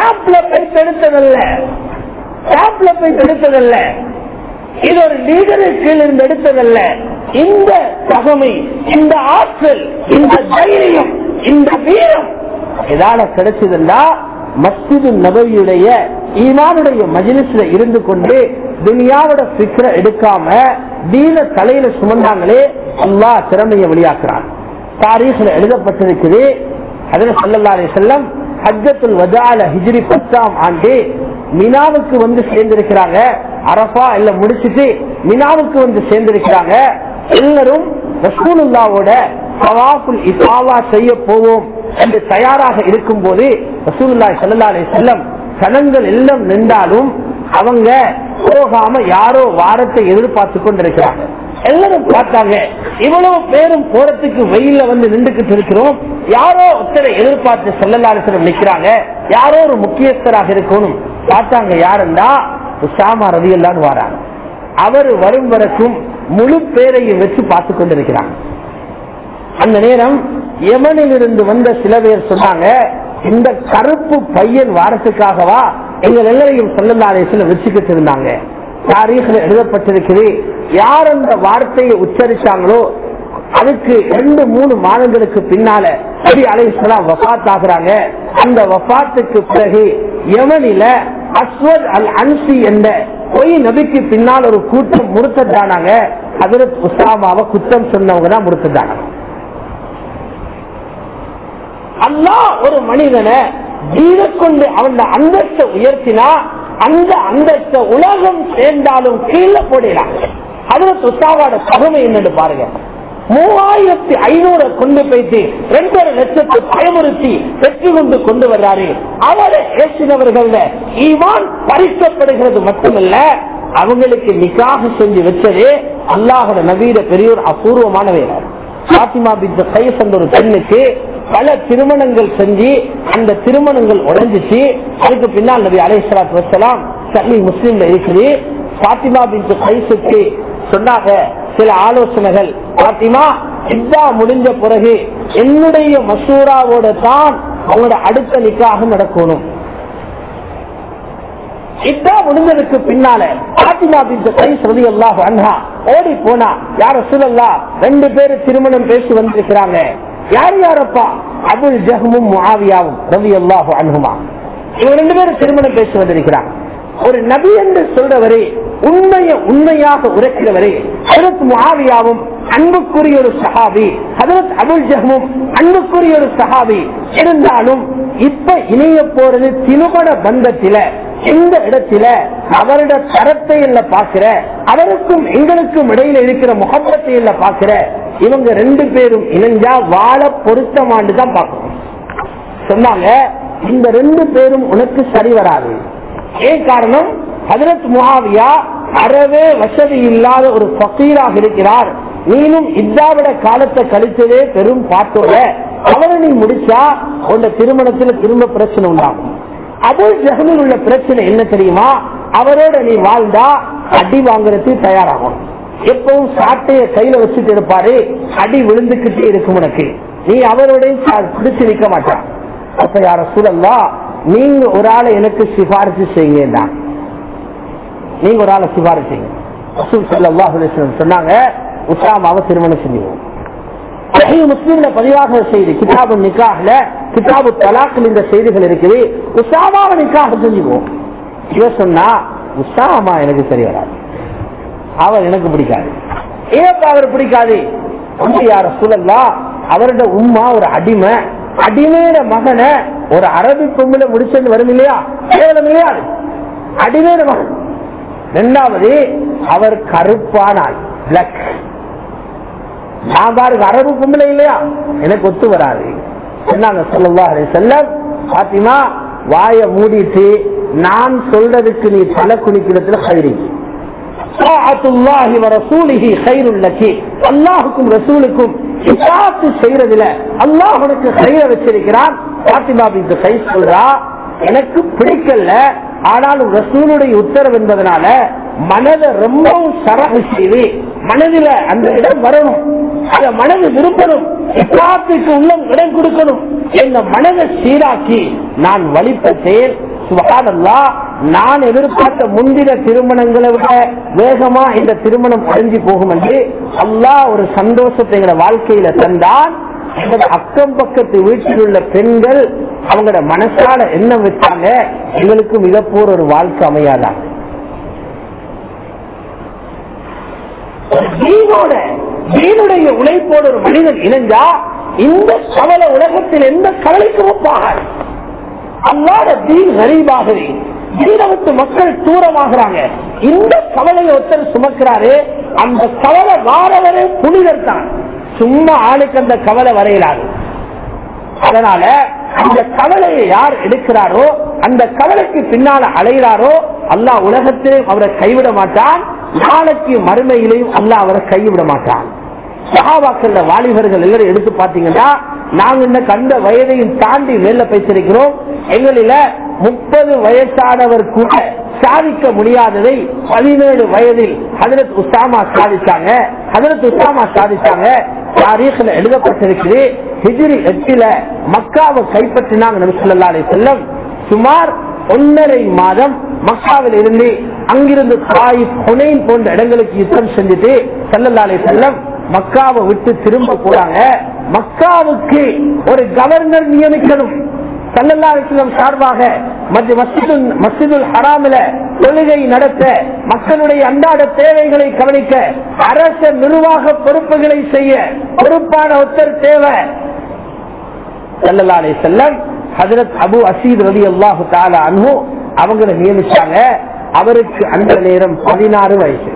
எடுத்ததல்ல, இது ஒரு லீடருக்கு இருந்து எடுத்ததல்ல. இந்த தகமை, இந்த ஆற்றல், இந்த தைரியம், இந்த வீரம் எதால கிடைச்சதுன்னா மஸ்ஜிது நபவியுடைய ஈமானுடைய மஜ்லிஸ்ல இருந்து கொண்டு துனியாவோட ஃபிக்ர எடுக்காம தீன தலையில சுமந்தாங்களே, அல்லாஹ் திறமையை வெளியாக்குறான். தாரீഖ்ல எழுதப்பட்டிருக்குது, ஹஜ்ரத் ஸல்லல்லாஹு அலைஹி வஸல்லம் ஹஜ்ஜத்துல் வதால ஹிஜ்ரி 10ஆம் ஆண்டு மினாவுக்கு வந்து சேர்ந்திருக்கிறாங்க. அரஃபா எல்லாம் முடிச்சிட்டு மினாவுக்கு வந்து சேர்ந்திருக்கிறாங்க. எல்லாரும் ரசூலுல்லாஹ்வோட தவாஃபுல் இஃபாதா செய்ய போவோம் என்று தயாராக இருக்கும் போது ரசூலுல்லாஹி ஸல்லல்லாஹு அலைஹி வஸல்லம் சனங்கள் எல்லாம் நின்றாலும் அவங்க போகாம யாரோ வாரத்தை எதிர்பார்த்து கொண்டிருக்கிறாங்க. எல்லாரும் பார்த்தாங்க, இவ்வளவு பேரும் போறதுக்கு வெயில வந்து நின்றுகிட்டு இருக்கிறோம், யாரோ ஒருத்தரை எதிர்பார்த்து ஸல்லல்லாஹு அலைஹி வஸல்லம் நிக்கிறாங்க, யாரோ ஒரு முக்கியஸ்தராக இருக்கணும். பார்த்தாங்க, யாருன்னா உஸாமா ரலியல்லாஹு வராங்க. அவர் வரும் வரைக்கும் முழு பேரையும் வச்சு பார்த்து கொண்டிருக்கிறாங்க. அந்த நேரம் யமனில் இருந்து வந்த சில பேர் சொன்னாங்க, இந்த கருப்பு பையன் வாரத்துக்காகவா எங்கள் எல்லாரையும் ஸல்லல்லாஹு அலைஹி வஸல்லம் வச்சுக்கிட்டு இருந்தாங்க. தாரீഖ்ல எழுதப்பட்டிருக்கிறது, யார் அந்த வார்த்தையை உச்சரிச்சாங்களோ அதுக்கு 2-3 மாதங்களுக்கு பின்னால நபி அலைஹிஸ்ஸலாம் வஃபாத் ஆகுறாங்க. அந்த வஃபாத்துக்கு பிறகு யமனில அஸ்வத் அல் அன்சி என்ற பொய் நபிக்கு பின்னால் ஒரு கூட்டம் முர்த்ததானாங்க. ஹஜ்ரத் உஸாமாவை குற்றம் சொன்னவங்க தான் முர்த்ததானாங்க. அல்லாஹ் ஒரு மனிதனை தீன கொண்டு அவன் அந்தஸ்தை உயர்த்தினா அந்த அந்தஸ்தை உலகம் சேர்ந்தாலும் கீழே போடலாம். ஹஜ்ரத் உஸாமாவோட தகமை என்னன்னு பாருங்க. 3500 கொண்டு போயிட்டு 2.5 லட்சத்தை பயமுறுத்தி வெற்றி கொண்டு வர்றாரு. அவரை ஏசினவர்கள் ஈமான் பறிக்கப்படுகிறது மட்டுமல்ல, அவங்களுக்கு நிக்காஹ் செஞ்சு வச்சது அல்லாஹ்வுடைய நபியோட பெரிய ஒரு அபூர்வமான வேலை. ஃபாத்திமா பின்த் கைஸ் என்ற ஒரு பெண்ணுக்கு பல திருமணங்கள் செஞ்சு அந்த திருமணங்கள் உடைஞ்சிச்சு. அதுக்கு பின்னால் நபி அலைஹிஸ்ஸலாத்து வஸ்ஸலாம் சஹீஹ் முஸ்லிம்ல இருக்குது, ஃபாத்திமா பின்த் கைஸுக்கு சொன்னாங்க சில ஆலோசனைகள். ஃபாத்திமா இத்தா முடிஞ்ச பிறகு என்னுடைய மசூராவோட தான் அவங்களோட அடுத்த நிக்காஹ் நடக்கணும். இத்தா முடிஞ்சதுக்கு பின்னால ஃபாத்திமா பின்த் கைஸ் ரலியல்லாஹு அன்ஹா ஓடி போனா, யா ரசூலல்லாஹ் 2 பேர் திருமணம் பேசி வந்திருக்கிறாங்க. யார் யாரப்பா? அபுல் ஜஹ்மும் முஆவியாவும் ரலியல்லாஹு அன்ஹுமா. இவங்க 2 பேரும் திருமணம் பேசி வந்திருக்கிறாங்க. ஒரு நபி என்று சொல்றவரே, உண்மையாக உரைக்கிறவரே ஹஜ்ரத் முஆவியாவும் அன்புக்குரிய ஒரு சஹாபி, ஹஜ்ரத் அபுல் ஜஹ்மும் அன்புக்குரிய ஒரு சஹாபி. இருந்தாலும் இப்ப இணைய போறது திருமண பந்தத்தில இந்த இடத்துல அவருடைய தரத்தை இல்ல பாக்குற, அவருக்கும் எங்களுக்கும் இடையில இருக்கிற முகப்பத்தை இல்ல பாக்குற. இவங்க 2 பேரும் இணைஞ்சா வாழ பொருத்தமாண்டுதான் பார்க்கணும் சொன்னாங்க. இந்த 2 பேரும் உனக்கு சரி வராது. ஏன் காரணம்? ஹஜ்ரத் முஆவியா அறவே வசதி இல்லாத ஒரு ஃபகீராக இருக்கிறார். நீனும் இதாவிட காலத்தை கழித்ததே பெரும் பாட்டோட அவரை நீ முடிச்சா உங்க திருமணத்துல திரும்ப பிரச்சனை உண்டாகும். அபூ ஜஹலில் உள்ள பிரச்சனை என்ன தெரியுமா? அவரோட நீ வாழ்ந்தா அடி வாங்குறதுக்கு தயாராகும். எப்பவும் சாட்டைய கையில வச்சுட்டு இருப்பாரு, அடி விழுந்துகிட்டே இருக்கும் உனக்கு. நீ அவரோட பிடிச்சு நிக்க மாட்டான். அப்ப யார சூழல்லா நீங்க ஒரு ஆளை எனக்கு சிபாரிசு செய்யுங்க, நீங்க ஒரு ஆளை சிபாரிசு செய்யுங்க. ரசூல் ஸல்லல்லாஹு அலைஹி வஸல்லம் சொன்னாங்க, உஸாமாவை திருமணம் செஞ்சுவோம். முஸ்லிம்ல பதிவாக செய்தி கிதாபு நிக்காஹ்ல கிதாபு தலாக்ல இந்த செய்திகள் இருக்குது. உஸாமாவை நிக்காஹ் செஞ்சுவோம். இவ சொன்னா உஸாமா எனக்கு சரி வராது, அவர் எனக்கு பிடிக்காது. ஏன் அவர் பிடிக்காது? யார சூழல்லா அவரோட உம்மா ஒரு அடிமை, அடிமையோட மகனை ஒரு அரபி பொம்பளை முடிச்சது வரும் இல்லையா, கேவலம் இல்லையா? அடிமையோட மகன். 2வது அவர் கருப்பானால் பிளாக். நான் பாருங்க அரபு பொம்பளை இல்லையா, எனக்கு ஒத்து வராது சொன்னாங்க ஸல்லல்லாஹு அலைஹி வஸல்லம். பாத்திமா வாய மூடிட்டு நான் சொல்றதுக்கு நீ தலை குனிக்கிறதுல கைரி, அல்லாஹுக்கும் ரசூலுக்கும் செய்யறதுல அல்லாஹ் உனக்கு கையில வச்சிருக்கிறான். பாத்திமா பின்த் கைஸ் சொல்றா, எனக்கு பிடிக்கல, ஆனாலும் ரசூலுடைய உத்தரவு என்பதனால மனதை ரொம்பவும் சரகு செய்து மனதில அந்த இடம் வரணும், அத மனது விரும்பணும், இஸ்லாத்துக்கு உள்ளம் இடம் கொடுக்கணும். எங்க மனதை சீராக்கி நான் வழிபட்டேன். சுப்ஹானல்லாஹ், நான் எதிர்பார்த்த முந்தின திருமணங்களை விட வேகமா இந்த திருமணம் அடைஞ்சு போகும் என்று அல்லாஹ் ஒரு சந்தோஷத்தை எங்க வாழ்க்கையில தந்தான். அக்கம் பக்கத்து வீட்டில் உள்ள பெண்கள் அவங்களோட மனசால என்ன வச்சாங்க, எங்களுக்கு மிகப்போர் ஒரு வாழ்க்கை அமையாதான். தீனுடைய உழைப்போடு ஒரு மனிதன் இணைஞ்சா இந்த கவலை உலகத்தில் எந்த கவலைக்கும் ஒப்பாகாது. அல்லாத தீன் கரீபாகவே தீனவுக்கு மக்கள் தூரமாகிறாங்க. இந்த கவலையை ஒருத்தர் சுமக்கிறாரு, அந்த கவலை வாரவரே புனிதர் தான். சும்மா ஆளுக்கு அந்த கவலை வரையிலாது. அதனால அந்த கவலையை யார் எடுக்கிறாரோ, அந்த கவலைக்கு பின்னால அலைகிறாரோ, அல்லாஹ் உலகத்திலே அவரை கைவிட மாட்டான், நாளைக்கு மறுமையிலையும் அல்லாஹ் அவரை கைவிட மாட்டான். சஹாபாக்கள் வாலிபர்கள் எல்லாரும் எடுத்து பாத்தீங்கன்னா, நாங்க இந்த கண்ட வயதையும் தாண்டி மேல பேசிருக்கிறோம். எங்களில 30 வயசானவர் கூட சாதிக்க முடியாததை 17 வயதில் ஹஜ்ரத் உஸாமா சாதிச்சாங்க. ஹஜ்ரத் உஸாமா சாதிச்சாங்க. தாரீഖ்ல எழுதப்பட்டிருக்கிறது, ஹிஜ்ரி 8ல மக்காவை கைப்பற்றினாங்க நபி ஸல்லல்லாஹு அலைஹி வஸல்லம். சுமார் 1.5 மாதம் மக்காவில் இருந்து அங்கிருந்து தாயிப், ஹுனைன் போன்ற இடங்களுக்கு யுத்தம் செஞ்சுட்டு ஸல்லல்லாஹு அலைஹி வஸல்லம் மக்காவை விட்டு திரும்ப போறாங்க. மக்காவுக்கு ஒரு கவர்னர் நியமிக்கணும். ஸல்லல்லாஹு அலைஹி வஸல்லம் சார்பாக மஸ்ஜிதுல் ஹராமில தொழுகை நடத்த, மக்களுடைய அன்றாட தேவைகளை கவனிக்க, அரச நிர்வாக பொறுப்புகளை செய்ய பொறுப்பான ஒருத்தர் தேவை. ஸல்லல்லாஹு அலைஹி வஸல்லம் ஹஜ்ரத் அபு அசீத் ரலியல்லாஹு தஆலா அன்ஹு அவங்களை நியமிச்சாங்க. அவருக்கு அந்த நேரம் 16 வயசு.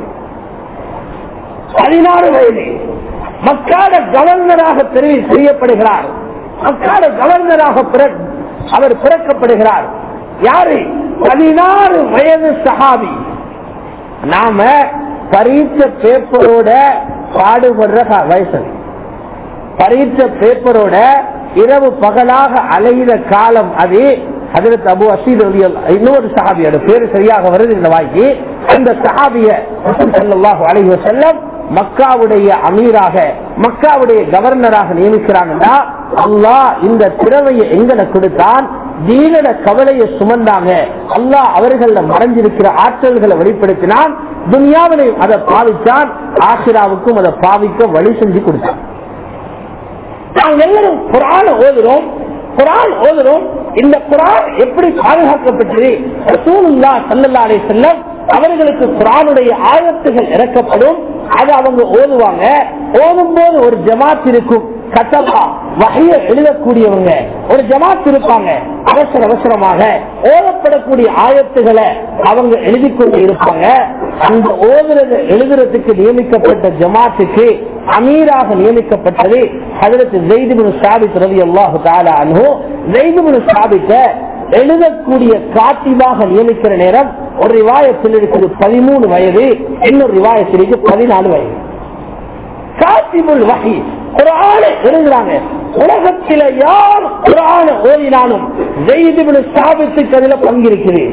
16 வயது மக்காட கவர்னராக தெரிவு செய்யப்படுகிறார். மக்காட கவர்னராக அவர் பிறக்கப்படுகிறார். யாரு? 16 வயது சஹாபி. நாம பரீட்சை பேப்பரோட பாடுபடுற வயசு, பரீட்சை பேப்பரோட இரவு பகலாக அலைகிற காலம் அது. ஹஜ்ரத் அபு அசீத் ரலியல்லாஹு, இன்னொரு சஹாபியோட பேரு சரியாக வருது இந்த வாய்க்கு. அந்த சஹாபிய ரசூல் ஸல்லல்லாஹு அலைஹி வஸல்லம் மக்காவுடைய அமீராக, மக்காவுடைய கவர்னராக நியமிக்கிறாங்கன்னா, அல்லாஹ் இந்த திறமையை எங்களை கொடுத்தான். தீனட கவலையை சுமந்தாங்க. அல்லாஹ் அவர்கள மறைஞ்சிருக்கிற ஆற்றல்களை வெளிப்படுத்தினான். துன்யாவிலே அதை பாவித்தான், ஆখিরাவுக்கும் அதை பாவிக்க வழி செஞ்சு கொடுத்தான். நாங்கள் எல்லாரும் குர்ஆன் ஓதுறோம், குர்ஆன் ஓதுறோம். இந்த குர்ஆன் எப்படி பாதுகாக்கப்பட்டது? ரசூலுல்லாஹ் ஸல்லல்லாஹு அலைஹி வஸல்லம் அவர்களுக்கு குர்ஆனுடைய ஆயத்துகள் இறக்கப்படும். அதை அவங்க ஓதுவாங்க. ஓதும் போது ஒரு ஜமாத் இருக்கும், கதபா வஹிய எழுதக்கூடியவங்க ஒரு ஜமாத் இருப்பாங்க. அவசர அவசரமாக ஓதப்படக்கூடிய ஆயத்துகளை அவங்க எழுதி கொண்டு இருப்பாங்க. அந்த ஓதுறது எழுதுறதுக்கு நியமிக்கப்பட்ட ஜமாத்துக்கு அமீராக நியமிக்கப்பட்டது ஹஜ்ரத் ஸைத் இப்னு சாபித் ரலியல்லாஹு தஆலா அன்ஹு. ஸைத் இப்னு சாபித்த எழுதக்கூடிய காத்திபாக நியமிக்கிற நேரம் ஒரு ரிவாயத்தில் இருக்குது 13 வயது, இன்னொரு ரிவாயத்தில் 14 வயது. காத்திபுல் வஹி குர்ஆனை எழுதுறாங்க. உலகத்தில யார் குர்ஆனை ஓதினாலும் ஸைத் இப்னு சாபித்துக்கு அதுல பங்கிருக்குது.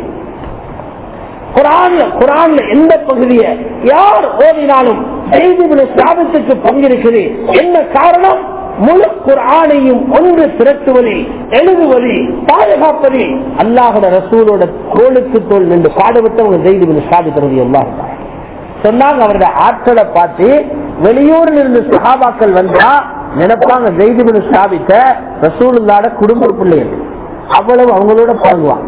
குர்ஆன்ல எந்த பகுதியை யார் ஓதினாலும் ஸைத் இப்னு சாபித்துக்கு பங்கிருக்குது. என்ன காரணம்? முழு குர்ஆனையும் ஒன்று திரட்டுவதில், எழுதுவதில், பாதுகாப்பதில் அல்லாஹ்வுடைய ரசூலோட தோளுக்கு தோள் நின்று பாடுபட்டவங்க ஸைத் இப்னு சாபித் ரலியல்லாஹு தஆலா சொன்னாங்க. அவருடைய ஆட்களை பார்த்து வெளியூரில் இருந்து சஹாபாக்கள் வந்தா நினைப்பாங்க ஸைத் இப்னு சாபித்த ரசூலுல்லாஹ்வோட குடும்ப பிள்ளைகள், அவ்வளவு அவங்களோட பழகுவாங்க.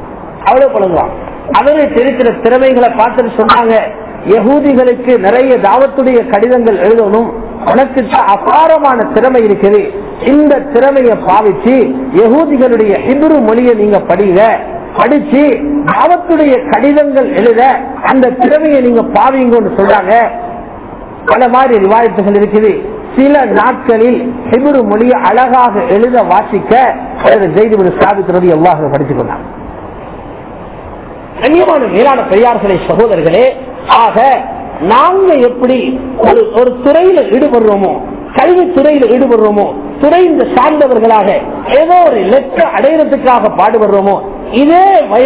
அவரை தெரிக்கிற திறமைகளை பார்த்துட்டு சொன்னாங்க, யகூதிகளுக்கு நிறைய தாவத்துடைய கடிதங்கள் எழுதணும், உனக்கு அபாரமான திறமை இருக்குது, இந்த திறமையை பாவிச்சு யகூதிகளுடைய ஹிப்ரு மொழியை நீங்க படிச்சு தாவத்துடைய கடிதங்கள் எழுத அந்த திறமையை நீங்க பாவீங்கன்னு சொல்றாங்க. பல மாதிரி ரிவாயத்துகள் இருக்குது. சில நாட்களில் ஹிப்ரு மொழியை அழகாக எழுத வாசிக்க ஸைத் இப்னு சாபித் ரலியல்லாஹு அன்ஹு படித்துக் கொண்டாங்க. கண்ணியமான மேலான பெரியார்களே, சகோதரர்களே, ஆக நாங்க எப்படி ஒரு துறையில ஈடுபடுறோமோ, கல்வி துறையில ஈடுபடுறோமோ, துறை சார்ந்தவர்களாக ஏதோ ஒரு இலக்கை அடையிறதுக்காக பாடுபடுறோமோ, இதே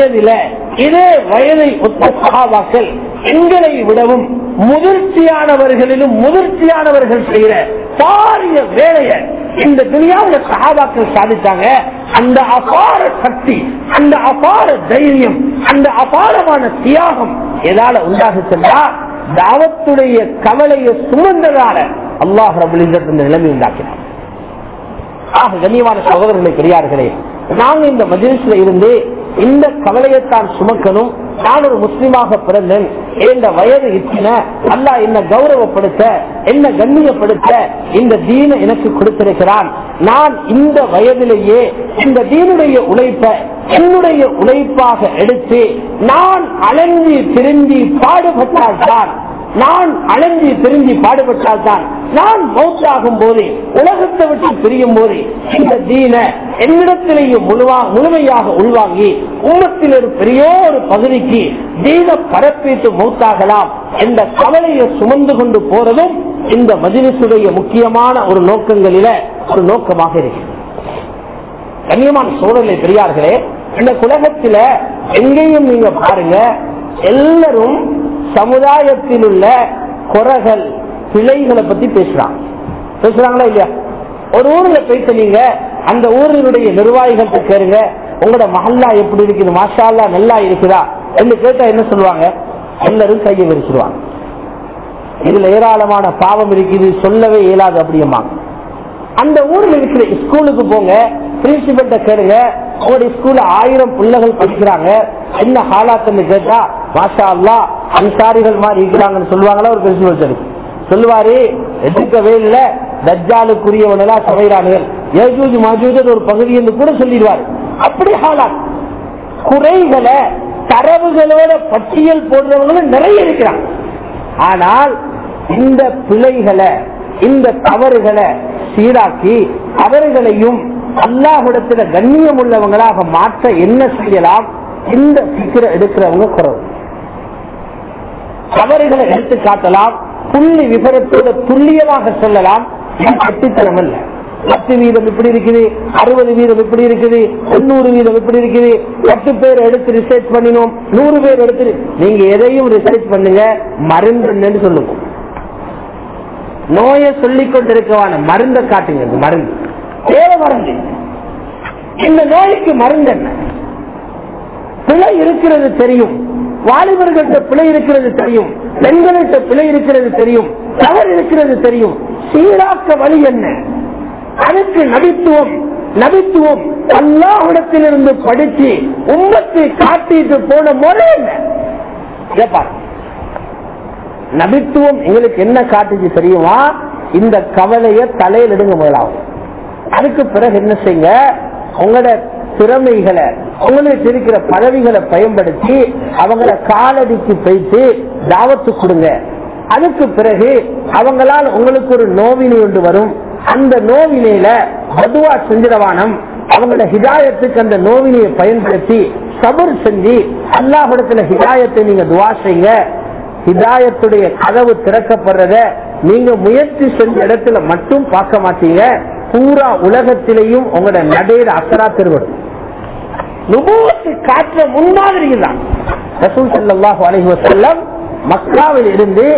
வயதை ஒத்த சஹாபாக்கள் எங்களை விடவும் முதிர்ச்சியானவர்களிலும் முதிர்ச்சியானவர்கள் செய்கிற பாரிய வேலையை இந்த துனியாவுல சஹாபாக்கள் சாதித்தாங்க. அந்த அபார சக்தி, அந்த அபார தைரியம், அந்த அபாரமான தியாகம் எதால உண்டாக சென்றா தாவத்துடைய கவலையை சுமந்ததால அல்லாஹ் ரப்பல் இஸ்ஸத் இந்த நிலைமை உண்டாக்கினார். ஆக கண்ணியமான சகோதரர்களை, பெரியார்களே, நாங்க இந்த மஜ்லிஸ்ல இருந்து இந்த கவலையைத்தான் சுமக்கணும். நான் ஒரு முஸ்லிமாக பிறந்தேன், இந்த வயது இத்தனை, அல்லாஹ் என்ன கௌரவப்படுத்த, என்ன கண்ணியப்படுத்த இந்த தீனை எனக்கு கொடுத்திருக்கிறான். நான் இந்த வயதிலேயே இந்த தீனுடைய உழைப்பை என்னுடைய உழைப்பாக எடுத்து நான் அலைஞ்சி திரும்பி பாடுபட்டால்தான், நான் மௌத்தாகும் போது, உலகத்தை விட்டு பிரியும் போது இந்த தீன என்னிடத்திலேயே முழுமையாக உள்வாங்கி உம்மத்தில் ஒரு பெரிய ஒரு பகுதிக்கு தீன பரப்பீட்டு மௌத்தாகலாம் என்ற கவலையை சுமந்து கொண்டு போறதும் இந்த மஜ்லிஸுடைய முக்கியமான ஒரு நோக்கங்களில ஒரு நோக்கமாக இருக்கிறது. கண்ணியமான சோழர்களே, பெரியார்களே, இந்த உலகத்தில எங்கேயும் நீங்க பாருங்க, எல்லாரும் சமுதாயத்தில் உள்ள குறைகள், பிழைகளை பத்தி பேசுறாங்களா இல்லையா? ஒரு ஊர்ல போயிட்டு நீங்க அந்த ஊரினுடைய நிர்வாகிகள் கேளுங்க, உங்களோட மஹல்லா எப்படி இருக்குது, மாஷா அல்லாஹ் நல்லா இருக்குதா என்று கேட்டா என்ன சொல்லுவாங்க? எல்லாரும் கையை விரிச்சிருவாங்க. இதுல ஏராளமான பாவம் இருக்குது, சொல்லவே இயலாது அப்படியம்மாங்க. அந்த ஊர்ல இருக்கிற ஸ்கூலுக்கு போங்க, பிரின்சிபல்ட்ட கேளுங்க, உங்களுடைய ஸ்கூல்ல 1000 பிள்ளைகள் படிக்கிறாங்க, என்ன ஹாலாத்துன்னு கேட்டா மாஷா அல்லாஹ் அன்சாரிகள் மாதிரி இருக்கிறாங்கன்னு சொல்லுவாங்களா? ஒரு பிரின்சிபல் சரி சொல்லுவாரு, எதுக்கவே இல்ல, தஜ்ஜாலுக்குரியவன் எல்லாம் சமைறானுகள், யஜூஜ் மஜூஜ் ஒரு பகுதி என்று கூட சொல்லிடுவாரு. அப்படி ஹாலாத் குறைகளை தரவுகளோட பட்டியல் போடுறவங்களும் நிறைய இருக்கிறாங்க. ஆனால் இந்த பிழைகளை, இந்த தவறுகளை சீராக்கி அவர்களையும் அல்லாஹ்விடத்துல கண்ணியம் உள்ளவங்களாக மாற்ற என்ன செய்யலாம்? இந்த சிக்கரை எடுக்கிறவங்க குறவு. தவறுகளை எடுத்து காட்டலாம், புள்ளி விவரத்தோட துல்லியமாக சொல்லலாம். கட்டித்தனம் அல்ல. 10% இப்படி இருக்குது, 60% இப்படி இருக்குது, 90% இப்படி இருக்குது. 10 பேர் எடுத்து ரிசர்ச் பண்ணினோம், 100 பேர் எடுத்து, நீங்க எதையும் ரிசர்ச் பண்ணுங்க, மருந்து சொல்லுங்க. நோயை சொல்லிக் கொண்டிருக்கவான மருந்தை காட்டுங்க. மருந்து தேவை, மருந்து. இந்த நோய்க்கு மருந்து என்ன? பிழை இருக்கிறது தெரியும், வாலிபர்கள்ட்ட பிழை இருக்கிறது தெரியும், பெண்கள்கிட்ட பிழை இருக்கிறது தெரியும், தவறு இருக்கிறது தெரியும். சீராக்க வழி என்ன? அதுக்கு நபித்துவம் அல்லாஹ்விடத்திலிருந்து படிச்சு உம்மத்தை காட்டிட்டு போன முறை என்ன? நபித்துவம் எங்களுக்கு என்ன காட்டுச்சு தெரியுமா? இந்த கவலைய தலையில் எடுங்க முதலாவது. அதுக்கு பிறகு என்ன செய்யுங்க, உங்களோட திறமைகளை உங்களுக்கு இருக்கிற பதவிகளை பயன்படுத்தி அவங்கள காலடிக்கு போயிட்டு தாவத்து கொடுங்க. அதுக்கு பிறகு அவங்களால் உங்களுக்கு ஒரு நோவினை ஒன்று வரும். அந்த நோவினையில பதுவா செஞ்சிடவானம். அவங்களோட ஹிதாயத்துக்கு அந்த நோவினையை பயன்படுத்தி சபர் செஞ்சு அல்லாஹ்விடத்துல ஹிதாயத்தை நீங்க துவா செய்யுங்க. ஹிதாயத்துடைய கதவு திறக்கப்படுறத நீங்க முயற்சி செஞ்ச இடத்துல மட்டும் பார்க்க மாட்டீங்க, பூரா உலகத்திலையும் உங்களோட நடையில அசரா திருவடும். நுபுவத்து காற்ற முன்மாதிரி தான். ரசூல் ஸல்லல்லாஹு அலைஹி வஸல்லம் மக்காவில் இருந்து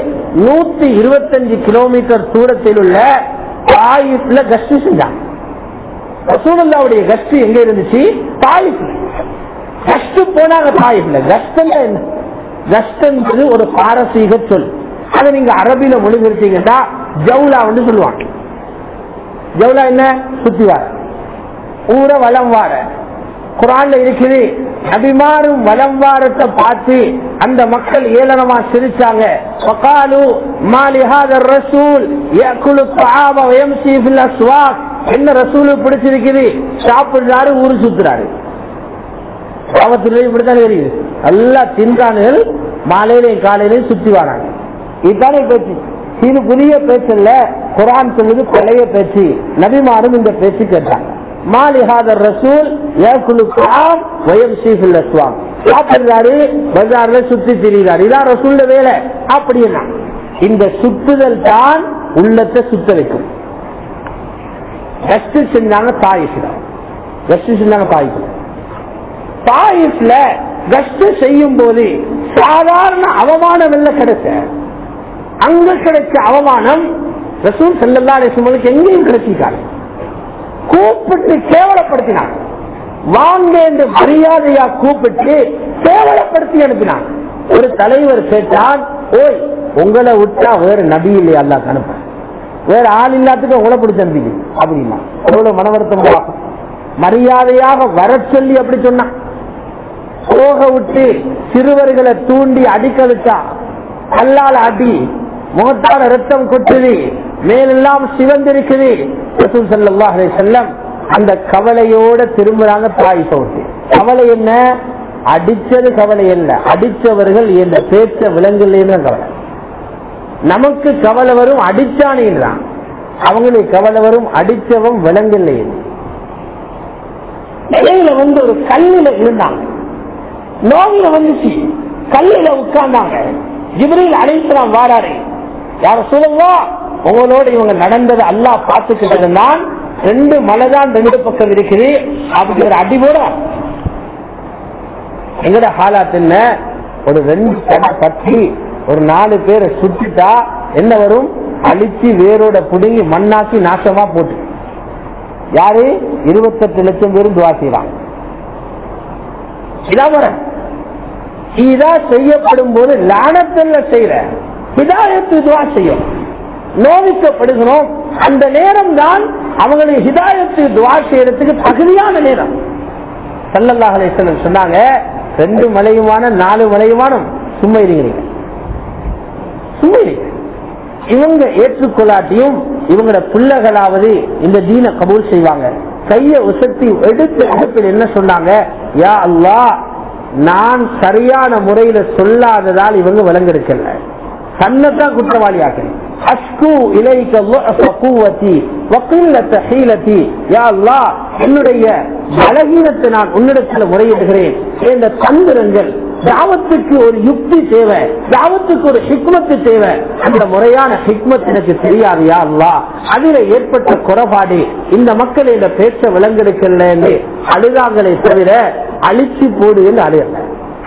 125 கிலோமீட்டர் தூரத்தில் உள்ள தாயிஃப்ல கஸ்ட் செஞ்சாங்க. ரசூலுல்லாஹ்வுடைய கஸ்ட் எங்க இருந்துச்சு? தாயிஃப்ல. கஸ்ட் போனாங்க தாயிஃப்ல. கஸ்ட் என்ன? கஸ்ட் என்பது ஒரு பாரசீக சொல். அதை நீங்க அரபியில மொழிபெயர்த்தீங்கன்னா ஜவுலா வந்து சொல்லுவாங்க. ஜவுலா என்ன? சுத்தி வார, ஊர வலம் வார. குர்ஆன்ல இருக்குது, நபிமாரும் வலம் வாரத்தை பார்த்து அந்த மக்கள் ஏளனமா சிரிச்சாங்க. வகாலு மா லிஹாதர் ரசூல் யாக்குலு த்ஆம வ யம்ஷி ஃபில் அஸ்வாக். என்ன ரசூல் பிடிச்சிருக்குது, சாப்பிடுறாரு, ஊரு சுத்துறாரு. பாவத்திலே இப்படித்தான் தெரியுது. நல்லா தின்றானுகள், மாலையிலையும் காலையிலையும் சுத்தி வராங்க. இதுதானே பேச்சு. இது புதிய பேச்சு இல்ல, குர்ஆன் சொல்லுது பழைய பேச்சு. நபிமாரும் இந்த பேச்சு கேட்டாங்க. மாலிஹாதர் ரசூல் யாக்குலு த்ஆம் வ யம்ஷி ஃபில் அஸ்வாக். சாப்பிடுறாரு, பஜார்ல சுத்தி திரிகிறார். இதான் ரசூலுடைய வேலை. அப்படின்னா இந்த சுத்துதல் தான் உள்ளத்தை சுத்த வைக்கும். கஸ்ட் செஞ்சாங்க தாயிஃப்ல. கஸ்ட் செஞ்சாங்க தாயிஃப்ல. தாயிஃப்ல கஸ்ட் செய்யும் போது சாதாரண அவமானம் இல்ல கிடைச்ச. அங்க கிடைச்ச அவமானம் ரசூல் ஸல்லல்லாஹு அலைஹி வஸல்லம் எங்கேயும் கிடைச்சிட்டாங்க. கூப்பிட்டு கேவலப்படுத்தினாங்க. வாங்க என்று மரியாதையா கூப்பிட்டு கேவலப்படுத்தி அனுப்பினாங்க. ஒரு தலைவர் கேட்டான், ஓய் உங்களை விட்டா வேற நபி இல்லையா அல்லாஹ் அனுப்ப, வேற ஆள் இல்லாததுக்கு உங்களை பிடிச்ச அனுப்பி அப்படின்னா எவ்வளவு மனவருத்தம். மரியாதையாக வர சொல்லி அப்படி சொன்னான். போக விட்டு சிறுவர்களை தூண்டி அடிக்க வச்சா, கல்லால் அடி, முகத்தால ரத்தம் கொட்டுது, மேலெல்லாம் சிவந்திருக்குது. ரசூல் ஸல்லல்லாஹு அலைஹி வஸல்லம் அந்த கவலையோட திரும்புறாங்க தாயிஃபை விட்டு. கவலை என்ன? அடிச்சது கவலை இல்ல, அடிச்சவர்கள் என்ற பேச்ச விலங்குல கவலை. நமக்கு கவலை வரும் அடிச்சானேன்றான், அவங்களுக்கு கவலை வரும் அடிச்சவன் விலங்குல. இடையில வந்து ஒரு கல்லில இருந்தாங்க, நோயில வந்துச்சு, கல்லில உட்கார்ந்தாங்க. ஜிப்ரீல் அலைஹிஸ்ஸலாம் வாராரு, யார சொல்லுவா உங்களோட இவங்க நடந்தது அல்லாஹ் பார்த்துக்கிட்டு தான். 2 மலைதான் 2 பக்கம் இருக்குது. அப்படிங்கிற அடி போட எங்கட ஹாலாத் என்ன? ஒரு 2 கடை பற்றி ஒரு 4 பேரை சுட்டுட்டா என்ன வரும்? அழிச்சு வேரோட புடுங்கி மண்ணாக்கி நாசமா போட்டு. யாரு? 28 லட்சம் பேரும் துவா செய்வாங்க. இதா செய்யப்படும் போது லானத்தல்ல செய்யற ஹிதாயத்து துவா செய்யும். நோவிக்கப்படுகிறோம். அந்த நேரம் தான் அவங்களுடைய ஹிதாயத்து துவா செய்யறதுக்கு தகுதியான நேரம். ஸல்லல்லாஹு அலைஹி வஸல்லம் சொன்னாங்க, 2 மலையுமான 4 மலையுமான சும்மா இருக்கிறீங்க, சும்மா இவங்க ஏற்றுக்கொள்ளாட்டியும் இவங்களோட பிள்ளைகளாவது இந்த தீனை கபூல் செய்வாங்க. கைய உசத்தி எடுத்து அடுப்பில் என்ன சொன்னாங்க? யா அல்லாஹ், நான் சரியான முறையில சொல்லாததால் இவங்க விளங்கெடுக்கல, தன்னைத்தான் குற்றவாளி ஆக்கிறேன். என்னுடைய பலகீனத்தை நான் உன்னிடத்தில் முறையிடுகிறேன். இந்த தந்திரங்கள் தாவத்துக்கு ஒரு யுக்தி தேவை, தாவத்துக்கு ஒரு ஹிக்மத்து தேவை. அந்த முறையான ஹிக்மத் எனக்கு தெரியாது யா அல்லாஹ். அதில் ஏற்பட்ட குறைபாடு இந்த மக்கள் இந்த பேச்ச விளங்கெடுக்கல என்று அழுதாங்களே தவிர அழிச்சு போடு என்று அழுகல.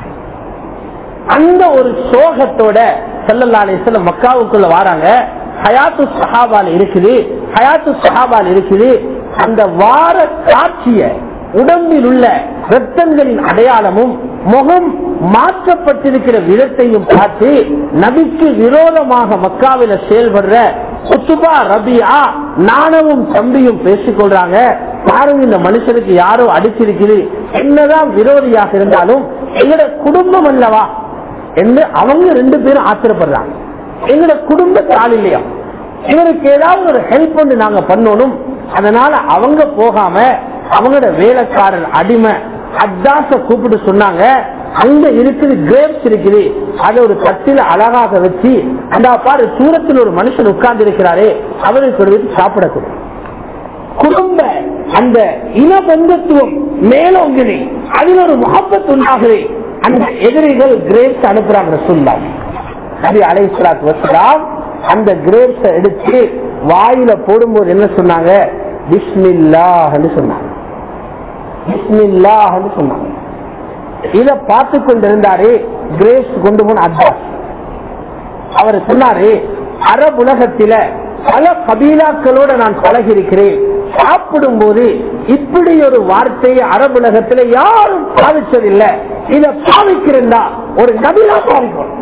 அந்த ஒரு சோகத்தோட ஸல்லல்லாஹு அலைஹி வஸல்லம் மக்காவுக்குள்ள வராங்க. ஹயாத்து ஸஹாபால இருக்குது, ஹயாத்து ஸஹாபால இருக்குது. அந்த வார காட்சிய உடம்பில் உள்ள ரத்தங்களின் அடையாளமும் முகம் மாற்றப்பட்டிருக்கிற விதத்தையும் பார்த்து நபிக்கு விரோதமாக மக்காவில செயல்படுற உத்பா, ரபியா, நானவும் தம்பியும் பேசிக் கொள்றாங்க. பாருங்க, இந்த மனுஷனுக்கு யாரோ அடிச்சிருக்குது, என்னதான் விரோதியாக இருந்தாலும் எங்களோட குடும்பம் அல்லவா என்று அவங்க 2 பேரும் ஆத்திரப்படுறாங்க. எங்களோட குடும்பத்து ஆள் இல்லையா, இவருக்கு ஏதாவது ஒரு ஹெல்ப் ஒன்று நாங்க பண்ணணும். அதனால அவங்க போகாம அவங்களோட வேலைக்காரர் அடிமை அத்தாச கூப்பிட்டு சொன்னாங்க, அங்க இருக்குது கிரேப்ஸ் இருக்குது, அதை ஒரு தட்டில அழகாக வச்சு அந்த பாரு தூரத்தில் ஒரு மனுஷன் உட்கார்ந்து இருக்கிறாரே அவருக்கு சாப்பிடக்கூடும். குடும்ப அந்த இனபந்தத்துவம் மேலோங்குது, அதில் ஒரு முகப்பத் உண்டாகுது. அந்த எதிரிகள் கிரேப்ஸ் அனுப்புறாங்க. ரசூலுல்லாஹ் நபி அலைஹிஸ்ஸலாத்து வஸலாம் அந்த கிரேப்ஸ் எடுத்து வாயில போடும்போது என்ன சொன்னாங்க? பிஸ்மில்லாஹ் சொன்னாங்க. பிஸ்மில்லாஹ் சொன்னாங்க. இத பார்த்து கொண்டிருந்தாரு கிரேப்ஸ் கொண்டு போன அத்தாஸ். அவர் சொன்னாரு, அரபு உலகத்தில பல கபீலாக்களோட நான் பழகி இருக்கிறேன். சாப்பிடும் போது இப்படி ஒரு வார்த்தையை அரபு உலகத்தில் யாரும் பாவிச்சதில்லை. இதை பாவிக்கிறா ஒரு நபியா பாவிக்கும்.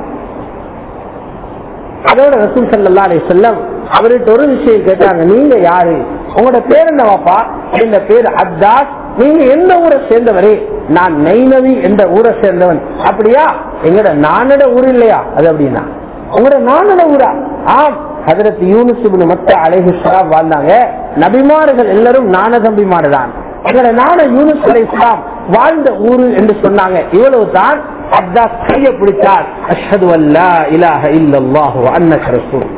அதோட ரசூல் ஸல்லல்லாஹு அலைஹி வஸல்லம் அவர்கிட்ட ஒரு விஷயம் கேட்டாங்க, நீங்க யாரு, உங்களோட பேர் என்னவாப்பா? இந்த பேர் அத்தாஸ். நீங்க எந்த ஊரை சேர்ந்தவரே? நான் நைனவி என்ற ஊரை சேர்ந்தவன். அப்படியா? எங்கட நானட ஊர் இல்லையா அது? அப்படின்னா உங்களோட நானட ஊரா? ஆம். ஹஜ்ரத் யூனுஸ் இப்னு மத்தா அலைஹிஸ்ஸலாம் வாழ்ந்தாங்க. நபிமார்கள் எல்லாரும் நான தம்பிமாரு தான். எங்களோட நான யூனுஸ் அலைஹிஸ்ஸலாம் வாழ்ந்த ஊரு என்று சொன்னாங்க. இவ்வளவு தான். அத்தாஸ் கையை பிடித்தார். அஷ்ஹது அல்லா இலாஹ இல்லல்லாஹு வ அன்னக ரசூல்.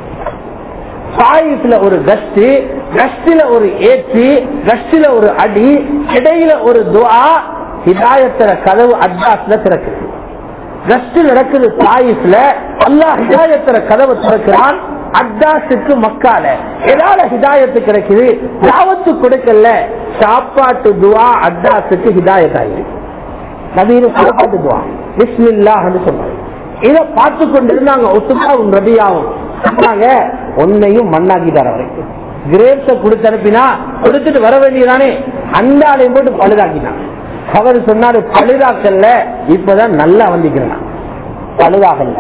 சாயிப்ல ஒரு கஸ்ட், கஸ்டில ஒரு ஏற்றி, கஸ்டில ஒரு அடி, இடையில ஒரு துஆ, ஹிதாயத்துல கதவு அத்தாஸ்ல திறக்குது. கஸ்ட் நடக்குது சாயிப்ல, அல்லாஹ் ஹிதாயத்துல கதவு திறக்கிறான். அத்தாஸுக்கு மக்கால எதால ஹிதாயத்து கிடைக்குது? தாவத்து கொடுக்கல, சாப்பாட்டு துஆ அத்தாஸுக்கு ஹிதாயத் ஆயிடுச்சு. நபீன சாப்பாட்டு துஆ பிஸ்மில்லாஹ் சொன்னாங்க. இதை பார்த்து கொண்டிருந்தாங்க உஸ்மாவும் ரபியாவும். சொன்னாங்க, உன்னையும் மண்ணாக்கிட்டார். அவருக்கு கிரேப்ஸ கொடுத்து அனுப்பினா கொடுத்துட்டு வர வேண்டியதானே, அந்த ஆளையும் போட்டு பழுதாக்கினான். அவர் சொன்னாரு, பழுதாக்கல்ல, இப்பதான் நல்லா வந்திக்கிறேன். பழுதாகல்ல.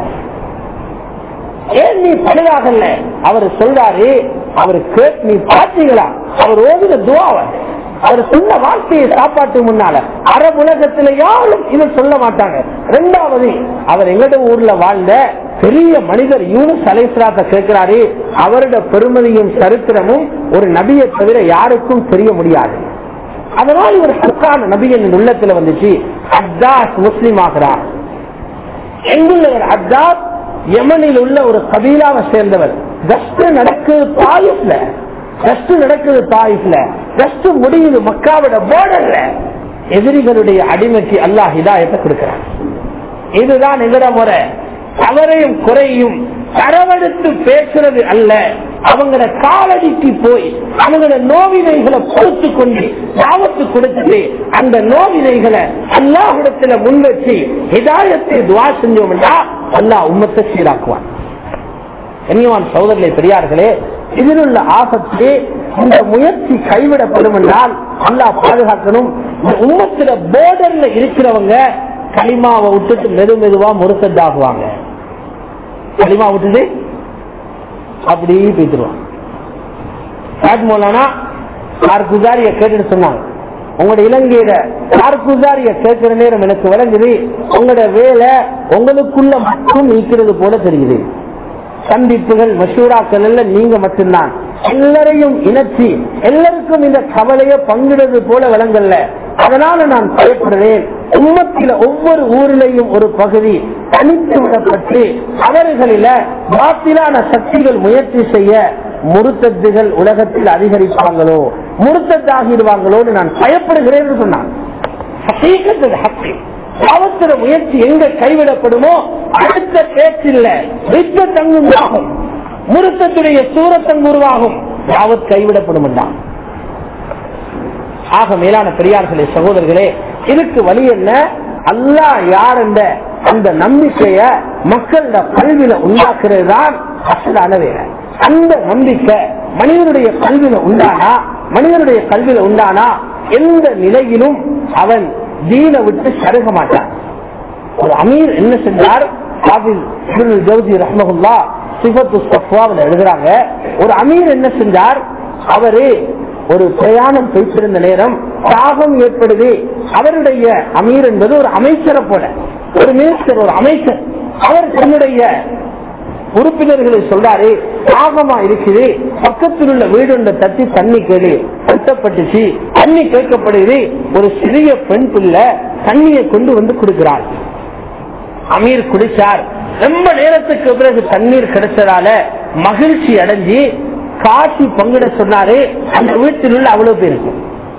ஏன் நீ பழுதாகல்ல? அவர் சொல்றாரு, அவர் கேட்டு நீ பார்த்தீங்களா அவர் ஓதுற துஆவை, அவர் சொன்ன வார்த்தையை சாப்பாட்டு முன்னால அரபு உலகத்துல யாரும் இதை சொல்ல மாட்டாங்க. இரண்டாவது, அவர் எங்கட ஊர்ல வாழ்ந்த பெரிய மனிதர் யூனுஸ் அலைஹிஸ்ஸலாத்தை கேட்கிறாரு. அவருடைய பெருமதியும் சரித்திரமும் ஒரு நபியை தவிர யாருக்கும் தெரிய முடியாது. அதனால் இவர் ஹக்கான நபியின் உள்ளத்துல வந்துச்சு. அத்தாஸ் முஸ்லிம் ஆகிறார். எங்குள்ளவர் அத்தாஸ் யமனில் உள்ள ஒரு கபீலாவை சேர்ந்தவர். கஸ்ட் நடக்குது தாயிஃப்ல, கஸ்ட் நடக்குது தாயிஃப்ல, கஸ்ட் முடியுது மக்காவோட போர்டர்ல. எதிரிகளுடைய அடிமைக்கு அல்லாஹ் ஹிதாயத்தை கொடுக்கிறார். இதுதான் எங்கட முறை. தவறையும் குறையும் தரவெடுத்து பேசுறது அல்ல, அவங்கள காலடிக்கு போய் அவங்களோட நோவினைகளை பொறுத்து கொண்டு தாவத்து கொடுத்துட்டு அந்த நோவினைகளை அல்லாஹ்விடத்துல முன்வச்சு ஹிதாயத்தை துஆ செஞ்சோம்னா அல்லாஹ் உம்மத்தை சீராக்குவான். கண்ணியவான் சகோதரர்களே, பெரியார்களே, இதில் உள்ள ஆபத்து இந்த முயற்சி கைவிடப்படும் என்றால் அல்லாஹ் பாதுகாக்கணும். இந்த உம்மத்துல போர்டர்ல இருக்கிறவங்க களிமாவை விட்டுட்டு மெது மெதுவா முறுக்கத்தாகுவாங்க. களிமா விட்டுட்டு அப்படி பேசிடுவாங்க. மௌலானா கார்குசாரிய கேட்டுட்டு சொன்னாங்க, உங்களோட இலங்கையில கார்குசாரிய கேட்கிற நேரம் எனக்கு விளங்குது, உங்களோட வேலை உங்களுக்குள்ள மட்டும் நீக்கிறது போல தெரியுது. சந்திப்புகள் மஷூராக்கள் எல்லாம் நீங்க மட்டும்தான், எல்லாரையும் இணைச்சி எல்லாருக்கும் இந்த கவலையை பங்கிடுறது போல விளங்கல்ல. அதனால நான் பயப்படுறேன், உம்மத்தில ஒவ்வொரு ஊரிலையும் ஒரு பகுதி தனித்து விடப்பட்டு அவர்களில பாத்திலான சக்திகள் முயற்சி செய்ய முருத்தத்துகள் உலகத்தில் அதிகரிப்பாங்களோ, முருத்தத்தாகிடுவாங்களோன்னு நான் பயப்படுகிறேன் சொன்னான். பாவத்திர முயற்சி எங்க கைவிடப்படுமோ அடுத்த பேச்சில்ல வித்த தங்கும், முருத்தத்துடைய சூரத்தங்கு உருவாகும், பாவத் கைவிடப்படும் என்றான். ஆக மேலான பெரியார்களே, சகோதரர்களே, இதுக்கு வழி என்ன? அல்லாஹ் யார் என்ற அந்த நம்பிக்கைய மக்களோட கல்வியில உண்டாக்குறது தான் அசலான வேலை. அந்த நம்பிக்கை மனிதனுடைய கல்வியில உண்டானா எந்த நிலையிலும் அவன் தீனை விட்டு சருக மாட்டான். ஒரு அமீர் என்ன செஞ்சார்? எழுதுறாங்க, ஒரு அமீர் என்ன செஞ்சார்? அவரு ஒரு பிரயாணம் பேசிருந்த நேரம் தாகம் ஏற்படுது. அவருடைய அமீர் என்பது ஒரு அமைச்சரை போல, ஒரு மினிஸ்டர், ஒரு அமைச்சர். அவர் தன்னுடைய உறுப்பினர்களை சொல்றாரு, தாகமா இருக்குது, பக்கத்தில் உள்ள வீடு ஒன்றை தட்டி தண்ணி கேளு, கட்டப்பட்டுச்சு, தண்ணி கேட்கப்படுது. ஒரு சிறிய பெண் பிள்ளை தண்ணியை கொண்டு வந்து கொடுக்கிறாள். அமீர் குடிச்சார். ரொம்ப நேரத்துக்கு பிறகு தண்ணீர் கிடைச்சதால மகிழ்ச்சி அடைஞ்சி காட்சி பங்கிட சொன்னாரு. அந்த வீட்டில் உள்ள அவ்வளவு பேருக்கும்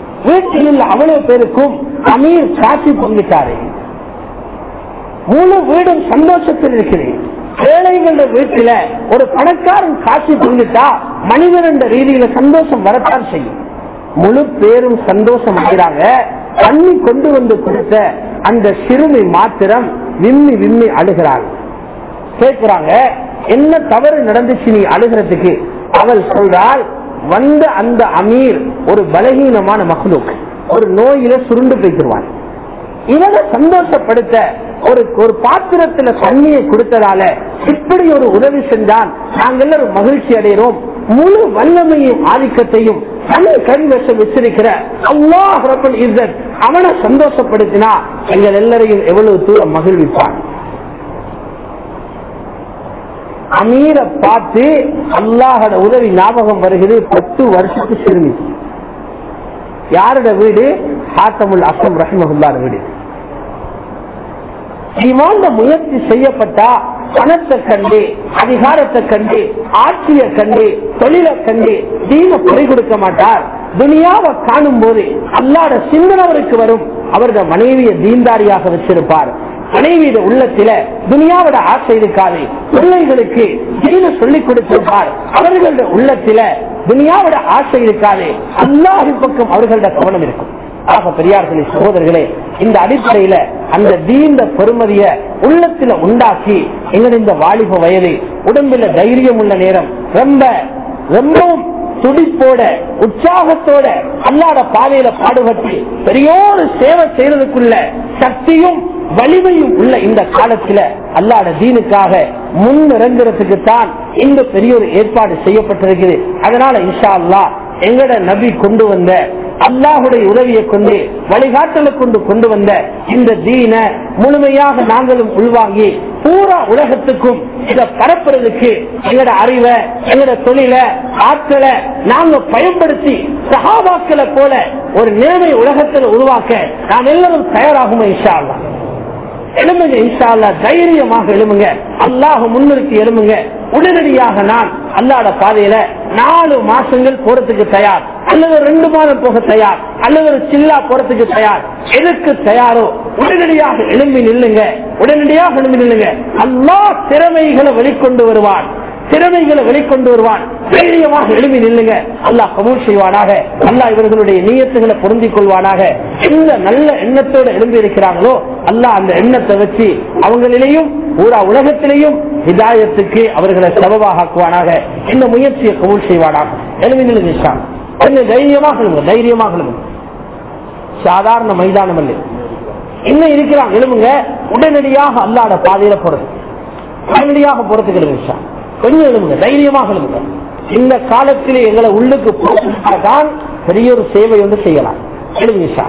அமீர் காட்சி பங்கிட்டாரு. முழு வீடும் சந்தோஷத்தில் இருக்கிறேன். ஏழைகள வீட்டில ஒரு பணக்காரன் காட்சி பங்கிட்டா மனிதன் என்ற ரீதியில சந்தோஷம் வரத்தான் செய்யும். முழு பேரும் சந்தோஷம் ஆகிறாங்க. தண்ணி கொண்டு வந்து கொடுத்த அந்த சிறுமி மாத்திரம் விம்மி விம்மி அழுகிறாள். கேட்கிறாங்க, என்ன தவறு நடந்துச்சு நீ அழுகிறதுக்கு? அவள் சொல்றாள், வந்த அந்த அமீர் ஒரு பலகீனமான மக்லூக், ஒரு நோயில சுருண்டு போய்த்திருவான். இவனை சந்தோஷப்படுத்த ஒரு பாத்திரத்துல தண்ணியை கொடுத்ததால இப்படி ஒரு உதவி செஞ்சான். நாங்கள் எல்லாரும் மகிழ்ச்சி அடைகிறோம். முழு வல்லமையும் ஆதிக்கத்தையும் தன்னை கைவசம் வச்சிருக்கிற அல்லாஹ் ரப்பல் இஸ்ஸத் அவனை சந்தோஷப்படுத்தினா எங்கள் எல்லாரையும் எவ்வளவு தூரம் மகிழ்விப்பான். அமீரை பார்த்து அல்லாஹோட உதவி ஞாபகம் வருகிறது. 10 வருஷத்துக்கு சிறுமி. யாரோட வீடு? ஹாத்தமுல் அஸ்லம் ரஹிமஹுல்லாஹ் வீடு. இவாண்ட முயற்சி செய்யப்பட்டா பணத்தை கண்டு, அதிகாரத்தை கண்டு, ஆட்சியை கண்டு, தொழிலை கண்டு தீன பறி கொடுக்க மாட்டார். துனியாவை காணும் போது அல்லாஹ்வுடைய சிந்தனை அவருக்கு வரும். அவருடைய மனைவியை தீன்தாரியாக வச்சிருப்பார். மனைவியோட உள்ளத்தில துனியாவோட ஆசை இருக்காது. பிள்ளைகளுக்கு தீன சொல்லிக் கொடுத்திருப்பார். அவர்களுடைய உள்ளத்தில துனியாவோட ஆசை இருக்காது. அல்லாஹ்வின் பக்கம் அவர்களுடைய கவனம் இருக்கும். ஆக பெரியார்களே, சகோதரர்களே, இந்த அடிப்படையில அந்த தீந்த பெருமதிய உள்ளத்துல உண்டாக்கி எங்களுடைய இந்த வாலிப வயது உடம்புல தைரியம் உள்ள நேரம் ரொம்பவும் துடிப்போட உற்சாகத்தோட அல்லாத பாதையில பாடுபட்டு பெரியோரு சேவை செய்யறதுக்குள்ள சக்தியும் வலிமையும் உள்ள இந்த காலத்துல அல்லாஹ்வுடைய தீனுக்காக முன்னிறங்குறதுக்கு தான் இந்த பெரிய ஒரு ஏற்பாடு செய்யப்பட்டிருக்குது. அதனால இன்ஷா அல்லாஹ் எங்கட நபி கொண்டு வந்த அல்லாஹுடைய உதவியை கொண்டு வழிகாட்டலை கொண்டு வந்த இந்த தீன முழுமையாக நாங்களும் உள்வாங்கி பூரா உலகத்துக்கும் இதை பரப்புறதுக்கு எங்கட அறிவை, எங்கட தொழில, ஆட்களை நாங்க பயன்படுத்தி சஹாபாக்களை போல ஒரு நிலைமை உலகத்தில் உருவாக்க நாம் எல்லாரும் தயாராகுமா? இன்ஷா அல்லாஹ் எழுமுங்க. இன்ஷா அல்லாஹ் தைரியமாக எழுமுங்க. அல்லாஹ் முன்னிறுத்தி எழுமுங்க. உடனடியாக நான் அல்லாஹ்வுடைய பாதையில 4 மாசங்கள் போறதுக்கு தயார், அல்லது 2 மாதம் போக தயார், அல்லது ஒரு சில்லா போறதுக்கு தயார். எதுக்கு தயாரோ உடனடியாக எழும்பி நில்லுங்க. உடனடியாக எழும்பி நில்லுங்க. அல்லாஹ் திறமைகளை வெளிக்கொண்டு வருவான். தைரியமாக எழுப்பி நில்லுங்க. அல்லாஹ் கபூல் செய்வானாக. அல்லாஹ் இவர்களுடைய நியத்துகளை பொருந்திக் கொள்வானாக. எந்த நல்ல எண்ணத்தோடு எழும்பி இருக்கிறாங்களோ அல்லாஹ் அந்த எண்ணத்தை வச்சு அவங்களிலேயும் பூரா உலகத்திலேயும் ஹிதாயத்துக்கு அவர்களை சபபாக ஆக்குவானாக. இந்த முயற்சியை கபூல் செய்வானாக. எழுப்பி நில்லுங்க. தைரியமாக சாதாரண மைதானம் அல்ல. இன்னும் இருக்கிறாங்க எழுப்புங்க. உடனடியாக அல்லாஹ்வுடைய பாதையில போறது, உடனடியாக போறதுக்கு எழுப்புங்க. கொஞ்சம் எழுப்புங்க, தைரியமாக எழுப்புங்க. இந்த காலத்திலே எங்களை உள்ளுக்கு போதான் பெரிய ஒரு சேவை ஒன்று செய்யலாம். எழுப்புங்க,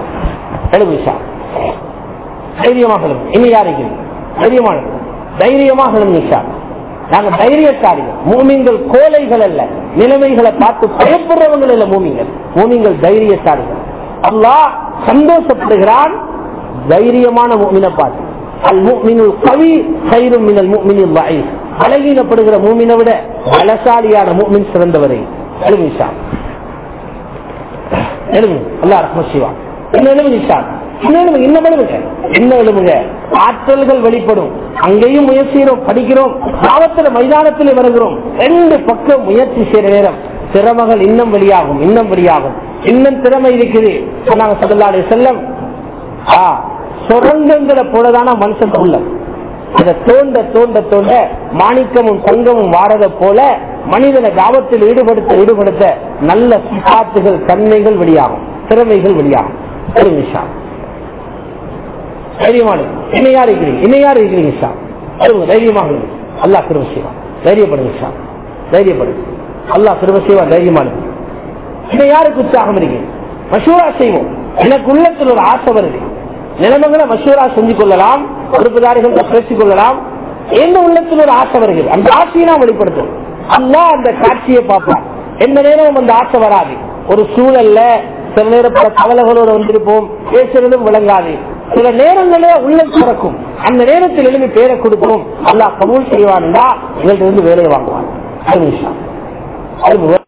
தைரியமாக எழுப்புங்க. இன்னும் யாருக்கு தைரியமாக எழுப்புங்க. நாங்க தைரியசாலிகள். மூமின்கள் கோலைகள் அல்ல, நிலைமைகளை பார்த்து பயப்படுறவங்கள் அல்ல. மூமின்கள் தைரியசாலிகள். அல்லாஹ் சந்தோஷப்படுகிறான் தைரியமான மூமினை பார்த்து. அல் முஃமினுல் கவி கைரும் மினல் முஃமினில் ضعيف. பலகீனப்படுகிற மூமினை விட பலசாலியான மூமின் சிறந்தவரை. அல்லாஹ் ரஹ்மத் செய்வான். ஆற்றல்கள் வெளிப்படும். அங்கேயும் முயற்சிக்கிறோம், படிக்கிறோம், பாவத்துல மைதானத்தில் வருகிறோம். 2 பக்கம் முயற்சி செய்யற நேரம் திறமைகள் இன்னும் வெளியாகும். இன்னும் திறமை இருக்குது. சொன்னாங்க ஸல்லல்லாஹு அலைஹி வஸல்லம், சுரங்கங்களை போலதான மனுஷன் உள்ளம். அதை தோண்ட தோண்ட தோண்ட மாணிக்கமும் தங்கமும் வாரத போல மனிதனை தாவத்தில் ஈடுபடுத்த நல்ல சிபாத்துகள், தன்மைகள் வெளியாகும், திறமைகள் வெளியாகும். ஒரு நிமிஷம் தைரியமான இன்னையா இருக்கிறீங்க. தைரியமாக அல்லாஹ் கிருபை செய்வான். தைரியப்படுங்க. அல்லாஹ் கிருபை செய்வான். தைரியமான இன்னும் யாருக்கு உற்சாகம் இருக்கு? மஷூரா செய்வோம். எனக்கு உள்ளத்தில் ஒரு ஆசை வருது. நிலைமைகளை மஷூரா செஞ்சு கொள்ளலாம், பொறுப்புதாரிகள் பேசிக் கொள்ளலாம். எந்த உள்ளத்தில் ஒரு ஆசை வருகிறது, அந்த ஆசையை நாம் வெளிப்படுத்தும். அல்லாஹ் அந்த காட்சியை பார்ப்பான். எந்த நேரம் அந்த ஆசை வராது. ஒரு சூழல்ல சில நேரம் பல கவலைகளோடு வந்திருப்போம், பேசுறதும் விளங்காது. சில நேரங்களே உள்ளம் திறக்கும். அந்த நேரத்தில் எழுதி பேரை கொடுப்போம், அல்லாஹ் கபூல் செய்வான்டா எங்கள்கிட்ட இருந்து வேலையை வாங்குவான். அது